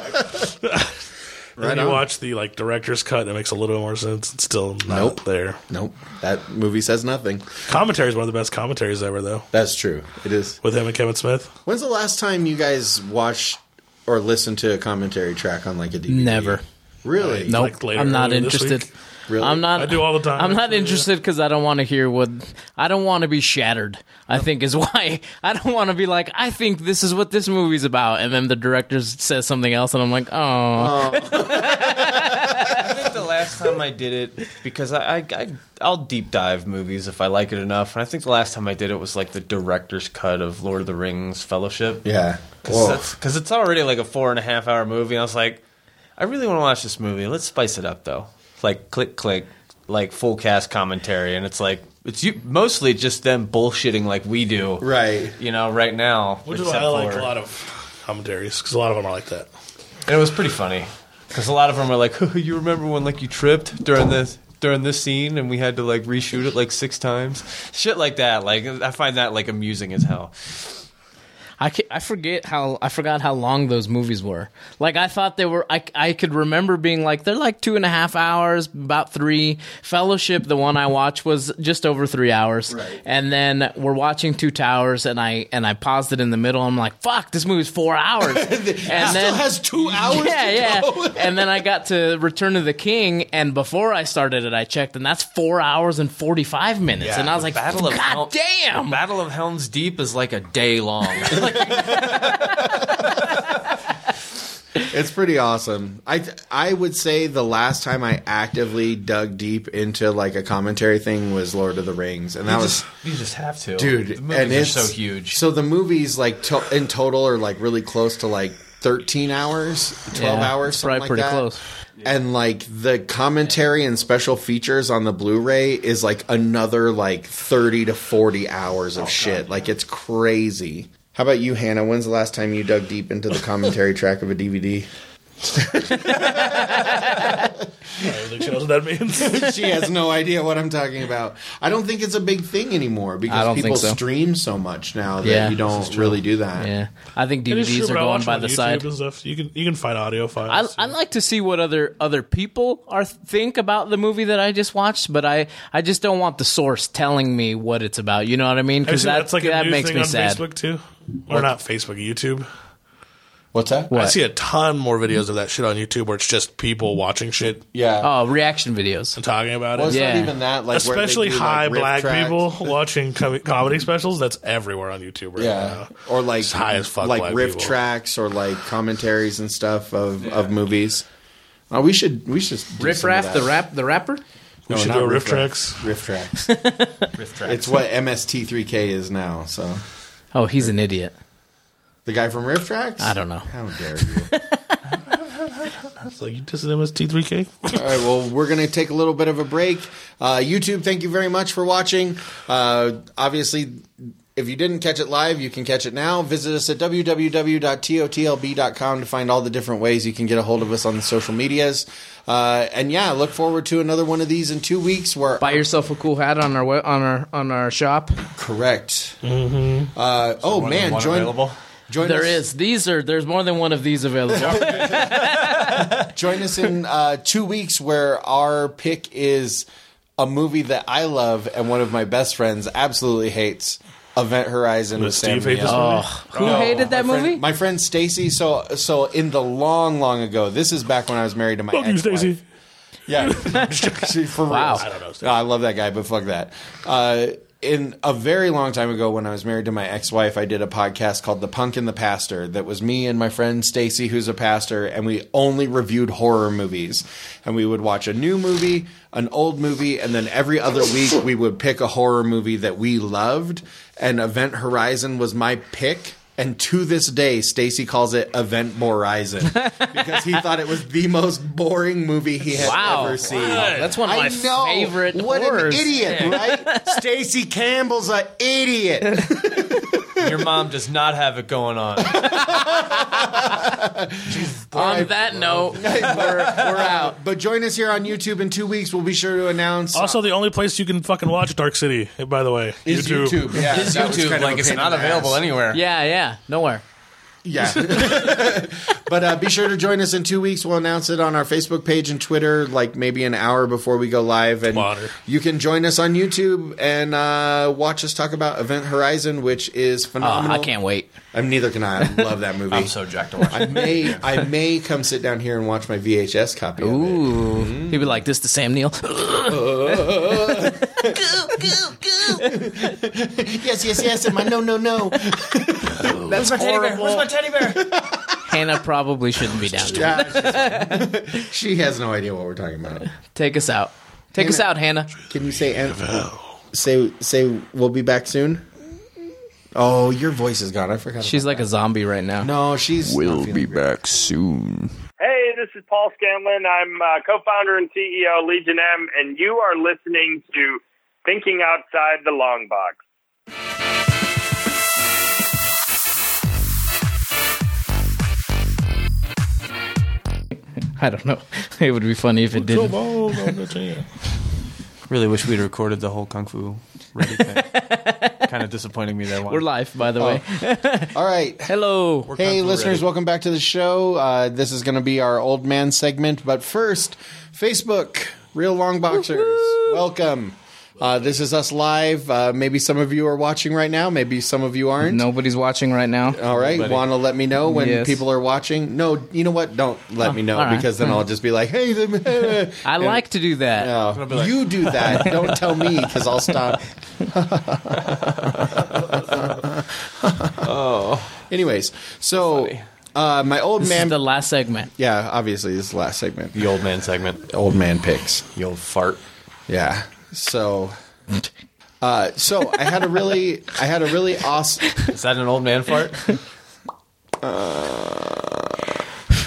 Right When you on. watch the like director's cut, it makes a little more sense. It's still not Nope. there. Nope, that movie says nothing. Commentary is one of the best commentaries ever, though, That's true. It is. with him and Kevin Smith. When's the last time you guys watched or listened to a commentary track on like a D V D? Never. Really? Right. Nope. Like later I'm not earlier this interested. week? Really? I'm not. I do all the time, I'm not actually, interested because I don't want to hear what. I don't want to be shattered. I think is why I don't want to be like. I think this is what this movie's about, and then the director says something else, and I'm like, oh. I think the last time I did it, because I, I, I I'll deep dive movies if I like it enough, and I think the last time I did it was like the director's cut of Lord of the Rings Fellowship. Yeah. Whoa. Because it's already like a four and a half hour movie, and I was like, I really want to watch this movie. Let's spice it up though. Like click click, like full cast commentary, and it's like it's you, mostly just them bullshitting like we do, Right. You know, right now. Which is why except I like for- a lot of commentaries, because a lot of them are like that. And it was pretty funny because a lot of them are like, oh, "You remember when like you tripped during this during this scene, and we had to like reshoot it like six times, shit like that." Like I find that like amusing as hell. I, ca- I forget how I forgot how long those movies were. Like I thought they were. I, I could remember being like they're like two and a half hours, about three. Fellowship, the one I watched, was just over three hours. Right. And then we're watching Two Towers, and I and I paused it in the middle. I'm like, fuck, this movie's four hours. and It still has two hours Yeah, to yeah. go. And then I got to Return of the King, and before I started it, I checked, and that's four hours and forty five minutes. and I was like, Battle of God Hel- damn. the Battle of Helm's Deep is like a day long. It's pretty awesome. I th- I would say the last time I actively dug deep into like a commentary thing was Lord of the Rings, and that you was just, you just have to, dude. The movies and are it's so huge. So the movies like to- in total are like really close to like thirteen hours, twelve Yeah, hours, it's something probably like pretty that. close. And like the commentary and special features on the Blu-ray is like another like thirty to forty hours of shit. Like it's crazy. How about you, Hannah? When's the last time you dug deep into the commentary track of a D V D? I don't think she knows what that means. She has no idea what I'm talking about. I don't think it's a big thing anymore I because don't people think so. stream so much now that Yeah. you don't really do that. Yeah, I think It is D V Ds true, are but I going watch by them the on YouTube side. and stuff. You can you can find audio I files. I like to see what other other people are think about the movie that I just watched, but I, I just don't want the source telling me what it's about. You know what I mean? Have you Because seen that that's like a that new makes thing me on sad. Facebook too, or not Facebook, YouTube. What's that? I see a ton more videos of that shit on YouTube where it's just people watching shit Yeah. Oh, reaction videos. and talking about well, it. it's Yeah. not even that. Like where they Especially do, like, high riff black tracks. people watching com- comedy specials. That's everywhere on YouTube right Yeah, now. or like It's high as fuck like black riff people. tracks or like commentaries and stuff of, of movies. Uh, we should we should do Riff some of Raff, that. the rap, the rapper. We No, should not do a riff Raff. tracks. Riff tracks. Riff tracks. It's what M S T three K is now. So Oh, he's an idiot. the guy from Riff Tracks. I don't know. How dare you? It's like you just M S T three K. All right, well, we're going to take a little bit of a break. Uh, YouTube, thank you very much for watching. Uh, obviously, if you didn't catch it live, you can catch it now. Visit us at w w w dot t o t l b dot com to find all the different ways you can get a hold of us on the social medias. Uh, and yeah, look forward to another one of these in two weeks. Where Buy yourself a cool hat on our we- on our on our shop. correct. Mm-hmm. Uh, oh More than man, one join available? join There us. is. These are. There's more than one of these available. Join us in uh, two weeks where our pick is a movie that I love and one of my best friends absolutely hates, Event Horizon with Sam Steve hate Neill. this movie? Who hated that my movie? Friend, my friend Stacy. So, so in the long, long ago, this is back when I was married to my Fuck you, ex-wife. Stacy. Yeah, for real. Wow. I don't know. No, I love that guy, but fuck that. Uh, in a very long time ago, when I was married to my ex-wife, I did a podcast called "The Punk and the Pastor." That was me and my friend Stacy, who's a pastor, and we only reviewed horror movies. And we would watch a new movie, an old movie, and then every other week we would pick a horror movie that we loved. And Event Horizon was my pick. And to this day, Stacy calls it Event Horizon because he thought it was the most boring movie he had Wow. ever seen. That's one of my I know. favorite What horrors. an idiot, right? Stacy Campbell's an idiot. Your mom does not have it going on. On that note, we're, we're out. But join us here on YouTube in two weeks. We'll be sure to announce. Also, the only place you can fucking watch Dark City, by the way, is YouTube. Yeah, It's that was YouTube, kind of like a it's pain not in the available ass. anywhere. Yeah, yeah. Nowhere. Yeah. But uh, be sure to join us in two weeks. We'll announce it on our Facebook page and Twitter, like maybe an hour before we go live. And Water. you can join us on YouTube and uh, watch us talk about Event Horizon, which is Oh, phenomenal. I can't wait. I'm neither can I. I love that movie. I'm so jacked to watch I it. may I may come sit down here and watch my V H S copy of it. Ooh. He'd be like, this to Sam Neill. Yes, yes, yes, and my no, no, no. That's horrible. Where's my teddy bear? Hannah probably shouldn't be down there. Yeah, she has no idea what we're talking about. Take us out. Take us out, Hannah. Can you say an- say say we'll be back soon? Oh, your voice is gone. I forgot. She's about like a zombie right now. that. No, she's. not feeling great. back soon. Hey, this is Paul Scanlon. I'm uh, co-founder and C E O of Legion M, and you are listening to Thinking Outside the Long Box. I don't know. It would be funny if it didn't. Really wish we'd recorded the whole Kung Fu Ready thing. Kind of disappointing me there. Juan. We're live, by the way. All right. Hello. Hey, listeners, welcome back to the show. Uh, this is going to be our old man segment, but first, Facebook, Real Long Boxers, welcome. Uh, this is us live. Uh, maybe some of you are watching right now. Maybe some of you aren't. Nobody's watching right now. All right. Want to let me know when Yes. people are watching? No, you know what? Don't let me know all right. because then I'll just be like, hey, them. I like to do that. No, you do that. Don't tell me because I'll stop. Oh. Anyways, so Uh, my old This man. is the last segment. Yeah, obviously this is the last segment. The old man segment. Old man picks. The old fart. Yeah. So, uh, so I had a really, I had a really awesome. Is that an old man fart? Uh,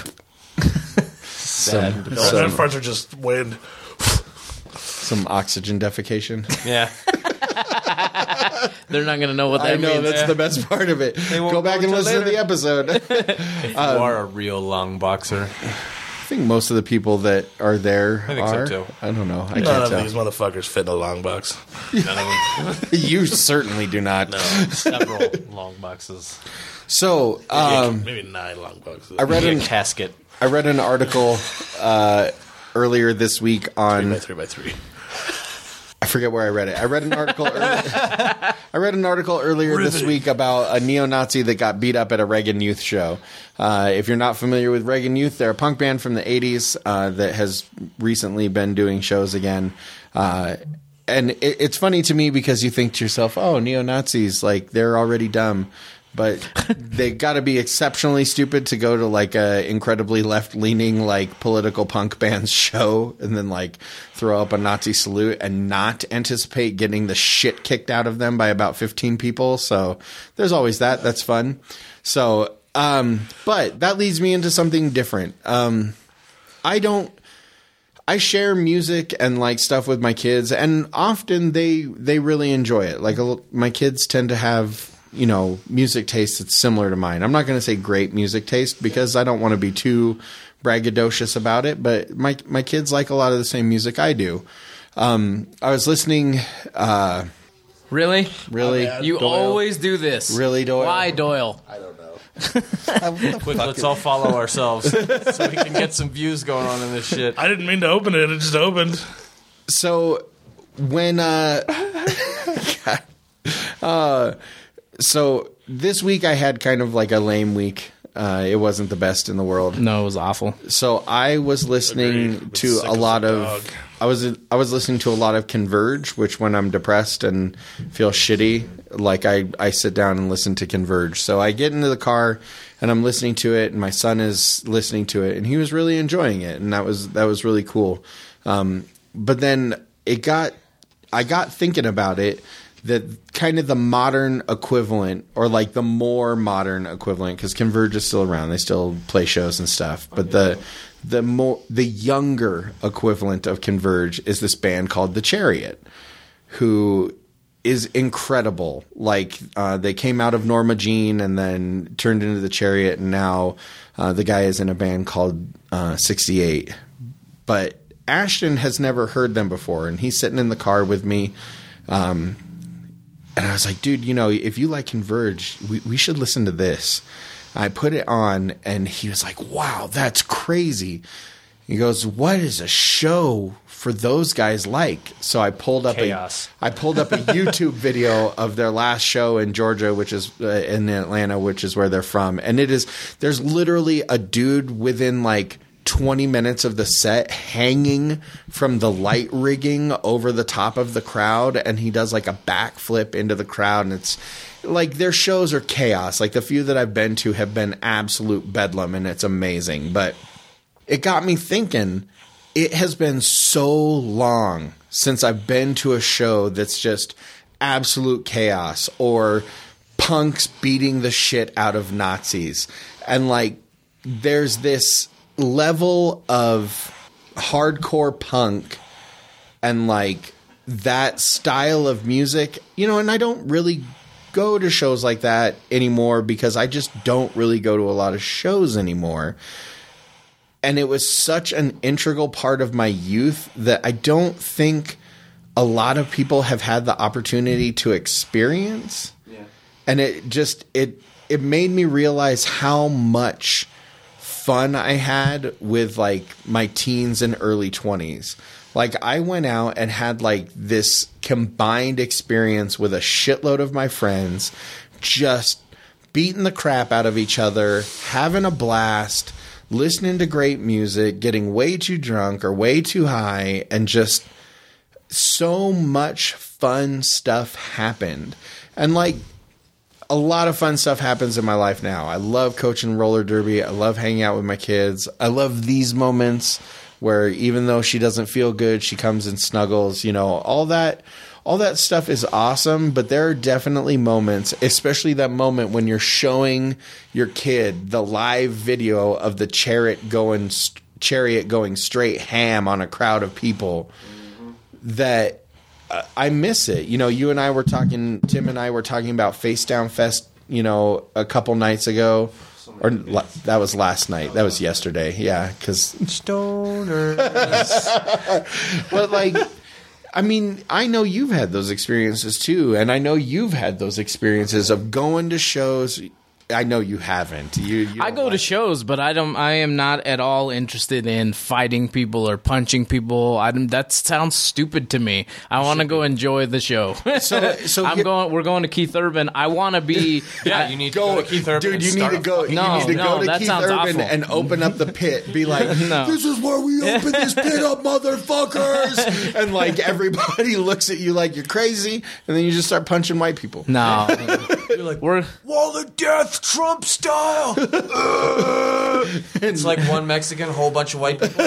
Sad. some, No, some, farts are just wind. some oxygen defecation. Yeah. They're not going to know what that I know means. that's the best part of it. won't Go back know and till listen to the later. episode. If you are a real long boxer. I think most of the people that are there I think so, are. too. I don't know. I None can't of tell. these motherfuckers fit in a long box. None of them. You certainly do not. No, several long boxes. So, um, Maybe nine long boxes. I read Maybe an a casket. I read an article uh, earlier this week on. Three by three by three. I forget where I read it. I read an article. early, I read an article earlier this week about a neo-Nazi that got beat up at a Reagan Youth show. Uh, if you're not familiar with Reagan Youth, they're a punk band from the eighties uh, that has recently been doing shows again. Uh, and it, it's funny to me because you think to yourself, "Oh, neo-Nazis, like they're already dumb." But they got to be exceptionally stupid to go to like a incredibly left-leaning like political punk band's show and then like throw up a Nazi salute and not anticipate getting the shit kicked out of them by about fifteen people. So there's always that. That's fun. So, um, but that leads me into something different. Um, I don't. I share music and like stuff with my kids, and often they they really enjoy it. Like a, my kids tend to have, you know, music taste that's similar to mine. I'm not going to say great music taste because I don't want to be too braggadocious about it, but my my kids like a lot of the same music I do. Um, I was listening. Uh, Really? really? You Doyle? always do this. Really, Doyle? Why, Doyle? I don't know. Quick, let's all follow ourselves so we can get some views going on in this shit. I didn't mean to open it. It just opened. So when uh, uh so this week I had kind of like a lame week. Uh, it wasn't the best in the world. No, it was awful. So I was listening Agreed. to Sick a as lot a of. dog. I was I was listening to a lot of Converge, which when I'm depressed and feel shitty, like I I sit down and listen to Converge. So I get into the car and I'm listening to it, and my son is listening to it, and he was really enjoying it, and that was that was really cool. Um, but then it got I got thinking about it. That kind of the modern equivalent, or like the more modern equivalent, because Converge is still around. They still play shows and stuff. But the the more the younger equivalent of Converge is this band called The Chariot, who is incredible. Like uh, they came out of Norma Jean and then turned into The Chariot, and now uh, the guy is in a band called uh, sixty-eight. But Ashton has never heard them before, and he's sitting in the car with me. Um, And I was like, dude, you know, if you like Converge, we, we should listen to this. I put it on, and he was like, wow, that's crazy. He goes, what is a show for those guys like? So I pulled up Chaos. a I pulled up a YouTube video of their last show in Georgia, which is uh, in Atlanta, which is where they're from. And it is there's literally a dude within like twenty minutes of the set hanging from the light rigging over the top of the crowd, and he does like a backflip into the crowd, and it's like their shows are chaos. Like the few that I've been to have been absolute bedlam, and it's amazing. But it got me thinking, it has been so long since I've been to a show that's just absolute chaos or punks beating the shit out of Nazis. And like there's this level of hardcore punk and like that style of music, you know, and I don't really go to shows like that anymore because I just don't really go to a lot of shows anymore. And it was such an integral part of my youth that I don't think a lot of people have had the opportunity to experience. Yeah. And it just it it made me realize how much fun I had with like my teens and early twenties. Like I went out and had like this combined experience with a shitload of my friends, just beating the crap out of each other, having a blast, listening to great music, getting way too drunk or way too high, and just so much fun stuff happened. And like a lot of fun stuff happens in my life now. I love coaching roller derby. I love hanging out with my kids. I love these moments where even though she doesn't feel good, she comes and snuggles. You know, all that, all that stuff is awesome. But there are definitely moments, especially that moment when you're showing your kid the live video of the chariot going, chariot going straight ham on a crowd of people, that I miss it. You know, you and I were talking, Tim and I were talking about Face Down Fest, you know, a couple nights ago. Or la- that was last night. That was yesterday. Yeah, because Stoners. But like, I mean, I know you've had those experiences too, and I know you've had those experiences of going to shows. I know you haven't. You, you I go like to shows, but I don't. I am not at all interested in fighting people or punching people. I don't, that sounds stupid to me. I want to go enjoy the show. So, so I'm going. We're going to Keith Urban. I want to be. Yeah, I, you need to go, go to Keith Urban. Dude, and you need start to go. a You No, need to no, go to that Keith sounds Urban awful. and open up the pit. Be like, No. this is where we open this pit up, motherfuckers. And like everybody looks at you like you're crazy, and then you just start punching white people. no, You're like, we're. wall of death, Trump style. It's like one Mexican, whole bunch of white people.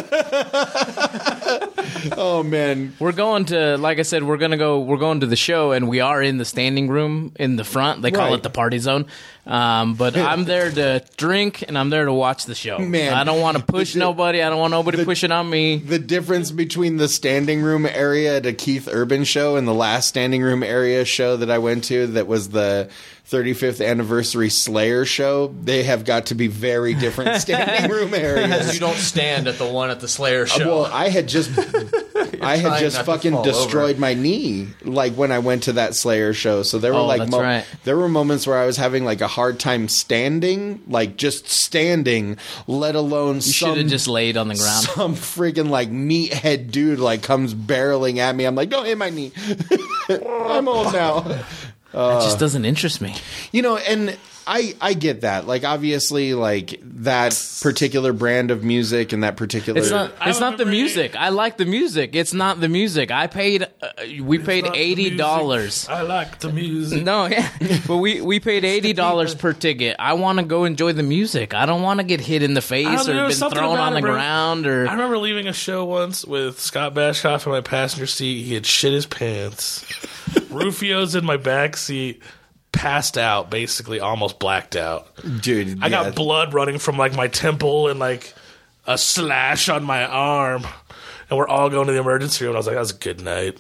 Oh man, We're going to, like I said, we're gonna go. We're going to the show, and we are in the standing room in the front. They call Right. it the party zone. Um, but I'm there to drink, and I'm there to watch the show. Man. I don't want to push The- nobody. I don't want nobody the- pushing on me. the difference between the standing room area at a Keith Urban show and the last standing room area show that I went to, that was the thirty-fifth anniversary Slayer show, they have got to be very different standing room areas. You don't stand at the one at the Slayer show. Well, I had just, I had trying just not to fucking fall destroyed over. my knee, like when I went to that Slayer show. So there were Oh, like, that's mo- right. there were moments where I was having like a hard time standing, like just standing, let alone You should some have just laid on the ground. some friggin' like meathead dude like comes barreling at me. I'm like, don't hit my knee. I'm old now. That just doesn't interest me. You know, and I I get that. Like obviously, like that particular brand of music and that particular. It's not. I It's not the remember- music. I like the music. It's not the music. I paid. Uh, we paid Not the eighty dollars. music. I like the music. No, yeah, but we we paid eighty dollars per ticket. I want to go enjoy the music. I don't want to get hit in the I face don't know, or been there's something thrown about on the it, bro. ground or. I remember leaving a show once with Scott Bashkoff in my passenger seat. He had shit his pants. Rufio's in my back seat, passed out, basically almost blacked out. Dude, I yeah. got blood running from like my temple and like a slash on my arm. And we're all going to the emergency room. I was like, that was a good night.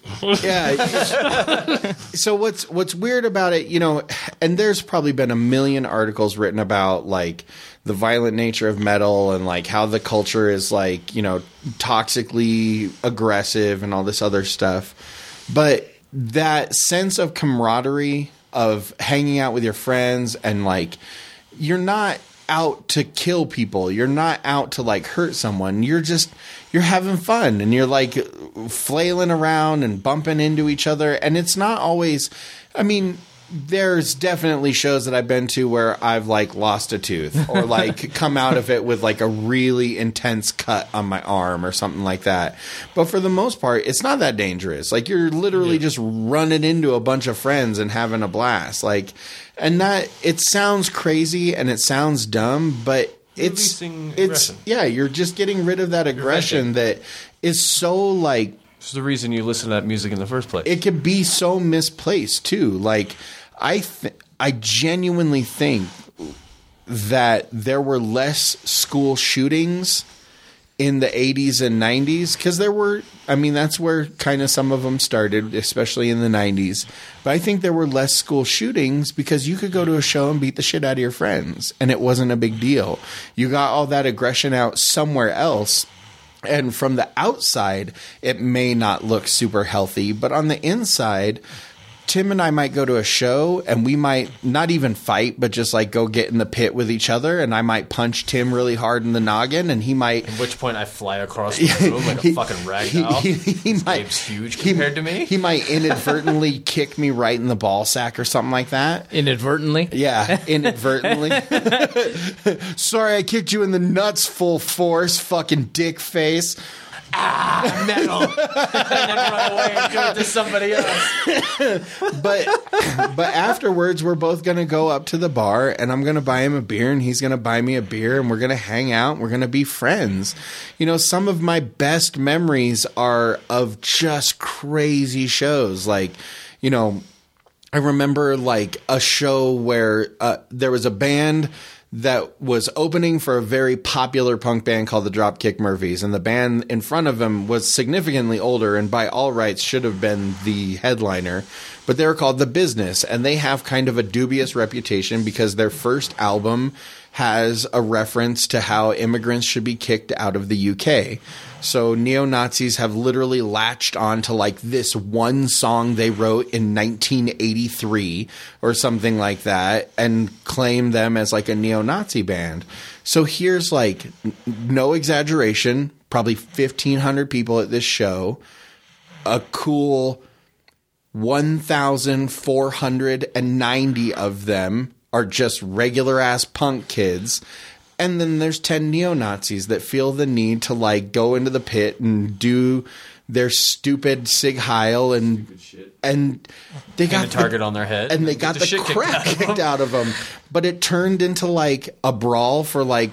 Yeah. So what's what's weird about it, you know, and there's probably been a million articles written about like the violent nature of metal and like how the culture is like, you know, toxically aggressive and all this other stuff. But that sense of camaraderie of hanging out with your friends and like you're not out to kill people. You're not out to like hurt someone. You're just you're having fun and you're like flailing around and bumping into each other. And it's not always, I mean, there's definitely shows that I've been to where I've like lost a tooth or like come out of it with like a really intense cut on my arm or something like that. But for the most part, it's not that dangerous. Like you're literally just running into a bunch of friends and having a blast. Like, and that it sounds crazy and it sounds dumb, but it's Releasing it's aggression. yeah, you're just getting rid of that aggression that is so like It's the reason you listen to that music in the first place. it could be so misplaced too. Like I th- I genuinely think that there were less school shootings in the eighties and nineties because there were, I mean, that's where kind of some of them started, especially in the nineties. But I think there were less school shootings because you could go to a show and beat the shit out of your friends and it wasn't a big deal. You got all that aggression out somewhere else. And from the outside, it may not look super healthy, but on the inside, Tim and I might go to a show and we might not even fight, but just like go get in the pit with each other. And I might punch Tim really hard in the noggin and he might. At which point I fly across the room like a he- fucking rag he- doll. he- he This might- Gabe's huge he- compared to me. He might inadvertently kick me right in the ball sack or something like that. Inadvertently? Yeah, inadvertently. Sorry, I kicked you in the nuts full force, fucking dick face. ah, metal, and then run away and do it to somebody else. but but afterwards, we're both gonna go up to the bar, and I'm gonna buy him a beer, and he's gonna buy me a beer, and we're gonna hang out. And we're gonna be friends. You know, some of my best memories are of just crazy shows, like, you know, I remember like a show where uh, there was a band that was opening for a very popular punk band called the Dropkick Murphys, and the band in front of them was significantly older and by all rights should have been the headliner, but they were called The Business, and they have kind of a dubious reputation because their first album has a reference to how immigrants should be kicked out of the U K. So neo-Nazis have literally latched on to like this one song they wrote in nineteen eighty-three or something like that and claim them as like a neo-Nazi band. So here's like, n- no exaggeration, probably fifteen hundred people at this show, a cool one thousand four hundred ninety of them are just regular ass punk kids. And then there's ten neo-Nazis that feel the need to like go into the pit and do their stupid Sig Heil and and they got a target the, on their head and they got the the, shit kicked crap out of kicked them. out of them. But it turned into like a brawl for like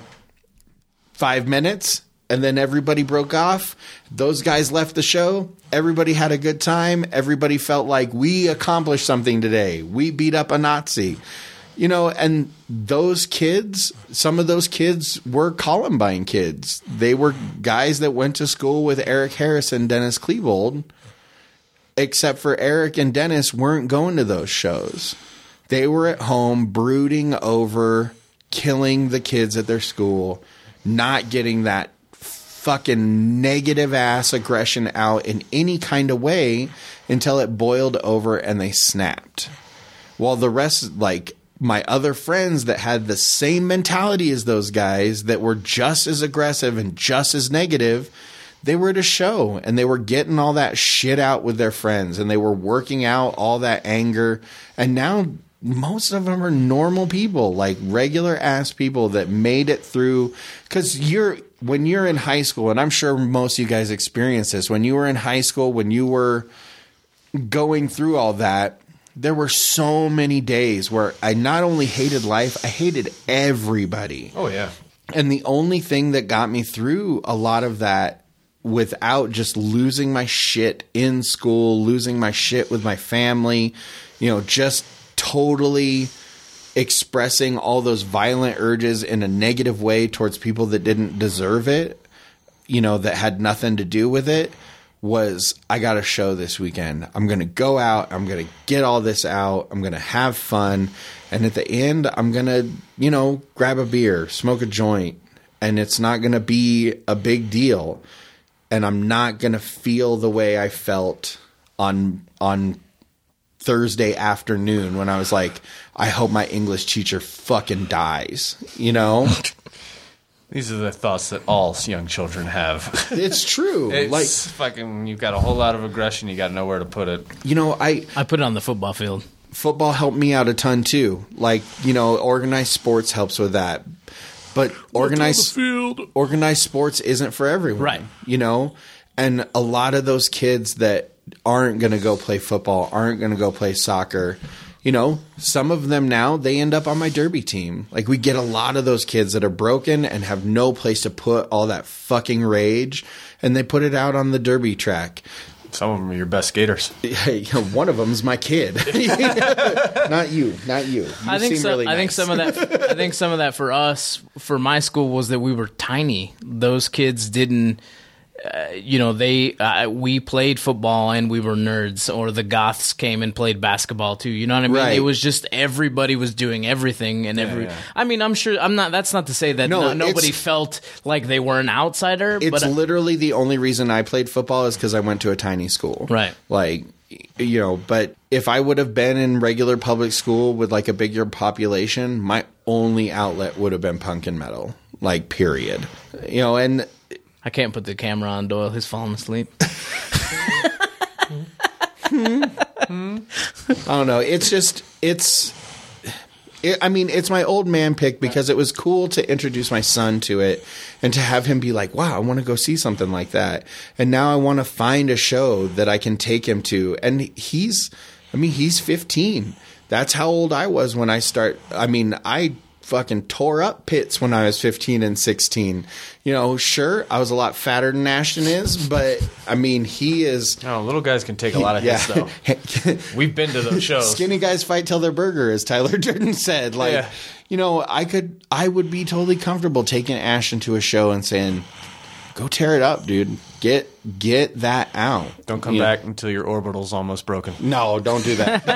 five minutes. And then everybody broke off. Those guys left the show. Everybody had a good time. Everybody felt like we accomplished something today. We beat up a Nazi. You know, and those kids, some of those kids were Columbine kids. They were guys that went to school with Eric Harris and Dennis Klebold, except for Eric and Dennis weren't going to those shows. They were at home brooding over killing the kids at their school, not getting that fucking negative ass aggression out in any kind of way until it boiled over and they snapped. While the rest, like my other friends that had the same mentality as those guys that were just as aggressive and just as negative, they were at a show and they were getting all that shit out with their friends and they were working out all that anger. And now most of them are normal people, like regular ass people that made it through. Because you're when you're in high school, and I'm sure most of you guys experience this, when you were in high school, when you were going through all that, there were so many days where I not only hated life, I hated everybody. Oh, yeah. And the only thing that got me through a lot of that without just losing my shit in school, losing my shit with my family, you know, just totally expressing all those violent urges in a negative way towards people that didn't deserve it, you know, that had nothing to do with it, was I got a show this weekend. I'm going to go out. I'm going to get all this out. I'm going to have fun. And at the end, I'm going to, you know, grab a beer, smoke a joint. And it's not going to be a big deal. And I'm not going to feel the way I felt on on Thursday afternoon when I was like, I hope my English teacher fucking dies, you know? These are the thoughts that all young children have. It's true. It's like fucking, you've got a whole lot of aggression. You got to know where to put it. You know, I I put it on the football field. Football helped me out a ton too. Like, you know, organized sports helps with that. But organized organized sports isn't for everyone, right? You know, and a lot of those kids that aren't going to go play football, aren't going to go play soccer. You know, some of them now, they end up on my derby team. Like, we get a lot of those kids that are broken and have no place to put all that fucking rage, and they put it out on the derby track. Some of them are your best skaters. One of them is my kid. Not you, not you. you I think seem so, really I nice. think some of that. I think some of that for us, for my school, was that we were tiny. Those kids didn't. Uh, you know, they uh, we played football and we were nerds, or the goths came and played basketball too. You know what I mean? Right. It was just everybody was doing everything, and Yeah, every. yeah. I mean, I'm sure. I'm not. That's not to say that No, no, nobody it's- felt like they were an outsider. It's but literally the only reason I played football is because I went to a tiny school. Right. Like, you know, but if I would have been in regular public school with like a bigger population, my only outlet would have been punk and metal. Like, period. You know, and I can't put the camera on Doyle. He's falling asleep. I don't know. It's just, it's, It, I mean, it's my old man pick because it was cool to introduce my son to it and to have him be like, wow, I want to go see something like that. And now I want to find a show that I can take him to. And he's, I mean, he's fifteen. That's how old I was when I start. I mean, I fucking tore up pits when I was fifteen and sixteen. You know, sure, I was a lot fatter than Ashton is, but I mean, he is. Oh, little guys can take a lot of yeah. hits, though. We've been to those shows. Skinny guys fight till they're burger, as Tyler Durden said. Like, Yeah. you know, I could, I would be totally comfortable taking Ashton to a show and saying, "Go tear it up, dude. Get get that out. Don't come You know? back until your orbital's almost broken. No, don't do that.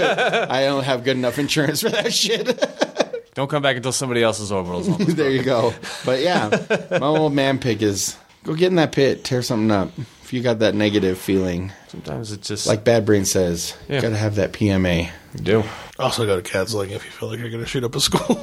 I don't have good enough insurance for that shit." Don't come back until somebody else's orbital's almost There you go. But yeah, my old man pick is go get in that pit, tear something up. If you got that negative feeling, sometimes it's just like Bad Brain says, Yeah. you got to have that P M A. You do. Also go to counseling if you feel like you're going to shoot up a school.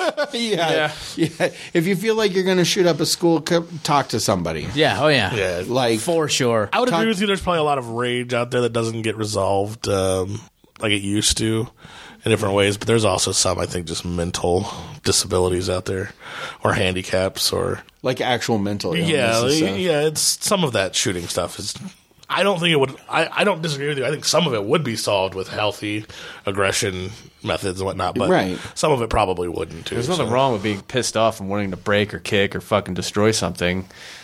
yeah, yeah. If you feel like you're going to shoot up a school, come talk to somebody. Yeah, oh yeah. Yeah. Like For sure. I would Talk- agree with you. There's probably a lot of rage out there that doesn't get resolved um, like it used to in different ways. But there's also some, I think, just mental disabilities out there or handicaps or like actual mental illness. yeah, and stuff. yeah. It's some of that shooting stuff is. I don't think it would. I, I don't disagree with you. I think some of it would be solved with healthy aggression methods and whatnot. But Right. some of it probably wouldn't too. There's nothing so. wrong with being pissed off and wanting to break or kick or fucking destroy something,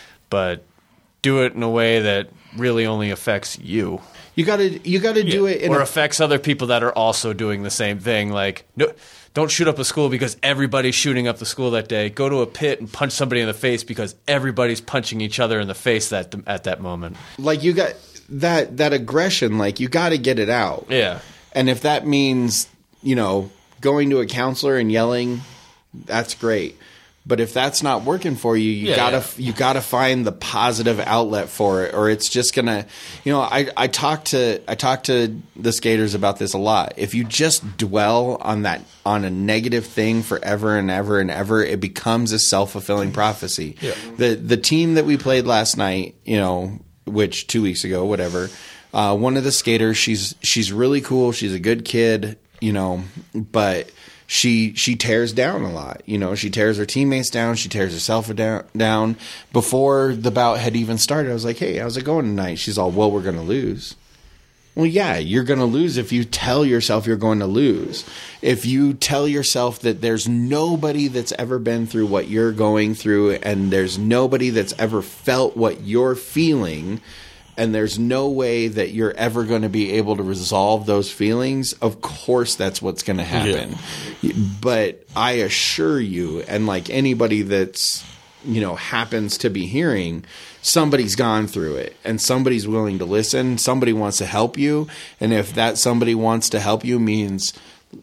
but do it in a way that really only affects you. You got to you got to do it in or a, affects other people that are also doing the same thing. Like, no, don't shoot up a school because everybody's shooting up the school that day. Go to a pit and punch somebody in the face because everybody's punching each other in the face that at that moment. like you got that that aggression. Like you got to get it out. Yeah. And if that means, you know, going to a counselor and yelling, that's great. But if that's not working for you, you Yeah, gotta yeah. you gotta find the positive outlet for it, or it's just gonna, you know. I I talk to I talk to the skaters about this a lot. If you just dwell on that on a negative thing forever and ever and ever, it becomes a self fulfilling prophecy. Yeah. The the team that we played last night, you know, which two weeks ago, whatever. Uh, one of the skaters, she's she's really cool. She's a good kid, you know, but. She she tears down a lot. You know, she tears her teammates down. She tears herself down. down. Before the bout had even started, I was like, hey, how's it going tonight? She's all, well, we're going to lose. Well, yeah, you're going to lose if you tell yourself you're going to lose. If you tell yourself that there's nobody that's ever been through what you're going through and there's nobody that's ever felt what you're feeling, and there's no way that you're ever going to be able to resolve those feelings, of course that's what's going to happen. Yeah. But I assure you, and like anybody that's, you know, happens to be hearing, somebody's gone through it and somebody's willing to listen. Somebody wants to help you. And if that somebody wants to help you means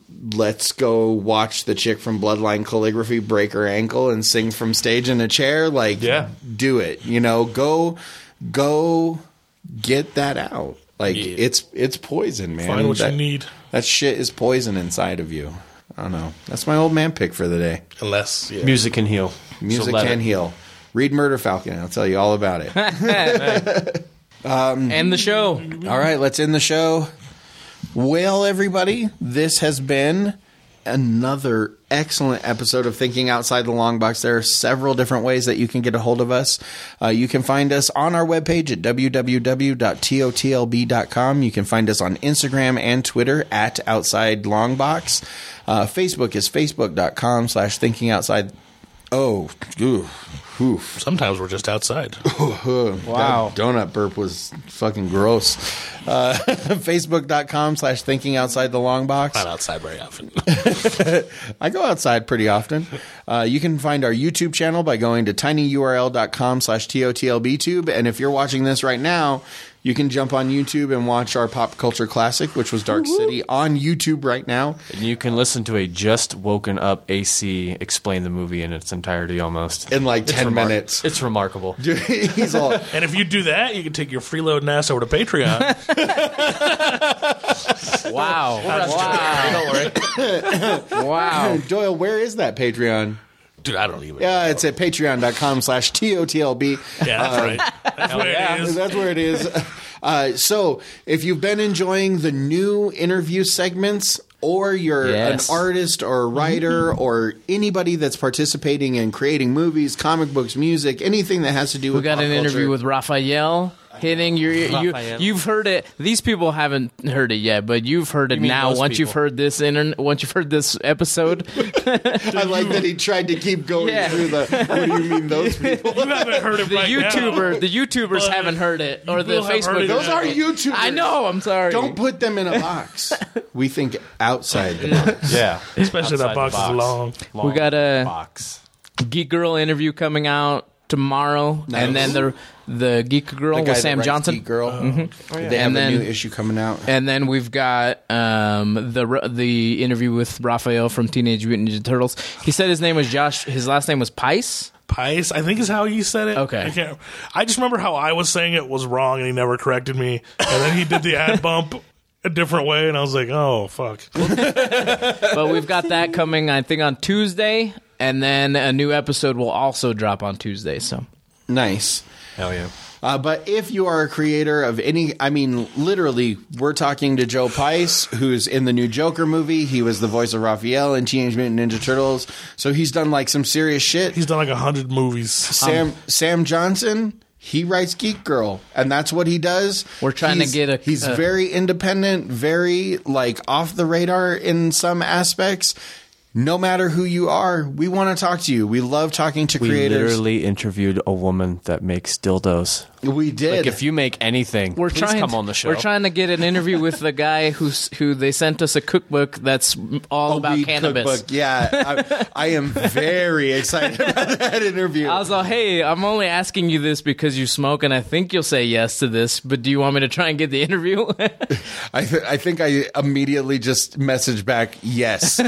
let's go watch the chick from Bloodline Calligraphy break her ankle and sing from stage in a chair, like, Yeah. do it. You know, go, go... get that out. Like Yeah. it's it's poison, man. Find what that, you need. That shit is poison inside of you. I don't know. That's my old man pick for the day. Unless yeah. Music can heal. Music So let can it. heal. Read Murder Falcon. I'll tell you all about it. End the show. All right, let's end the show. Well, everybody, this has been another excellent episode of Thinking Outside the Long Box. There are several different ways that you can get a hold of us. Uh, you can find us on our webpage at w w w dot totlb dot com. You can find us on Instagram and Twitter at Outside Longbox. Uh, Facebook is facebook dot com slash thinking outside. Oh, oof, oof. Sometimes we're just outside. Wow. That donut burp was fucking gross. Uh, Facebook dot com slash thinking outside the long box. Not outside very often. I go outside pretty often. Uh, you can find our YouTube channel by going to tinyurl dot com slash totlbtube. And if you're watching this right now, you can jump on YouTube and watch our pop culture classic, which was Dark City, on YouTube right now. And you can listen to a just woken up A C explain the movie in its entirety almost. In like It's ten remar- minutes. It's remarkable. Dude, he's all... And if you do that, you can take your freeloading ass over to Patreon. Wow. Wow. Don't worry. Wow. Doyle, where is that Patreon? Dude, I don't even Yeah, know. it's at patreon dot com slash T O T L B. Yeah, that's right. That's where it is. That's where it is. Uh, so, if you've been enjoying the new interview segments or you're Yes. an artist or a writer or anybody that's participating in creating movies, comic books, music, anything that has to do We with got pop an interview culture. with Raphael hitting your you, Raphael. you've heard it. These people haven't heard it yet, but you've heard it You mean now. those Once you've people. heard this internet, once you've heard this episode, I like that he tried to keep going Yeah. through the. What do you mean those people? You haven't heard it the right YouTuber, now. the YouTubers But haven't heard it, or you the will have heard Facebook. it Those now. are YouTubers. I know. I'm sorry. Don't put them in a box. We think outside the box. Yeah. Especially that Outside box, the is long. Long We got a- box. Geek Girl interview coming out tomorrow, Nice. and then the the Geek Girl The guy with that Sam writes Johnson. Geek Girl. Mm-hmm. They have And then- a new issue coming out. And then we've got um, the the interview with Raphael from Teenage Mutant Ninja Turtles. He said his name was Josh. His last name was Pice. Pice, I think is how you said it. Okay. I can't. I just remember how I was saying it was wrong, and he never corrected me. And then he did the ad bump a different way, and I was like, "Oh fuck!" But we've got that coming, I think, on Tuesday, and then a new episode will also drop on Tuesday. So Nice. Hell yeah. Uh, but if you are a creator of any, I mean, literally, we're talking to Joe Pice, who's in the new Joker movie. He was the voice of Raphael in Teenage Mutant Ninja Turtles. So he's done like some serious shit. He's done like a hundred movies. Sam Sam Johnson, he writes Geek Girl, and that's what he does. We're trying to He's- get a- He's uh, very independent, very like off the radar in some aspects. No matter who you are, we want to talk to you. We love talking to We creators. literally interviewed a woman that makes dildos. we did. Like, if you make anything, we're please trying. come on the show. We're trying to get an interview with the guy who's who they sent us a cookbook that's all A about weed cannabis. cookbook. Yeah, I, I am very excited about that interview. I was like, hey, I'm only asking you this because you smoke, and I think you'll say yes to this, but do you want me to try and get the interview? I, th- I think I immediately just messaged back yes.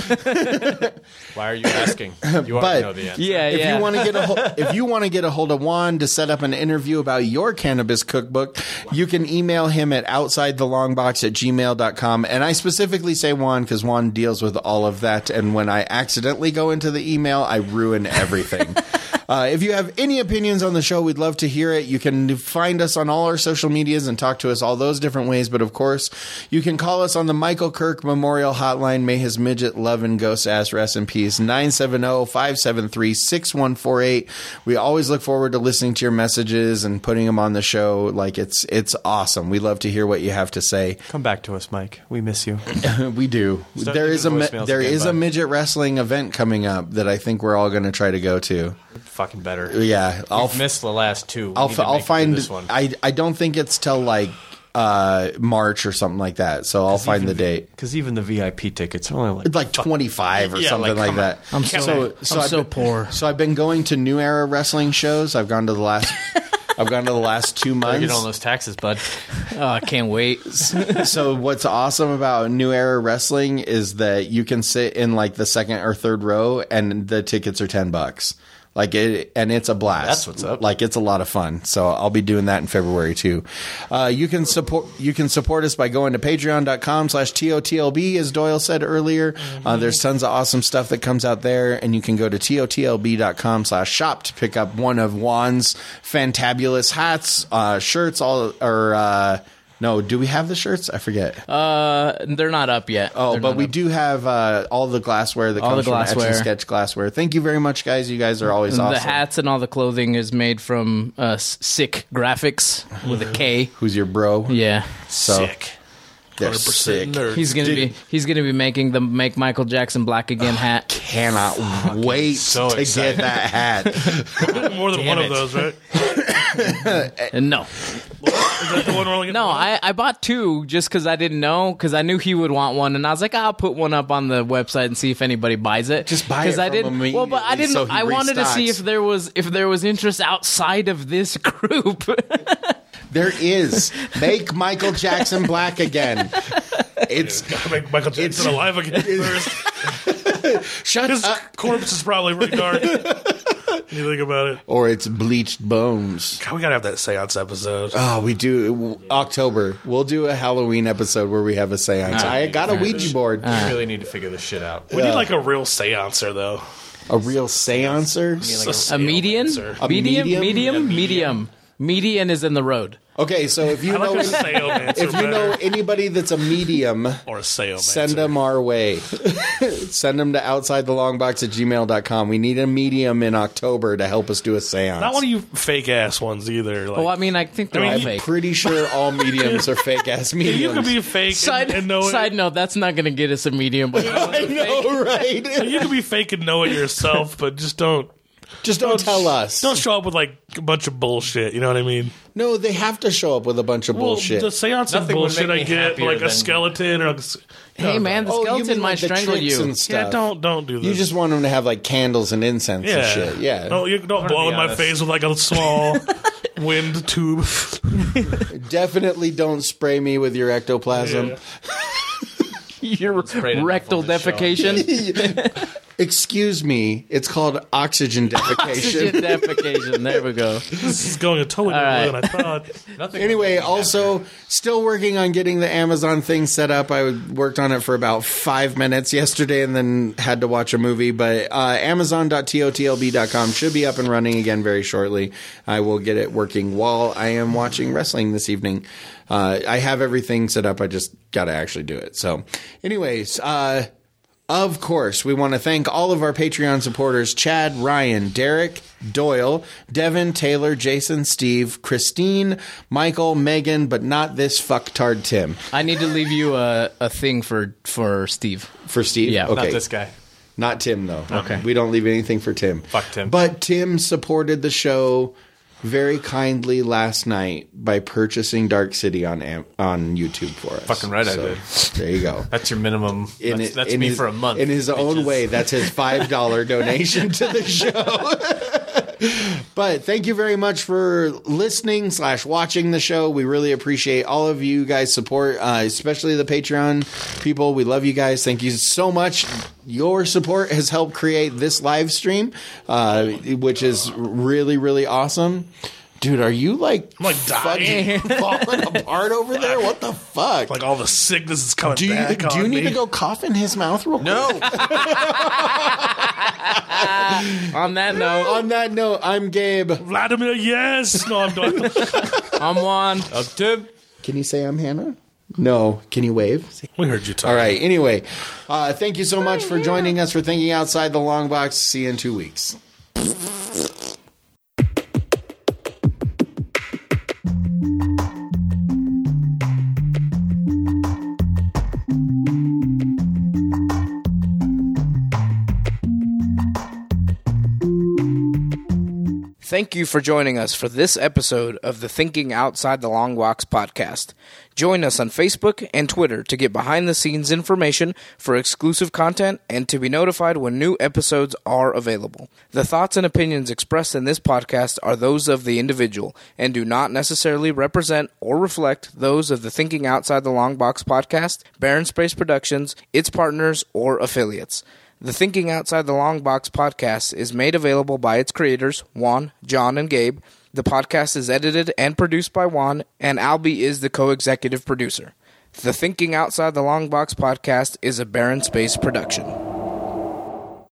Why are you asking? You But- already know the answer. yeah, If yeah. you want to get a ho- if you want to get a hold of Juan to set up an interview about your cannabis cookbook, you can email him at outsidethelongbox at gmail dot com. And I specifically say Juan because Juan deals with all of that. And when I accidentally go into the email, I ruin everything. Uh, if you have any opinions on the show, we'd love to hear it. You can find us on all our social medias and talk to us all those different ways. But of course, you can call us on the Michael Kirk Memorial Hotline. May his midget love and ghost ass rest in peace. nine seven zero, five seven three, six one four eight. We always look forward to listening to your messages and putting them on the show. Like it's it's awesome. We love to hear what you have to say. Come back to us, Mike. We miss you. We do. Start There leaving is a mi- voicemails there again, is a bud. midget wrestling event coming up that I think we're all going to try to go to. Fucking better. Yeah, I'll We've missed the last two. We I'll need f- to I'll make it to find. this one. I I don't think it's till like uh, March or something like that. So I'll find the date. Because even the V I P tickets are only like It's like twenty five or Yeah, something like, like come that. I'm so, so so I'm I've so been- poor. So I've been going to New Era wrestling shows. I've gone to the last. I've gone to the last two Better months. get on those taxes, bud. Oh, I can't wait. So what's awesome about New Era Wrestling is that you can sit in like the second or third row, and the tickets are ten bucks. Like it, and it's a blast. That's what's up. Like it's a lot of fun. So I'll be doing that in February too. Uh, you can support you can support us by going to patreon dot com slash T O T L B, as Doyle said earlier. Uh, there's tons of awesome stuff that comes out there, and you can go to T O T L B dot com slash shop to pick up one of Juan's fantabulous hats, uh, shirts, all or uh, no, do we have the shirts? I forget. Uh, they're not up yet. Oh, They're but not we up. do have uh, all the glassware that All comes the from Etch glassware. and Sketch glassware. Thank you very much, guys. You guys are always awesome. The hats and all the clothing is made from uh, S- Sick Graphics with a K. Who's your bro? Yeah, So Sick. they're one hundred percent sick. nerd. he's gonna be he's gonna be making the Make Michael Jackson Black Again hat. Cannot wait so to excited. get that hat. More than one it. of those, right? And no, Is that the one we're only getting no, one? I, I bought two just because I didn't know because I knew he would want one, and I was like, I'll put one up on the website and see if anybody buys it. Just buy it because I from didn't. him Well, but I didn't. immediately so he I wanted to see restocks. if there was if there was interest outside of this group. There is. Make Michael Jackson black again. It's Gotta make Michael Jackson it's- alive again first. shut His up. corpse is probably really dark. You think about it. Or it's bleached bones. God, we gotta have that seance episode. Oh, we do October. We'll do a Halloween episode where we have a seance. I got a Ouija board. We really need to figure this shit out. We need like a real seancer, though. A real seancer. A median, seancer. A medium, medium? medium, medium. Median is in the road. Okay, so if you I like know a seomancer if you know better. anybody that's a medium, Or a seomancer. send them our way. Send them to outside the long box at gmail dot com. We need a medium in October to help us do a seance. Not one of you fake ass ones either. Like, Well, I mean, I think they're I mean, all you- fake. Pretty sure all mediums are fake ass mediums. you could be fake Side, and, and know side it. note, that's not going to get us a medium. But I know, right? You could be fake and know it yourself, but just don't. Just don't tell us. Don't show up with like a bunch of bullshit. You know what I mean? No, they have to show up with a bunch of bullshit. Well, the seance of Nothing would bullshit make I me get, happier like a than- skeleton or. A, hey, man, the Oh, you skeleton mean might like the strangle tricks you. and stuff. Yeah, don't don't do this. You just want them to have like candles and incense yeah, and shit. Yeah. No, you don't blow be in my honest. face with like a small wind tube. Definitely don't spray me with your ectoplasm. Yeah. Your Sprayed enough rectal on this show. defecation. Excuse me. It's called oxygen defecation. Oxygen defecation. There we go. This is going a totally All right. different way than I thought. Nothing Anyway, would make me also still working on getting the Amazon thing set up. I worked on it for about five minutes yesterday and then had to watch a movie. But uh, amazon dot totlb dot com should be up and running again very shortly. I will get it working while I am watching wrestling this evening. Uh, I have everything set up. I just got to actually do it. So anyways, uh, of course, we want to thank all of our Patreon supporters, Chad, Ryan, Derek, Doyle, Devin, Taylor, Jason, Steve, Christine, Michael, Megan, but not this fucktard Tim. I need to leave you a, a thing for, for Steve. For Steve? Yeah, okay. Not this guy. Not Tim, though. Okay. We don't leave anything for Tim. Fuck Tim. But Tim supported the show very kindly last night by purchasing Dark City on Am- on YouTube for us. Fucking right I So, did. There you go. That's your minimum. In that's it- that's in me his- for a month. In his own bitches. way, that's his five dollar donation to the show. But thank you very much for listening slash watching the show. We really appreciate all of you guys' support, uh, especially the Patreon people. We love you guys. Thank you so much. Your support has helped create this live stream, uh, which is really, really awesome. Dude, are you like, I'm like dying. fucking falling apart over there? What the fuck? Like all the sickness is coming do you, back do you on need me. to go cough in his mouth real quick? No. On that note, On that note, I'm Gabe. Vladimir, yes. No, I'm done. I'm Juan. Up Tim. Can you say I'm Hannah? No. Can you wave? We heard you talk. All right. Anyway, uh, thank you so much for joining us for Thinking Outside the Long Box. See you in two weeks. Thank you for joining us for this episode of the Thinking Outside the Long Box podcast. Join us on Facebook and Twitter to get behind-the-scenes information for exclusive content and to be notified when new episodes are available. The thoughts and opinions expressed in this podcast are those of the individual and do not necessarily represent or reflect those of the Thinking Outside the Long Box podcast, Barren Space Productions, its partners, or affiliates. The Thinking Outside the Long Box podcast is made available by its creators, Juan, John, and Gabe. The podcast is edited and produced by Juan, and Albie is the co-executive producer. The Thinking Outside the Long Box podcast is a Barren Space production.